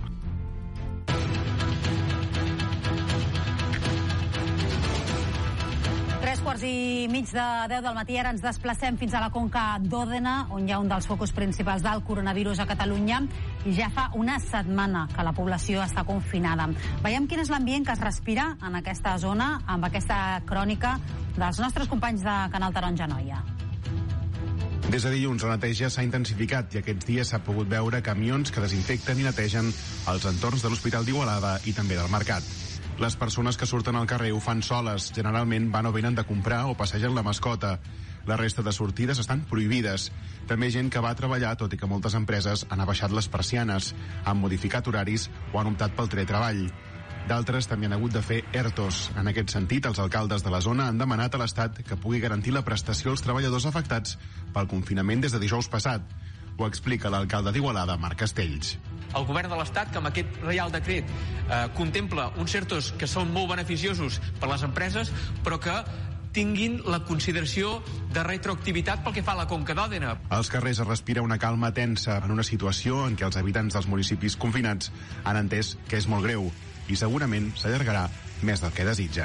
9:45 del matí, ara ens desplacem fins a la conca d'Òdena, on hi ha un dels focus principals del coronavirus a Catalunya, i ja fa una setmana que la població està confinada. Veiem quin és l'ambient que es respira en aquesta zona, amb aquesta crònica dels nostres companys de Canal Taronja Noia. Des de dilluns la neteja s'ha intensificat i aquests dies s'ha pogut veure camions que desinfecten i netegen els entorns de l'Hospital d'Igualada i també del mercat. Les persones que surten al carrer ho fan soles, generalment van o venen de comprar o passegen la mascota. La resta de sortides estan prohibides. També gent que va a treballar, tot i que moltes empreses han abaixat les persianes, han modificat horaris o han optat pel teletreball. D'altres també han hagut de fer ERTOs. En aquest sentit, els alcaldes de la zona han demanat a l'Estat que pugui garantir la prestació als treballadors afectats pel confinament des de dijous passat. Ho explica l'alcalde d'Igualada, Marc Castells. El govern de l'Estat, que amb aquest Reial Decret contempla uns ERTOs que són molt beneficiosos per a les empreses, però que tinguin la consideració de retroactivitat pel que fa a la conca d'Òdena. Als carrers es respira una calma tensa en una situació en què els habitants dels municipis confinats han entès que és molt greu i segurament s'allargarà més del que desitgen.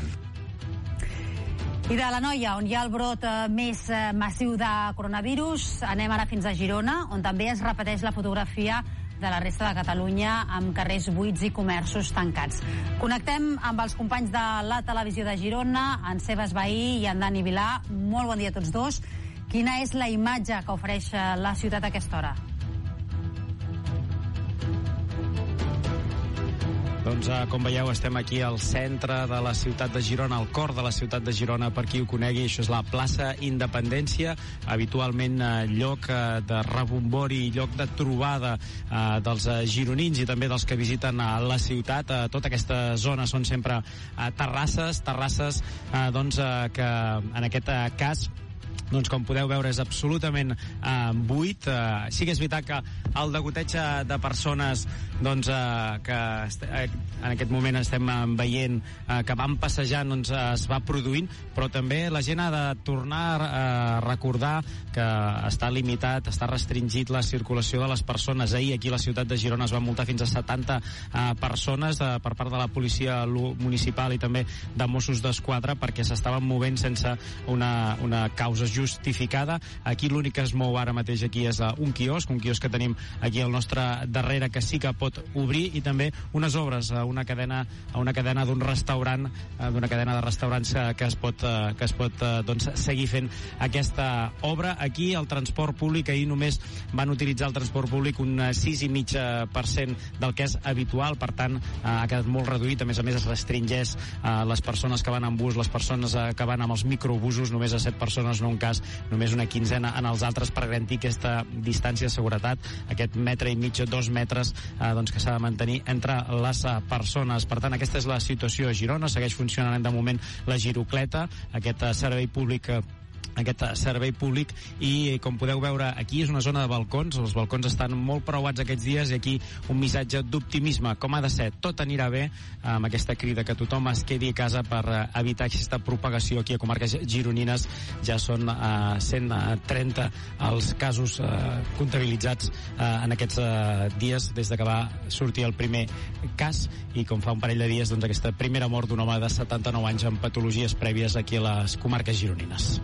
I de la Noia, on hi ha el brot més massiu de coronavirus, anem ara fins a Girona, on també es repeteix la fotografia de la resta de Catalunya amb carrers buits i comerços tancats. Connectem amb els companys de la televisió de Girona, en Sebas Bahí i en Dani Vilà. Molt bon dia a tots dos. Quina és la imatge que ofereix la ciutat a aquesta hora? Doncs, com veieu, estem aquí al centre de la ciutat de Girona, al cor de la ciutat de Girona, per qui ho conegui. Això és la plaça Independència, habitualment lloc de rebombori, lloc de trobada dels gironins i també dels que visiten la ciutat. Tota aquesta zona són sempre terrasses doncs, que en aquest cas, doncs, com podeu veure, és absolutament buit. Sí que és veritat que el degoteig de persones doncs, que en aquest moment estem veient que van passejant, doncs, es va produint, però també la gent ha de tornar a recordar que està limitat, està restringit la circulació de les persones. Ahir aquí a la ciutat de Girona es va multar fins a 70 persones per part de la policia municipal i també de Mossos d'Esquadra perquè s'estaven movent sense una causa justificada. Aquí l'únic que es mou ara mateix aquí és un quiosc que tenim aquí al nostre darrere, que sí que pot obrir, i també unes obres a una cadena d'un restaurant, d'una cadena de restaurants que es pot doncs, seguir fent aquesta obra. Aquí el transport públic, ahir només van utilitzar el transport públic un 6,5% del que és habitual, per tant ha quedat molt reduït. A més es restringeix les persones que van en bus, les persones que van amb els microbusos, només a 7 persones, no un cas, només una quinzena en els altres, per garantir aquesta distància de seguretat, aquest 1,5 metres, 2 metres doncs, que s'ha de mantenir entre les persones. Per tant, aquesta és la situació a Girona. Segueix funcionant de moment la girocleta, aquest servei públic, i com podeu veure aquí és una zona de balcons. Els balcons estan molt preuats aquests dies i aquí un missatge d'optimisme, com ha de ser. Tot anirà bé, amb aquesta crida que tothom es quedi a casa per evitar aquesta propagació. Aquí a comarques gironines ja són 130 els casos comptabilitzats en aquests dies des de que va sortir el primer cas, i com fa un parell de dies, doncs, aquesta primera mort d'un home de 79 anys amb patologies prèvies aquí a les comarques gironines.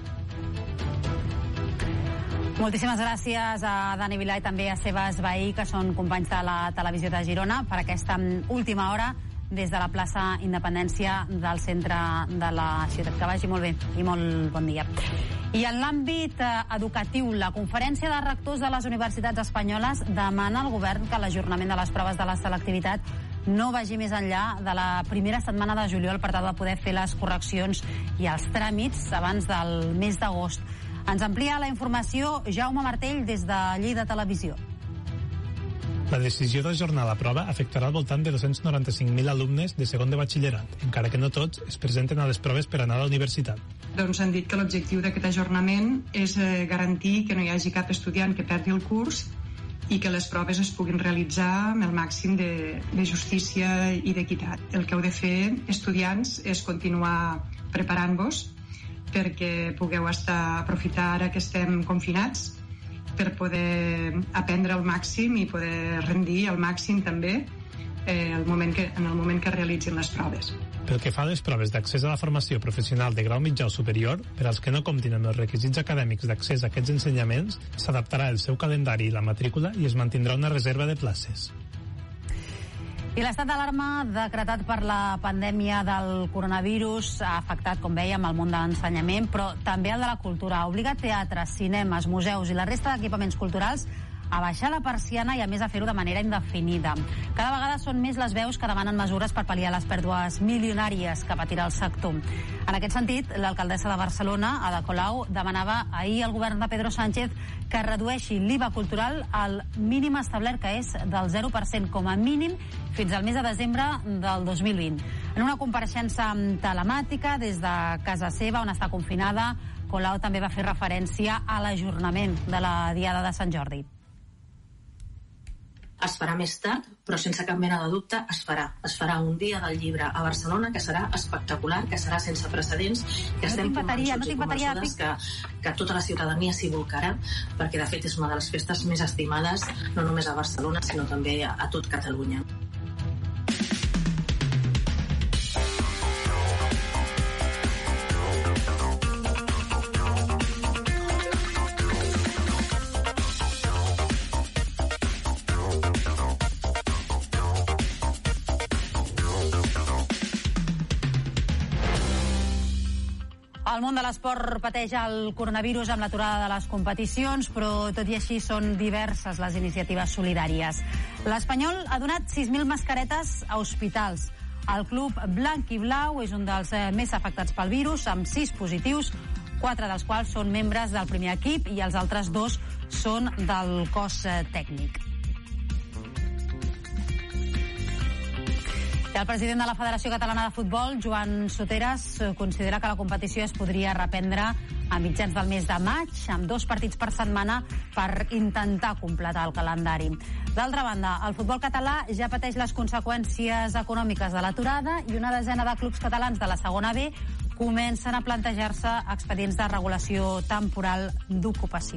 Moltíssimes gràcies a Dani Vilà i també a Sebas Bahí, que són companys de la televisió de Girona, per aquesta última hora des de la plaça Independència del centre de la ciutat. Que vagi molt bé i molt bon dia. I en l'àmbit educatiu, la Conferència de Rectors de les Universitats Espanyoles demana al govern que l'ajornament de les proves de la selectivitat no vagi més enllà de la primera setmana de juliol per tal de poder fer les correccions i els tràmits abans del mes d'agost. Ens amplia la informació Jaume Martell des de Lleida Televisió. La decisió d'ajornar la prova afectarà al voltant de 295.000 alumnes de segon de batxillerat, encara que no tots es presenten a les proves per anar a la universitat. Doncs han dit que l'objectiu d'aquest ajornament és garantir que no hi hagi cap estudiant que perdi el curs i que les proves es puguin realitzar amb el màxim de justícia i d'equitat. El que heu de fer, estudiants, és continuar preparant-vos perquè pugueu aprofitar ara que estem confinats per poder aprendre al màxim i poder rendir al màxim també en el moment que realitzin les proves. Pel que fa a les proves d'accés a la formació professional de grau mitjà o superior, per als que no comptin amb els requisits acadèmics d'accés a aquests ensenyaments, s'adaptarà el seu calendari i la matrícula i es mantindrà una reserva de places. I l'estat d'alarma decretat per la pandèmia del coronavirus ha afectat, com dèiem, el món de l'ensenyament, però també el de la cultura. Ha obligat teatres, cinemes, museus i la resta d'equipaments culturals a baixar la persiana i, a més, a fer-ho de manera indefinida. Cada vegada són més les veus que demanen mesures per pal·liar les pèrdues milionàries que patirà el sector. En aquest sentit, l'alcaldessa de Barcelona, Ada Colau, demanava ahir al govern de Pedro Sánchez que redueixi l'IVA cultural al mínim establert, que és del 0% com a mínim fins al mes de desembre del 2020. En una compareixença telemàtica des de casa seva, on està confinada, Colau també va fer referència a l'ajornament de la Diada de Sant Jordi. Es farà més tard, però sense cap mena de dubte es farà. Es farà un dia del llibre a Barcelona que serà espectacular, que serà sense precedents, que estem convençuts i convençudes que tota la ciutadania s'hi volcarà, perquè de fet és una de les festes més estimades, no només a Barcelona, sinó també a tot Catalunya. El món de l'esport pateix el coronavirus amb l'aturada de les competicions, però tot i així són diverses les iniciatives solidàries. L'Espanyol ha donat 6.000 mascaretes a hospitals. El club blanc i blau és un dels més afectats pel virus, amb 6 positius, 4 dels quals són membres del primer equip i els altres 2 són del cos tècnic. El president de la Federació Catalana de Futbol, Joan Soteras, considera que la competició es podria reprendre a mitjans del mes de maig, amb 2 partits per setmana per intentar completar el calendari. D'altra banda, el futbol català ja pateix les conseqüències econòmiques de l'aturada i una desena de clubs catalans de la segona B comencen a plantejar-se expedients de regulació temporal d'ocupació.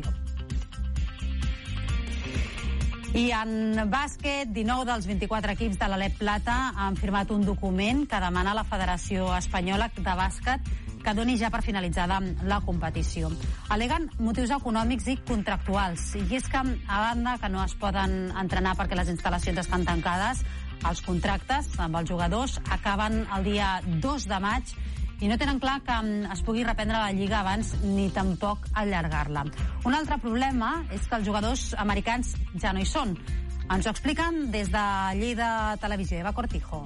I en bàsquet, 19 dels 24 equips de l'Alep Plata han firmat un document que demana a la Federació Espanyola de Bàsquet que doni ja per finalitzada la competició. Al·leguen motius econòmics i contractuals. I és que, a banda que no es poden entrenar perquè les instal·lacions estan tancades, els contractes amb els jugadors acaben el dia 2 de maig i no tenen clar que es pugui reprendre la Lliga abans ni tampoc allargar-la. Un altre problema és que els jugadors americans ja no hi són. Ens ho expliquen des de Lleida Televisió. Eva Cortijo.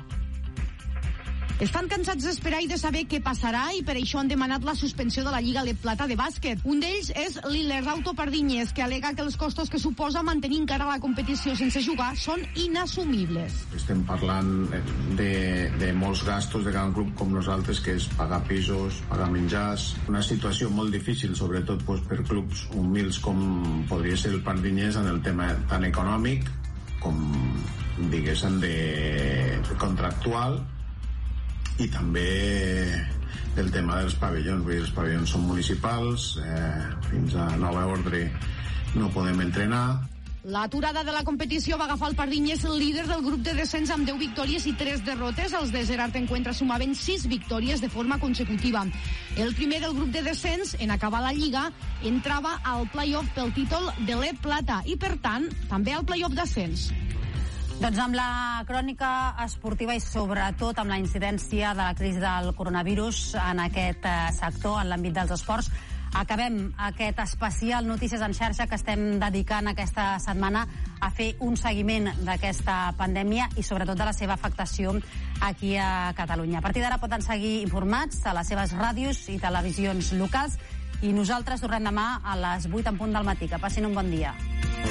Estan cansats d'esperar i de saber què passarà i per això han demanat la suspensió de la Lliga Alep Plata de bàsquet. Un d'ells és l'Ilerrauto Pardinyes, que al·lega que els costos que suposa mantenir encara la competició sense jugar són inassumibles. Estem parlant de molts gastos de cada club com nosaltres, que és pagar pisos, pagar menjars, una situació molt difícil, sobretot per clubs humils com podria ser el Pardinyes en el tema tan econòmic com, diguéssim, de contractual, i també del tema dels pavellons. Vull dir, els pavellons són municipals, fins a nova ordre no podem entrenar. L'aturada de la competició va agafar el Pardinyes, el líder del grup de descens, amb 10 victòries i 3 derrotes. Els de Gerard Encuentra sumaven 6 victòries de forma consecutiva. El primer del grup de descens, en acabar la Lliga, entrava al play-off pel títol de l'Alep Plata i, per tant, també al play-off d'ascens. Doncs amb la crònica esportiva i sobretot amb la incidència de la crisi del coronavirus en aquest sector, en l'àmbit dels esports, acabem aquest especial Notícies en xarxa que estem dedicant aquesta setmana a fer un seguiment d'aquesta pandèmia i sobretot de la seva afectació aquí a Catalunya. A partir d'ara poden seguir informats a les seves ràdios i televisions locals i nosaltres tornem demà a les 8 en punt del matí. Que passin un bon dia.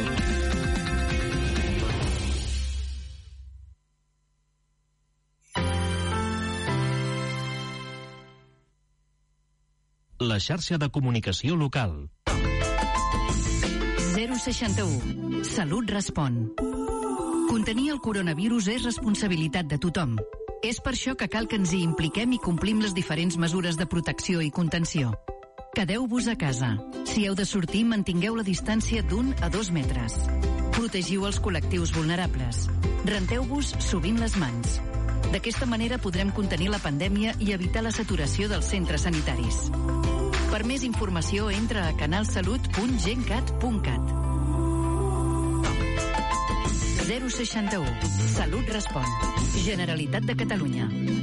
La xarxa de comunicació local. 061. Salut respon. Contenir el coronavirus és responsabilitat de tothom. És per això que cal que ens hi impliquem i complim les diferents mesures de protecció i contenció. Quedeu-vos a casa. Si heu de sortir, mantingueu la distància d'1 a 2 metres. Protegiu els col·lectius vulnerables. Renteu-vos sovint les mans. D'aquesta manera podrem contenir la pandèmia i evitar la saturació dels centres sanitaris. Per més informació, entra a canalsalut.gencat.cat. 061. Salut respon. Generalitat de Catalunya.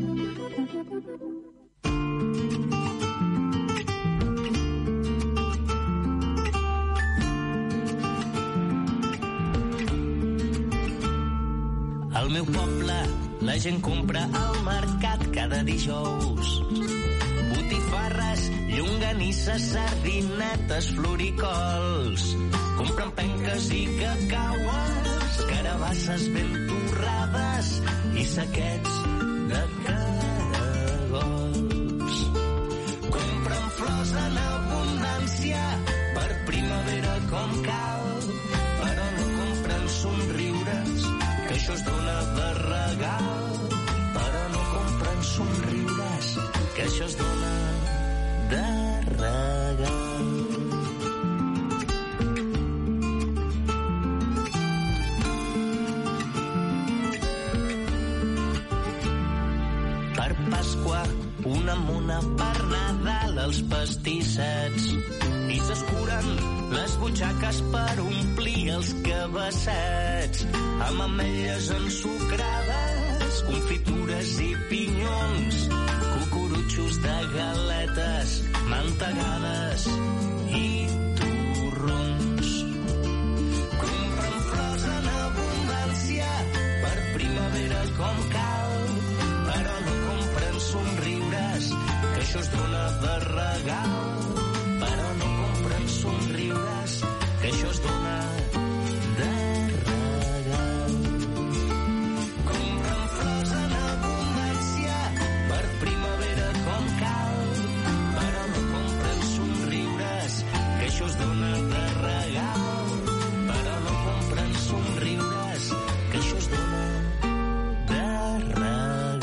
Al meu poble la gent compra al mercat cada dijous. Botifarres, llonganisses, sardinetes, floricols. Compren penques i cacaues, carabasses ben torrades i saquets de caragols. Compren flors en abundància per primavera com cal, però no compren somriures, que això es dona de regal. Però no compren somriures, que això es dona de regal. Per Pasqua, una mona, per Nadal els pastissets, i s'escuren les butxaques per omplir els cabassets, amb ametlles ensucrades, confitures i pinyons, cucurutxos de galetes, mantegades i torrons. Compren flors en abundància per primavera com cal, però no compren somriures, que això es dona de regal. Però no compren somriures, que això es dona de regal. Compren flors en abundància per primavera com cal, però no compren somriures, que això es dona de regal. Però no compren somriures, que això es dona de regal.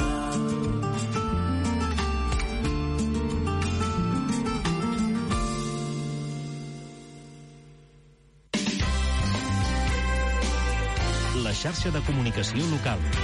La xarxa de comunicació local.